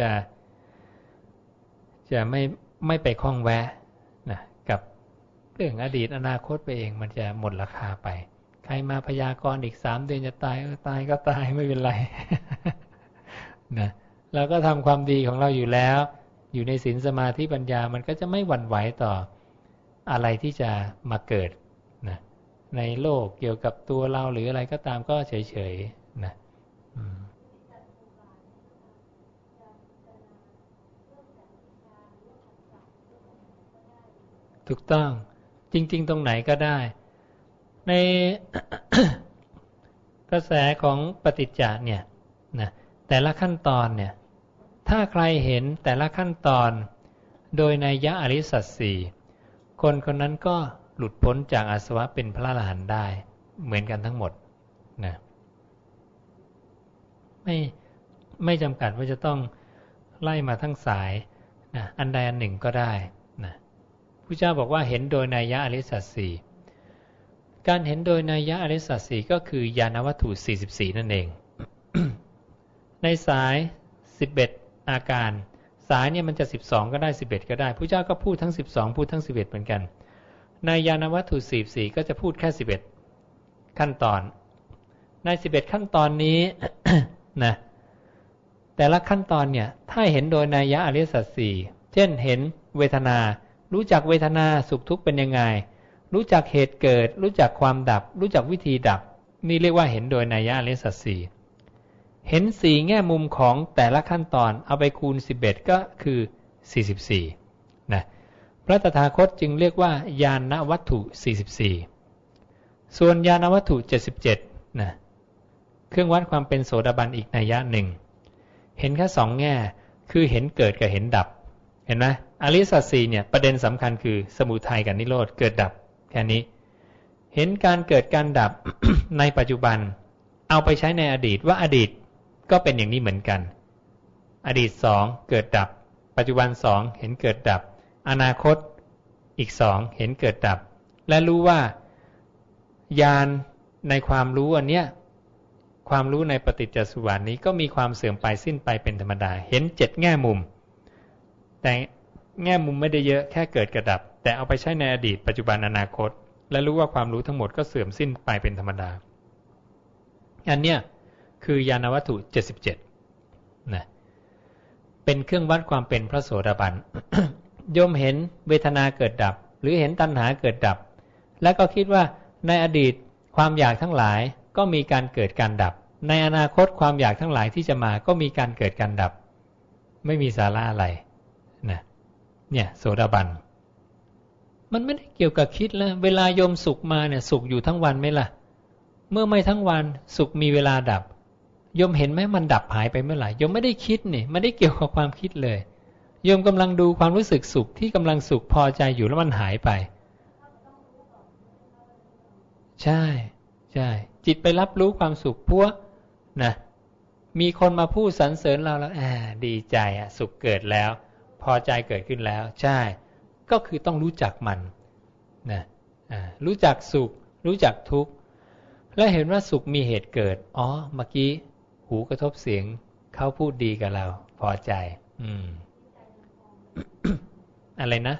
จะไม่ไปคล้องแวะนะกับเรื่องอดีตอนาคตไปเองมันจะหมดราคาไปใครมาพยากรณ์อีก3 เดือนจะตายตายก็ตายไม่เป็นไร นะเราก็ทำความดีของเราอยู่แล้วอยู่ในศีลสมาธิปัญญามันก็จะไม่หวั่นไหวต่ออะไรที่จะมาเกิดนะในโลกเกี่ยวกับตัวเราหรืออะไรก็ตามก็เฉยๆนะถูกต้องจริงๆตรงไหนก็ได้ใน กระแสของปฏิจจ์เนี่ยนะแต่ละขั้นตอนเนี่ยถ้าใครเห็นแต่ละขั้นตอนโดยนัยยะอริยสัจสี่คนคนนั้นก็หลุดพ้นจากอาสวะเป็นพระอรหันต์ได้เหมือนกันทั้งหมดนะไม่จำกัดว่าจะต้องไล่มาทั้งสายนะอันใดอันหนึ่งก็ได้นะพระเจ้าบอกว่าเห็นโดยนัยยะอริยสัจสี่การเห็นโดยนัยยะอริยสัจสี่ก็คือญาณวัตถุ44นั่นเอง ในสาย11อาการสายเนี่ยมันจะ12ก็ได้11ก็ได้พระเจ้าก็พูดทั้ง12พูดทั้ง11เหมือนกันในญาณวัตถุ44ก็จะพูดแค่11ขั้นตอนใน11ขั้นตอนนี้ นะแต่ละขั้นตอนเนี่ยถ้าเห็นโดยนัยยะอริยสัจสี่เช่นเห็นเวทนารู้จักเวทนาสุขทุกข์เป็นยังไงรู้จักเหตุเกิดรู้จักความดับรู้จักวิธีดับนี่เรียกว่าเห็นโดยนัยยะอริยสัจสี่เห็น4แง่มุมของแต่ละขั้นตอนเอาไปคูณ11ก็คือ44นะพระตถาคตจึงเรียกว่าญาณวัตถุ44ส่วนญาณวัตถุ77นะเครื่องวัดความเป็นโสดาบันอีกนัยยะหนึ่งเห็นแค่2แง่คือเห็นเกิดกับเห็นดับเห็นไหมอริยสัจสี่เนี่ยประเด็นสำคัญคือสมุทัยกับนิโรธเกิดดับแค่นี้เห็นการเกิดการดับ ในปัจจุบันเอาไปใช้ในอดีตว่าอดีตก็เป็นอย่างนี้เหมือนกันอดีต2เกิดดับปัจจุบัน2เห็นเกิดดับอนาคตอีก2เห็นเกิดดับและรู้ว่าญาณในความรู้อันเนี้ยความรู้ในปฏิจจสุบาทนี้ก็มีความเสื่อมไปสิ้นไปเป็นธรรมดาเห็น7แง่มุมแต่แง่มุมไม่ได้เยอะแค่เกิดกระดับแต่เอาไปใช้ในอดีตปัจจุบันอนาคตและรู้ว่าความรู้ทั้งหมดก็เสื่อมสิ้นไปเป็นธรรมดาอันเนี้ยคือญาณวัตถุ77นะเป็นเครื่องวัดความเป็นพระโสดาบัน โยมเห็นเวทนาเกิดดับหรือเห็นตัณหาเกิดดับแล้วก็คิดว่าในอดีตความอยากทั้งหลายก็มีการเกิดการดับในอนาคตความอยากทั้งหลายที่จะมาก็มีการเกิดการดับไม่มีสาระอะไรนะเนี่ยโสดาบันมันไม่ได้เกี่ยวกับคิดแล้วเวลาโยมสุขมาเนี่ยสุขอยู่ทั้งวันไหมล่ะเมื่อไม่ทั้งวันสุขมีเวลาดับโยมเห็นไหมมันดับหายไปเมื่อไหร่โยมไม่ได้คิดนี่ไม่ได้เกี่ยวกับความคิดเลยโยมกำลังดูความรู้สึกสุขที่กำลังสุขพอใจอยู่แล้วมันหายไปใช่ใช่จิตไปรับรู้ความสุขพัวนะมีคนมาพูดสรรเสริญเราแล้วดีใจสุขเกิดแล้วพอใจเกิดขึ้นแล้วใช่ก็คือต้องรู้จักมันนะรู้จักสุขรู้จักทุกข์และเห็นว่าสุขมีเหตุเกิดเมื่อกี้หูกระทบเสียงเขาพูดดีกับเราพอใจอะไรนะ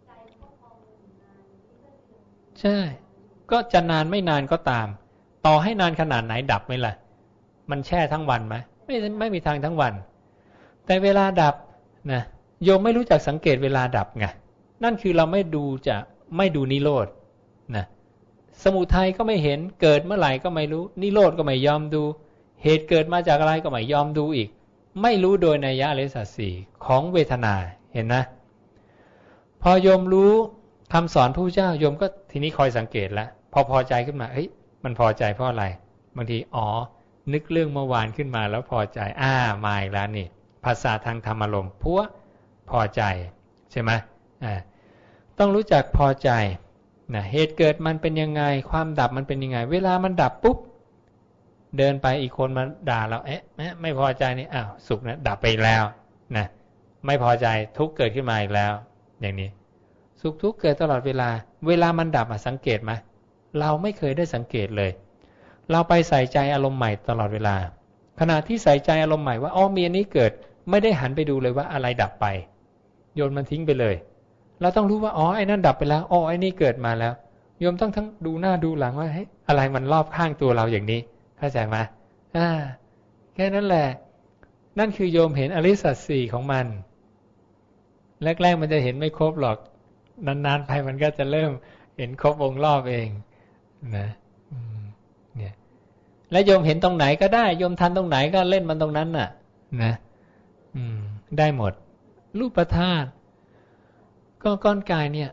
ใช่ก็จะนานไม่นานก็ตามต่อให้นานขนาดไหนดับไหมล่ะมันแช่ทั้งวันไหมไม่มีทางทั้งวันแต่เวลาดับนะโยมไม่รู้จักสังเกตเวลาดับไงนั่นคือเราไม่ดูนิโรธนะสมุทัยก็ไม่เห็นเกิดเมื่อไหร่ก็ไม่รู้นิโรธก็ไม่ยอมดูเหตุเกิดมาจากอะไรก็ไม่ยอมดูอีกไม่รู้โดยนัยยะอริยสัจสี่ของเวทนาเห็นนะพอโยมรู้คำสอนพระพุทธเจ้าโยมก็ทีนี้คอยสังเกตแล้วพอใจขึ้นมามันพอใจเพราะอะไรบางทีนึกเรื่องเมื่อวานขึ้นมาแล้วพอใจมาอีกแล้วนี่ภาษาทางธรรมอารมณ์พอใจใช่ไหมต้องรู้จักพอใจนะเหตุเกิดมันเป็นยังไงความดับมันเป็นยังไงเวลามันดับปุ๊บเดินไปอีกคนมาด่าเราไม่พอใจนี่สุขนะดับไปแล้วนะไม่พอใจทุกข์เกิดขึ้นมาอีกแล้วอย่างนี้สุขทุกข์เกิดตลอดเวลามันดับสังเกตไหมเราไม่เคยได้สังเกตเลยเราไปใส่ใจอารมณ์ใหม่ตลอดเวลาขณะที่ใส่ใจอารมณ์ใหม่ว่ามีอันนี้เกิดไม่ได้หันไปดูเลยว่าอะไรดับไปโยนมันทิ้งไปเลยเราต้องรู้ว่าไอ้นั่นดับไปแล้วไอ้นี่เกิดมาแล้วโยมต้องทั้งดูหน้าดูหลังว่าอะไรมันรอบข้างตัวเราอย่างนี้เข้าใจไหมแค่นั้นแหละนั่นคือโยมเห็นอริยสัจสี่ของมันแรกๆมันจะเห็นไม่ครบหรอกนานๆไปมันก็จะเริ่มเห็นครบวงรอบเองนะเนี่ยและโยมเห็นตรงไหนก็ได้โยมทันตรงไหนก็เล่นมันตรงนั้นน่ะนะได้หมดรูปธาตุก็ก้อนกายเนี่ย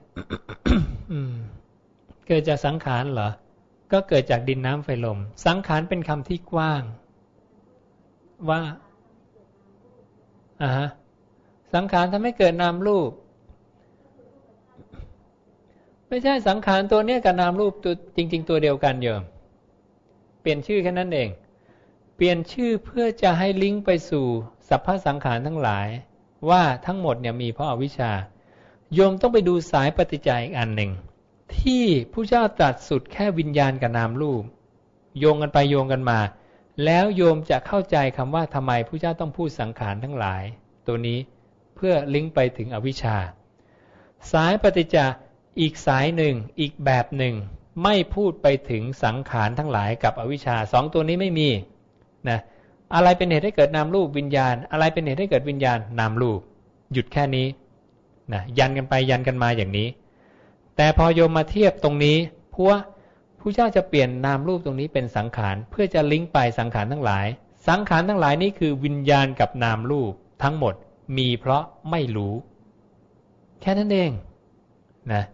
เกิดจากสังขารเหรอก็เกิดจากดินน้ำไฟลมสังขารเป็นคำที่กว้างว่าสังขารทำให้เกิดนามรูปไม่ใช่สังขารตัวเนี้ยกับนามรูปตัวจริงๆตัวเดียวกันโยมเปลี่ยนชื่อแค่นั้นเองเปลี่ยนชื่อเพื่อจะให้ลิงก์ไปสู่สัพพสังขารทั้งหลายว่าทั้งหมดเนี่ยมีเพราะอวิชชาโยมต้องไปดูสายปฏิจจ์อีกอันหนึ่งที่ผู้เจ้าตรัสสุดแค่วิญญาณกับนามรูปโยงกันไปโยงกันมาแล้วโยมจะเข้าใจคำว่าทำไมผู้เจ้าต้องพูดสังขารทั้งหลายตัวนี้เพื่อลิงก์ไปถึงอวิชชาสายปฏิจจ์อีกสายหนึ่งอีกแบบหนึ่งไม่พูดไปถึงสังขารทั้งหลายกับอวิชชาสองตัวนี้ไม่มีนะอะไรเป็นเหตุให้เกิดนามรูปวิญญาณอะไรเป็นเหตุให้เกิดวิญญาณนามรูปหยุดแค่นี้นะยันกันไปยันกันมาอย่างนี้แต่พอโยมมาเทียบตรงนี้เพราะผู้เจ้าจะเปลี่ยนนามรูปตรงนี้เป็นสังขารเพื่อจะลิงก์ไปสังขารทั้งหลายสังขารทั้งหลายนี้คือวิญญาณกับนามรูปทั้งหมดมีเพราะไม่รู้แค่นั้นเองนะ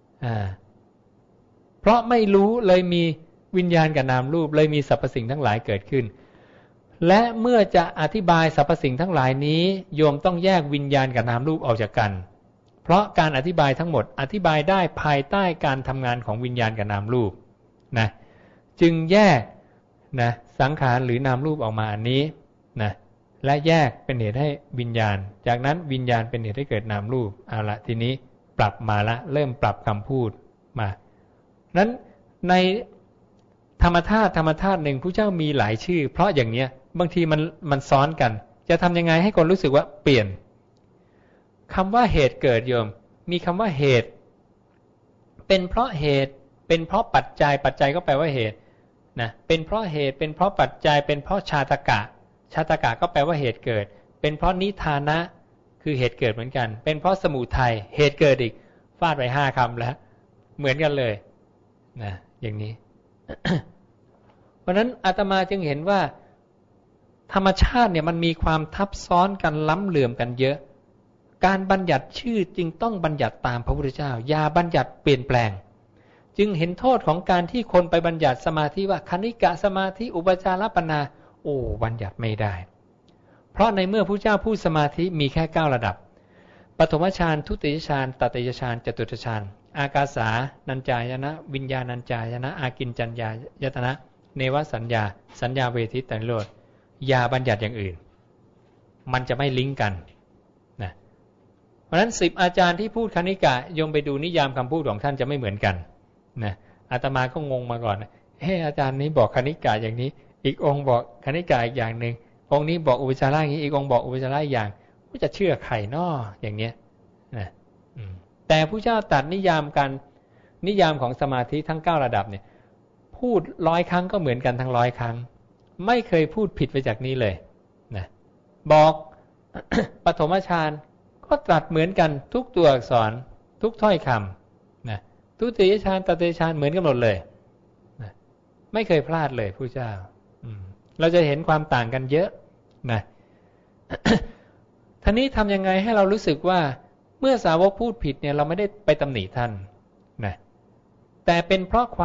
เพราะไม่รู้เลยมีวิญญาณกับนามรูปเลยมีสรรพสิ่งทั้งหลายเกิดขึ้นและเมื่อจะอธิบายสรรพสิ่งทั้งหลายนี้โยมต้องแยกวิญญาณกับนามรูปออกจากกันเพราะการอธิบายทั้งหมดอธิบายได้ภายใต้การทำงานของวิญญาณกับนามรูปนะจึงแยกนะสังขารหรือนามรูปออกมาอันนี้นะและแยกเป็นเหตุให้วิญญาณจากนั้นวิญญาณเป็นเหตุให้เกิดนามรูปเอาละทีนี้ปรับมาละเริ่มปรับคำพูดมานั้นในธรรมธาตุหนึ่งพระเจ้ามีหลายชื่อเพราะอย่างเนี้ยบางทีมันซ้อนกันจะทำยังไงให้คนรู้สึกว่าเปลี่ยนคำว่าเหตุเกิดโยมมีคำว่าเหตุเป็นเพราะเหตุเป็นเพราะปัจจัยก็แปลว่าเหตุนะเป็นเพราะเหตุเป็นเพราะปัจจัยเป็นเพราะชาตกะก็แปลว่าเหตุเกิดเป็นเพราะนิทานะคือเหตุเกิดเหมือนกันเป็นเพราะสมุทัยเหตุเกิดอีกฟาดไป5 คำแล้วเหมือนกันเลยนะอย่างนี้ เพราะนั้นอาตมาจึงเห็นว่าธรรมชาติเนี่ยมันมีความทับซ้อนกันล้ำเหลื่อมกันเยอะการบัญญัติชื่อจึงต้องบัญญัติตามพระพุทธเจ้าอย่าบัญญัติเปลี่ยนแปลงจึงเห็นโทษของการที่คนไปบัญญัติสมาธิว่าคณิกะสมาธิอุปจารปันนาบัญญัติไม่ได้เพราะในเมื่อพระเจ้าพูดสมาธิมีแค่9ระดับปฐมฌานทุติยฌานตติยฌานจตุตฌานอากาสานัญจายนะวิญญาณัญจายนะอากิญจัญญายตนะเนวสัญญาเวทิตานิโรธอย่าบัญญัติอย่างอื่นมันจะไม่ลิงก์กันนะเพราะฉะนั้น10อาจารย์ที่พูดคณิกะโยมไปดูนิยามคำพูดของท่านจะไม่เหมือนกันนะอาตมาก็งงมาก่อนอาจารย์นี้บอกคณิกะอย่างนี้อีกองค์บอกคณิกะอีกอย่างนึงองค์นี้บอกอุปจาระอย่างนี้อีกองค์บอกอุปจาระอีกอย่างว่าจะเชื่อใครน้ออย่างเนี้ยนะแต่ผู้เจ้าตัดนิยามของสมาธิทั้ง9ระดับเนี่ยพูด100 ครั้งก็เหมือนกันทั้ง100 ครั้งไม่เคยพูดผิดไปจากนี้เลยนะบอก ปฐมฌานก็ตรัสเหมือนกันทุกตัวอักษรทุกถ้อยคำนะทุติยฌานตติยฌานเหมือนกันหมดเลยนะไม่เคยพลาดเลยผู้เจ้าเราจะเห็นความต่างกันเยอะนะ ท่านี้ทำยังไงให้เรารู้สึกว่าเมื่อสาวกพูดผิดเนี่ยเราไม่ได้ไปตำหนิท่านนะแต่เป็นเพราะ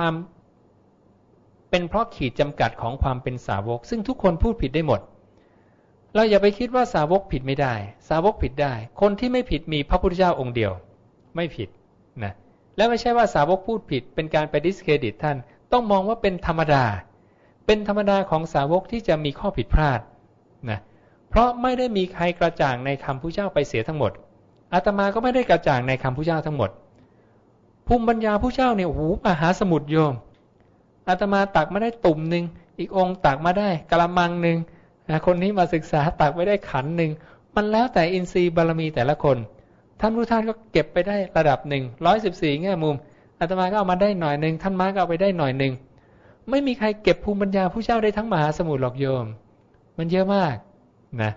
ขีดจำกัดของความเป็นสาวกซึ่งทุกคนพูดผิดได้หมดเราอย่าไปคิดว่าสาวกผิดไม่ได้สาวกผิดได้คนที่ไม่ผิดมีพระพุทธเจ้าองค์เดียวไม่ผิดนะและไม่ใช่ว่าสาวกพูดผิดเป็นการไปดิสเครดิตท่านต้องมองว่าเป็นธรรมดาของสาวกที่จะมีข้อผิดพลาดนะเพราะไม่ได้มีใครกระจ่างในคำพุทธเจ้าไปเสียทั้งหมดอาตมาก็ไม่ได้กระจ่างในคำพุทธเจ้าทั้งหมดภูมิปัญญาพุทธเจ้าเนี่ยมหาสมุทรโยมอาตมาตักมาได้ตุ่มนึงอีกองค์ตักมาได้กะละมังนึงคนนี้มาศึกษาตักไปได้ขันนึงมันแล้วแต่อินทรีย์บารมีแต่ละคนท่านผู้ท่านก็เก็บไปได้ระดับหนึ่ง114แง่มุมอาตมาก็เอามาได้หน่อยนึงท่านมาก็เอาไปได้หน่อยนึงไม่มีใครเก็บภูมิปัญญาผู้เจ้าได้ทั้งมหาสมุทรหรอกโยมมันเยอะมากนะ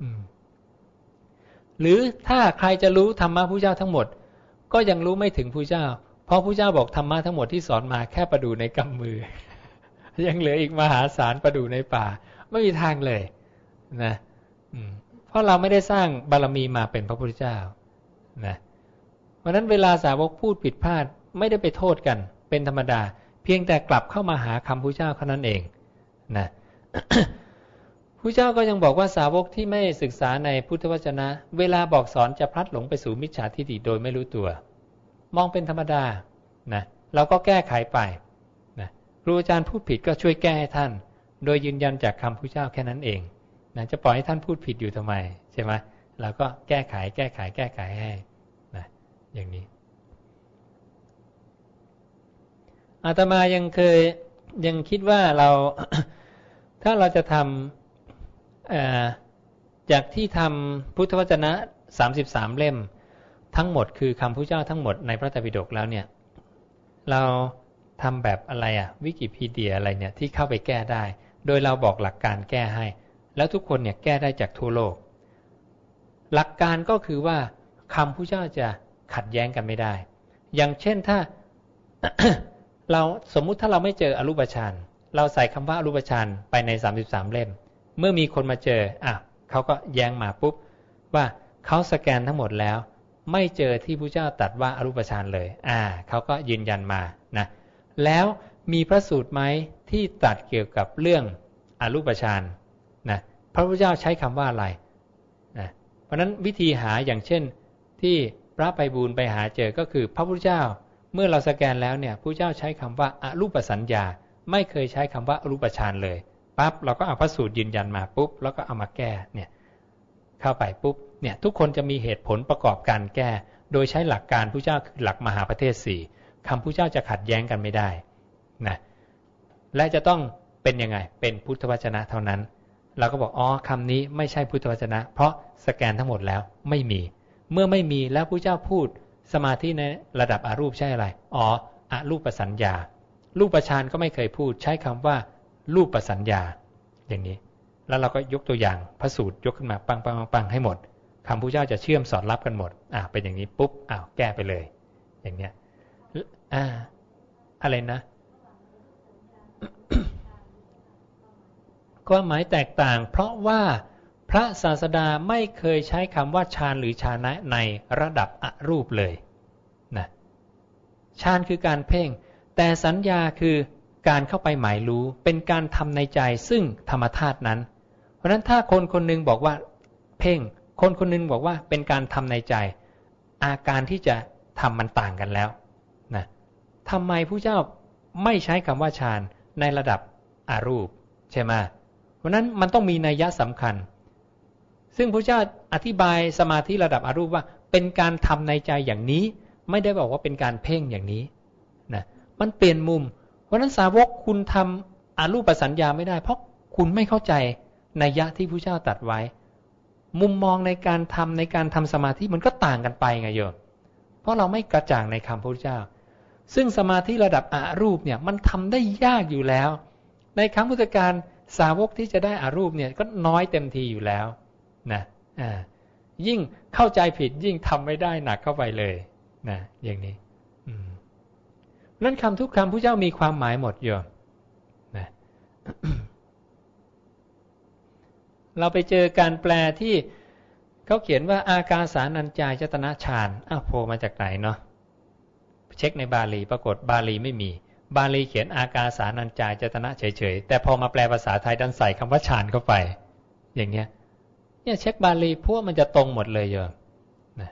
หรือถ้าใครจะรู้ธรรมะผู้เจ้าทั้งหมดก็ยังรู้ไม่ถึงผู้เจ้าเพราะผู้เจ้าบอกธรรมะทั้งหมดที่สอนมาแค่ประดูในกำมือ ยังเหลืออีกมหาศาลประดูในป่าไม่มีทางเลยนะเพราะเราไม่ได้สร้างบารมีมาเป็นพระพุทธเจ้านะเพราะนั้นเวลาสาวกพูดผิดพลาดไม่ได้ไปโทษกันเป็นธรรมดาเพียงแต่กลับเข้ามาหาคำพุทธเจ้าเท่านั้นเองนะ พุทธเจ้าก็ยังบอกว่าสาวกที่ไม่ศึกษาในพุทธวจนะเวลาบอกสอนจะพลัดหลงไปสู่มิจฉาทิฏฐิโดยไม่รู้ตัวมองเป็นธรรมดานะเราก็แก้ไขไปนะครูอาจารย์พูดผิดก็ช่วยแก้ให้ท่านโดยยืนยันจากคำพุทธเจ้าแค่นั้นเองนะจะปล่อยให้ท่านพูดผิดอยู่ทำไมใช่ไหมเราก็แก้ไขให้นะอย่างนี้อาตมายังคิดว่าเรา ถ้าเราจะทำจากที่ทำพุทธวจนะ33เล่มทั้งหมดคือคำพุทธเจ้าทั้งหมดในพระไตรปิฎกแล้วเนี่ยเราทำแบบอะไรวิกิพีเดียอะไรเนี่ยที่เข้าไปแก้ได้โดยเราบอกหลักการแก้ให้แล้วทุกคนเนี่ยแก้ได้จากทั่วโลกหลักการก็คือว่าคำพุทธเจ้าจะขัดแย้งกันไม่ได้อย่างเช่นถ้า เราสมมุติถ้าเราไม่เจออรูปฌานเราใส่คำว่าอรูปฌานไปใน33เล่มเมื่อมีคนมาเจอเขาก็แย้งมาปุ๊บว่าเขาสแกนทั้งหมดแล้วไม่เจอที่พระเจ้าตรัสว่าอรูปฌานเลยเขาก็ยืนยันมานะแล้วมีพระสูตรไหมที่ตรัสเกี่ยวกับเรื่องอรูปฌานนะพระพุทธเจ้าใช้คำว่าอะไรนะเพราะฉะนั้นวิธีหาอย่างเช่นที่พระไพบูลย์ไปหาเจอก็คือพระพุทธเจ้าเมื่อเราสแกนแล้วเนี่ยพระเจ้าใช้คำว่าอรูปสัญญาไม่เคยใช้คำว่าอรูปฌานเลยปั๊บเราก็เอาพระสูตรยืนยันมาปุ๊บแล้วก็เอามาแก้เนี่ยเข้าไปปุ๊บเนี่ยทุกคนจะมีเหตุผลประกอบการแก้โดยใช้หลักการพระเจ้าคือหลักมหาประเทศ4คำพระเจ้าจะขัดแย้งกันไม่ได้นะและจะต้องเป็นยังไงเป็นพุทธวจนะเท่านั้นเราก็บอกคำนี้ไม่ใช่พุทธวจนะเพราะสแกนทั้งหมดแล้วไม่มีเมื่อไม่มีแล้วพระเจ้าพูดสมาธิในระดับอรูปใช่อะไรอรูปสัญญารูปฌานก็ไม่เคยพูดใช้คำว่ารูปสัญญาอย่างนี้แล้วเราก็ยกตัวอย่างพระสูตรยกขึ้นมาปังให้หมดคำพระเจ้าจะเชื่อมสอดรับกันหมดเป็นอย่างนี้ปุ๊บแก้ไปเลยอย่างเนี้ยอะไรนะความหมายแตกต่างเพราะว่าพระศาสดาไม่เคยใช้คำว่าฌานหรือฌานะในระดับอรูปเลยนะฌานคือการเพ่งแต่สัญญาคือการเข้าไปหมายรู้เป็นการทำในใจซึ่งธรรมธาตุนั้นเพราะฉะนั้นถ้าคนคนนึงบอกว่าเพ่งคนคนนึงบอกว่าเป็นการทำในใจอาการที่จะทำมันต่างกันแล้วนะทำไมพระเจ้าไม่ใช้คำว่าฌานในระดับอรูปใช่ไหมเพราะนั้นมันต้องมีนัยยะสำคัญซึ่งพระเจ้าอธิบายสมาธิระดับอรูปว่าเป็นการทำในใจอย่างนี้ไม่ได้บอกว่าเป็นการเพ่งอย่างนี้นะมันเปลี่ยนมุมเพราะนั้นสาวกคุณทำอรูปสัญญาไม่ได้เพราะคุณไม่เข้าใจนัยยะที่พระเจ้าตรัสไว้มุมมองในการทำสมาธิมันก็ต่างกันไปไงโยมเพราะเราไม่กระจ่างในคำพระเจ้าซึ่งสมาธิระดับอรูปเนี่ยมันทำได้ยากอยู่แล้วในครั้งพุทธกาลสาวกที่จะได้อรูปเนี่ยก็น้อยเต็มทีอยู่แล้วนะยิ่งเข้าใจผิดยิ่งทำไม่ได้หนักเข้าไปเลยนะอย่างนี้นั้นคำทุกคำพระเจ้ามีความหมายหมดโยมนะ เราไปเจอการแปลที่เขาเขียนว่าอากาสานัญจายตนะฌานโผล่มาจากไหนเนาะเช็คในบาลีปรากฏบาลีไม่มีบาลีเขียนอากาสานัญจายตนะเฉยๆแต่พอมาแปลภาษาไทยดันใส่คำว่าฌานเข้าไปอย่างเงี้ยเนี่ยเช็คบาลีพวกมันจะตรงหมดเลยโยมนะ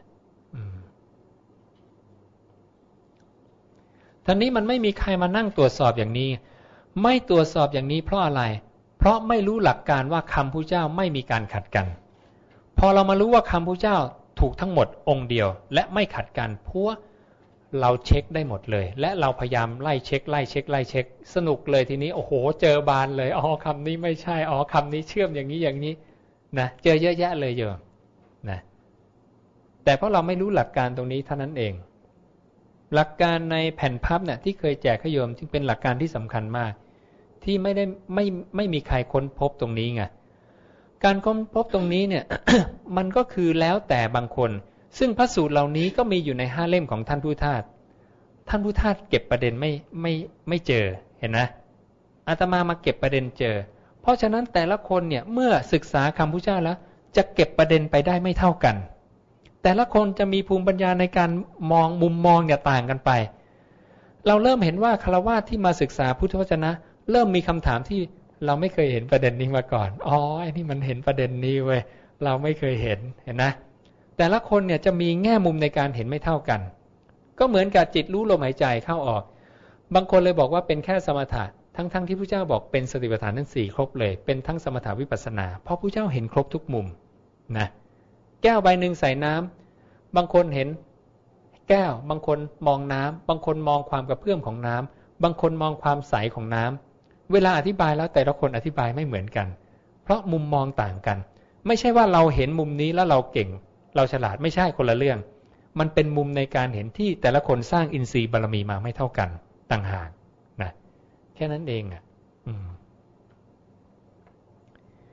ท่านี้มันไม่มีใครมานั่งตรวจสอบอย่างนี้ไม่ตรวจสอบอย่างนี้เพราะอะไรเพราะไม่รู้หลักการว่าคำพุทธเจ้าไม่มีการขัดกันพอเรามารู้ว่าคำพุทธเจ้าถูกทั้งหมดองค์เดียวและไม่ขัดกันเพราะเราเช็คได้หมดเลยและเราพยายามไล่เช็คสนุกเลยทีนี้โอ้โหเจอบานเลยคำนี้ไม่ใช่คำนี้เชื่อมอย่างนี้นะเจอเยอะแยะเลยโยมนะแต่เพราะเราไม่รู้หลักการตรงนี้เท่านั้นเองหลักการในแผ่นพับเนี่ยที่เคยแจกให้โยมจึงเป็นหลักการที่สำคัญมากที่ไม่มีใครค้นพบตรงนี้ไงการค้นพบตรงนี้เนี่ย มันก็คือแล้วแต่บางคนซึ่งพระสูตรเหล่านี้ก็มีอยู่ใน5เล่มของท่านผู้ทาสเก็บประเด็นไม่เจอเห็นไหมอาตมาเก็บประเด็นเจอเพราะฉะนั้นแต่ละคนเนี่ยเมื่อศึกษาคำพุทธเจ้าแล้วจะเก็บประเด็นไปได้ไม่เท่ากันแต่ละคนจะมีภูมิปัญญาในการมองมุมมองเนี่ยต่างกันไปเราเริ่มเห็นว่าฆราวาสที่มาศึกษาพุทธวจนะเริ่มมีคำถามที่เราไม่เคยเห็นประเด็นนี้มาก่อนไอ้นี่มันเห็นประเด็นนี้เว้ยเราไม่เคยเห็นนะแต่ละคนเนี่ยจะมีแง่มุมในการเห็นไม่เท่ากันก็เหมือนกับจิตรู้ลมหายใจเข้าออกบางคนเลยบอกว่าเป็นแค่สมถะทั้งที่พระเจ้าบอกเป็นสติปัฏฐานทั้ง4ครบเลยเป็นทั้งสมถะวิปัสสนาเพราะพระเจ้าเห็นครบทุกมุมนะแก้วใบหนึ่งใส่น้ำบางคนเห็นแก้วบางคนมองน้ำบางคนมองความกระเพื่อมของน้ำบางคนมองความใสของน้ำเวลาอธิบายแล้วแต่ละคนอธิบายไม่เหมือนกันเพราะมุมมองต่างกันไม่ใช่ว่าเราเห็นมุมนี้แล้วเราเก่งเราฉลาดไม่ใช่คนละเรื่องมันเป็นมุมในการเห็นที่แต่ละคนสร้างอินทรีย์บารมีมาไม่เท่ากันต่างหากนะแค่นั้นเอง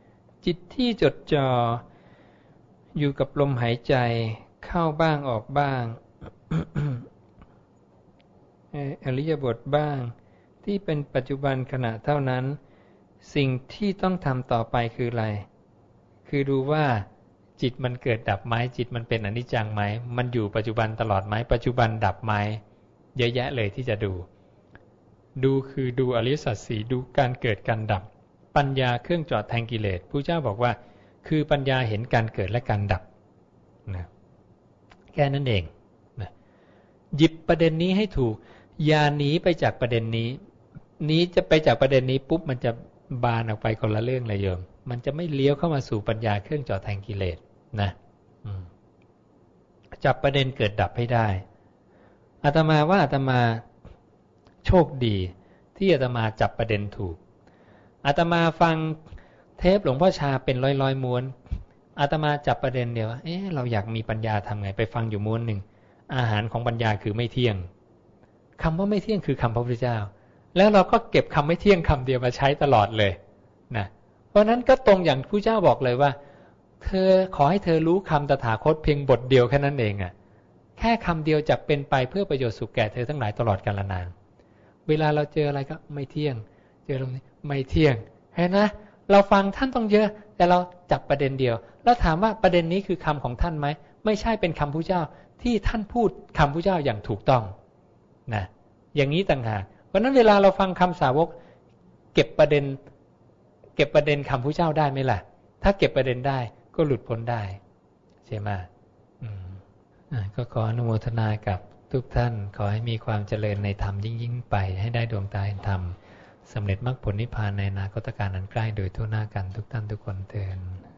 จิตที่จดจ่ออยู่กับลมหายใจเข้าบ้างออกบ้าง อริยบทบ้างที่เป็นปัจจุบันขณะเท่านั้นสิ่งที่ต้องทำต่อไปคืออะไรคือดูว่าจิตมันเกิดดับไหมจิตมันเป็นอนิจจังไหมมันอยู่ปัจจุบันตลอดไหมปัจจุบันดับไหมเยอะแยะเลยที่จะดูคือดูอริยสัจสี่ดูการเกิดการดับปัญญาเครื่องจอดแทงกิเลสพระเจ้าบอกว่าคือปัญญาเห็นการเกิดและการดับนะแค่นั้นเองนะหยิบประเด็นนี้ให้ถูกอย่าหนีไปจากประเด็นนี้จะไปจากประเด็นนี้ปุ๊บมันจะบานออกไปคนละเรื่องเลยโยมมันจะไม่เลี้ยวเข้ามาสู่ปัญญาเครื่องจอดแทงกิเลสนะจับประเด็นเกิดดับให้ได้อาตมาว่าอาตมาโชคดีที่อาตมาจับประเด็นถูกอาตมาฟังเทปหลวงพ่อชาเป็นร้อยม้วนอาตมาจับประเด็นเดียวเราอยากมีปัญญาทำไงไปฟังอยู่ม้วนหนึ่งอาหารของปัญญาคือไม่เที่ยงคำว่าไม่เที่ยงคือคำพระพุทธเจ้าแล้วเราก็เก็บคำไม่เที่ยงคำเดียวมาใช้ตลอดเลยนะเพราะนั้นก็ตรงอย่างพระเจ้าบอกเลยว่าเธอขอให้เธอรู้คำตถาคตเพียงบทเดียวแค่นั้นเองแค่คำเดียวจักเป็นไปเพื่อประโยชน์สุขแก่เธอทั้งหลายตลอดกาลนานเวลาเราเจออะไรก็ไม่เที่ยงเจอตรงนี้ไม่เที่ยงเห็นนะเราฟังท่านต้องเยอะแต่เราจับประเด็นเดียวแล้วถามว่าประเด็นนี้คือคำของท่านไหมไม่ใช่เป็นคำพระเจ้าที่ท่านพูดคำพระเจ้าอย่างถูกต้องนะอย่างนี้ต่างหากเพราะนั้นเวลาเราฟังคำสาวกเก็บประเด็นคำพระเจ้าได้ไหมล่ะถ้าเก็บประเด็นได้ก็หลุดพ้นได้ใช่ไหมก็ขออนุโมทนากับทุกท่านขอให้มีความเจริญในธรรมยิ่งไปให้ได้ดวงตาเห็นธรรมสำเร็จมรรคผลนิพพานในอนาคตการอันใกล้โดยทั่วหน้ากันทุกท่านทุกคนเทอญ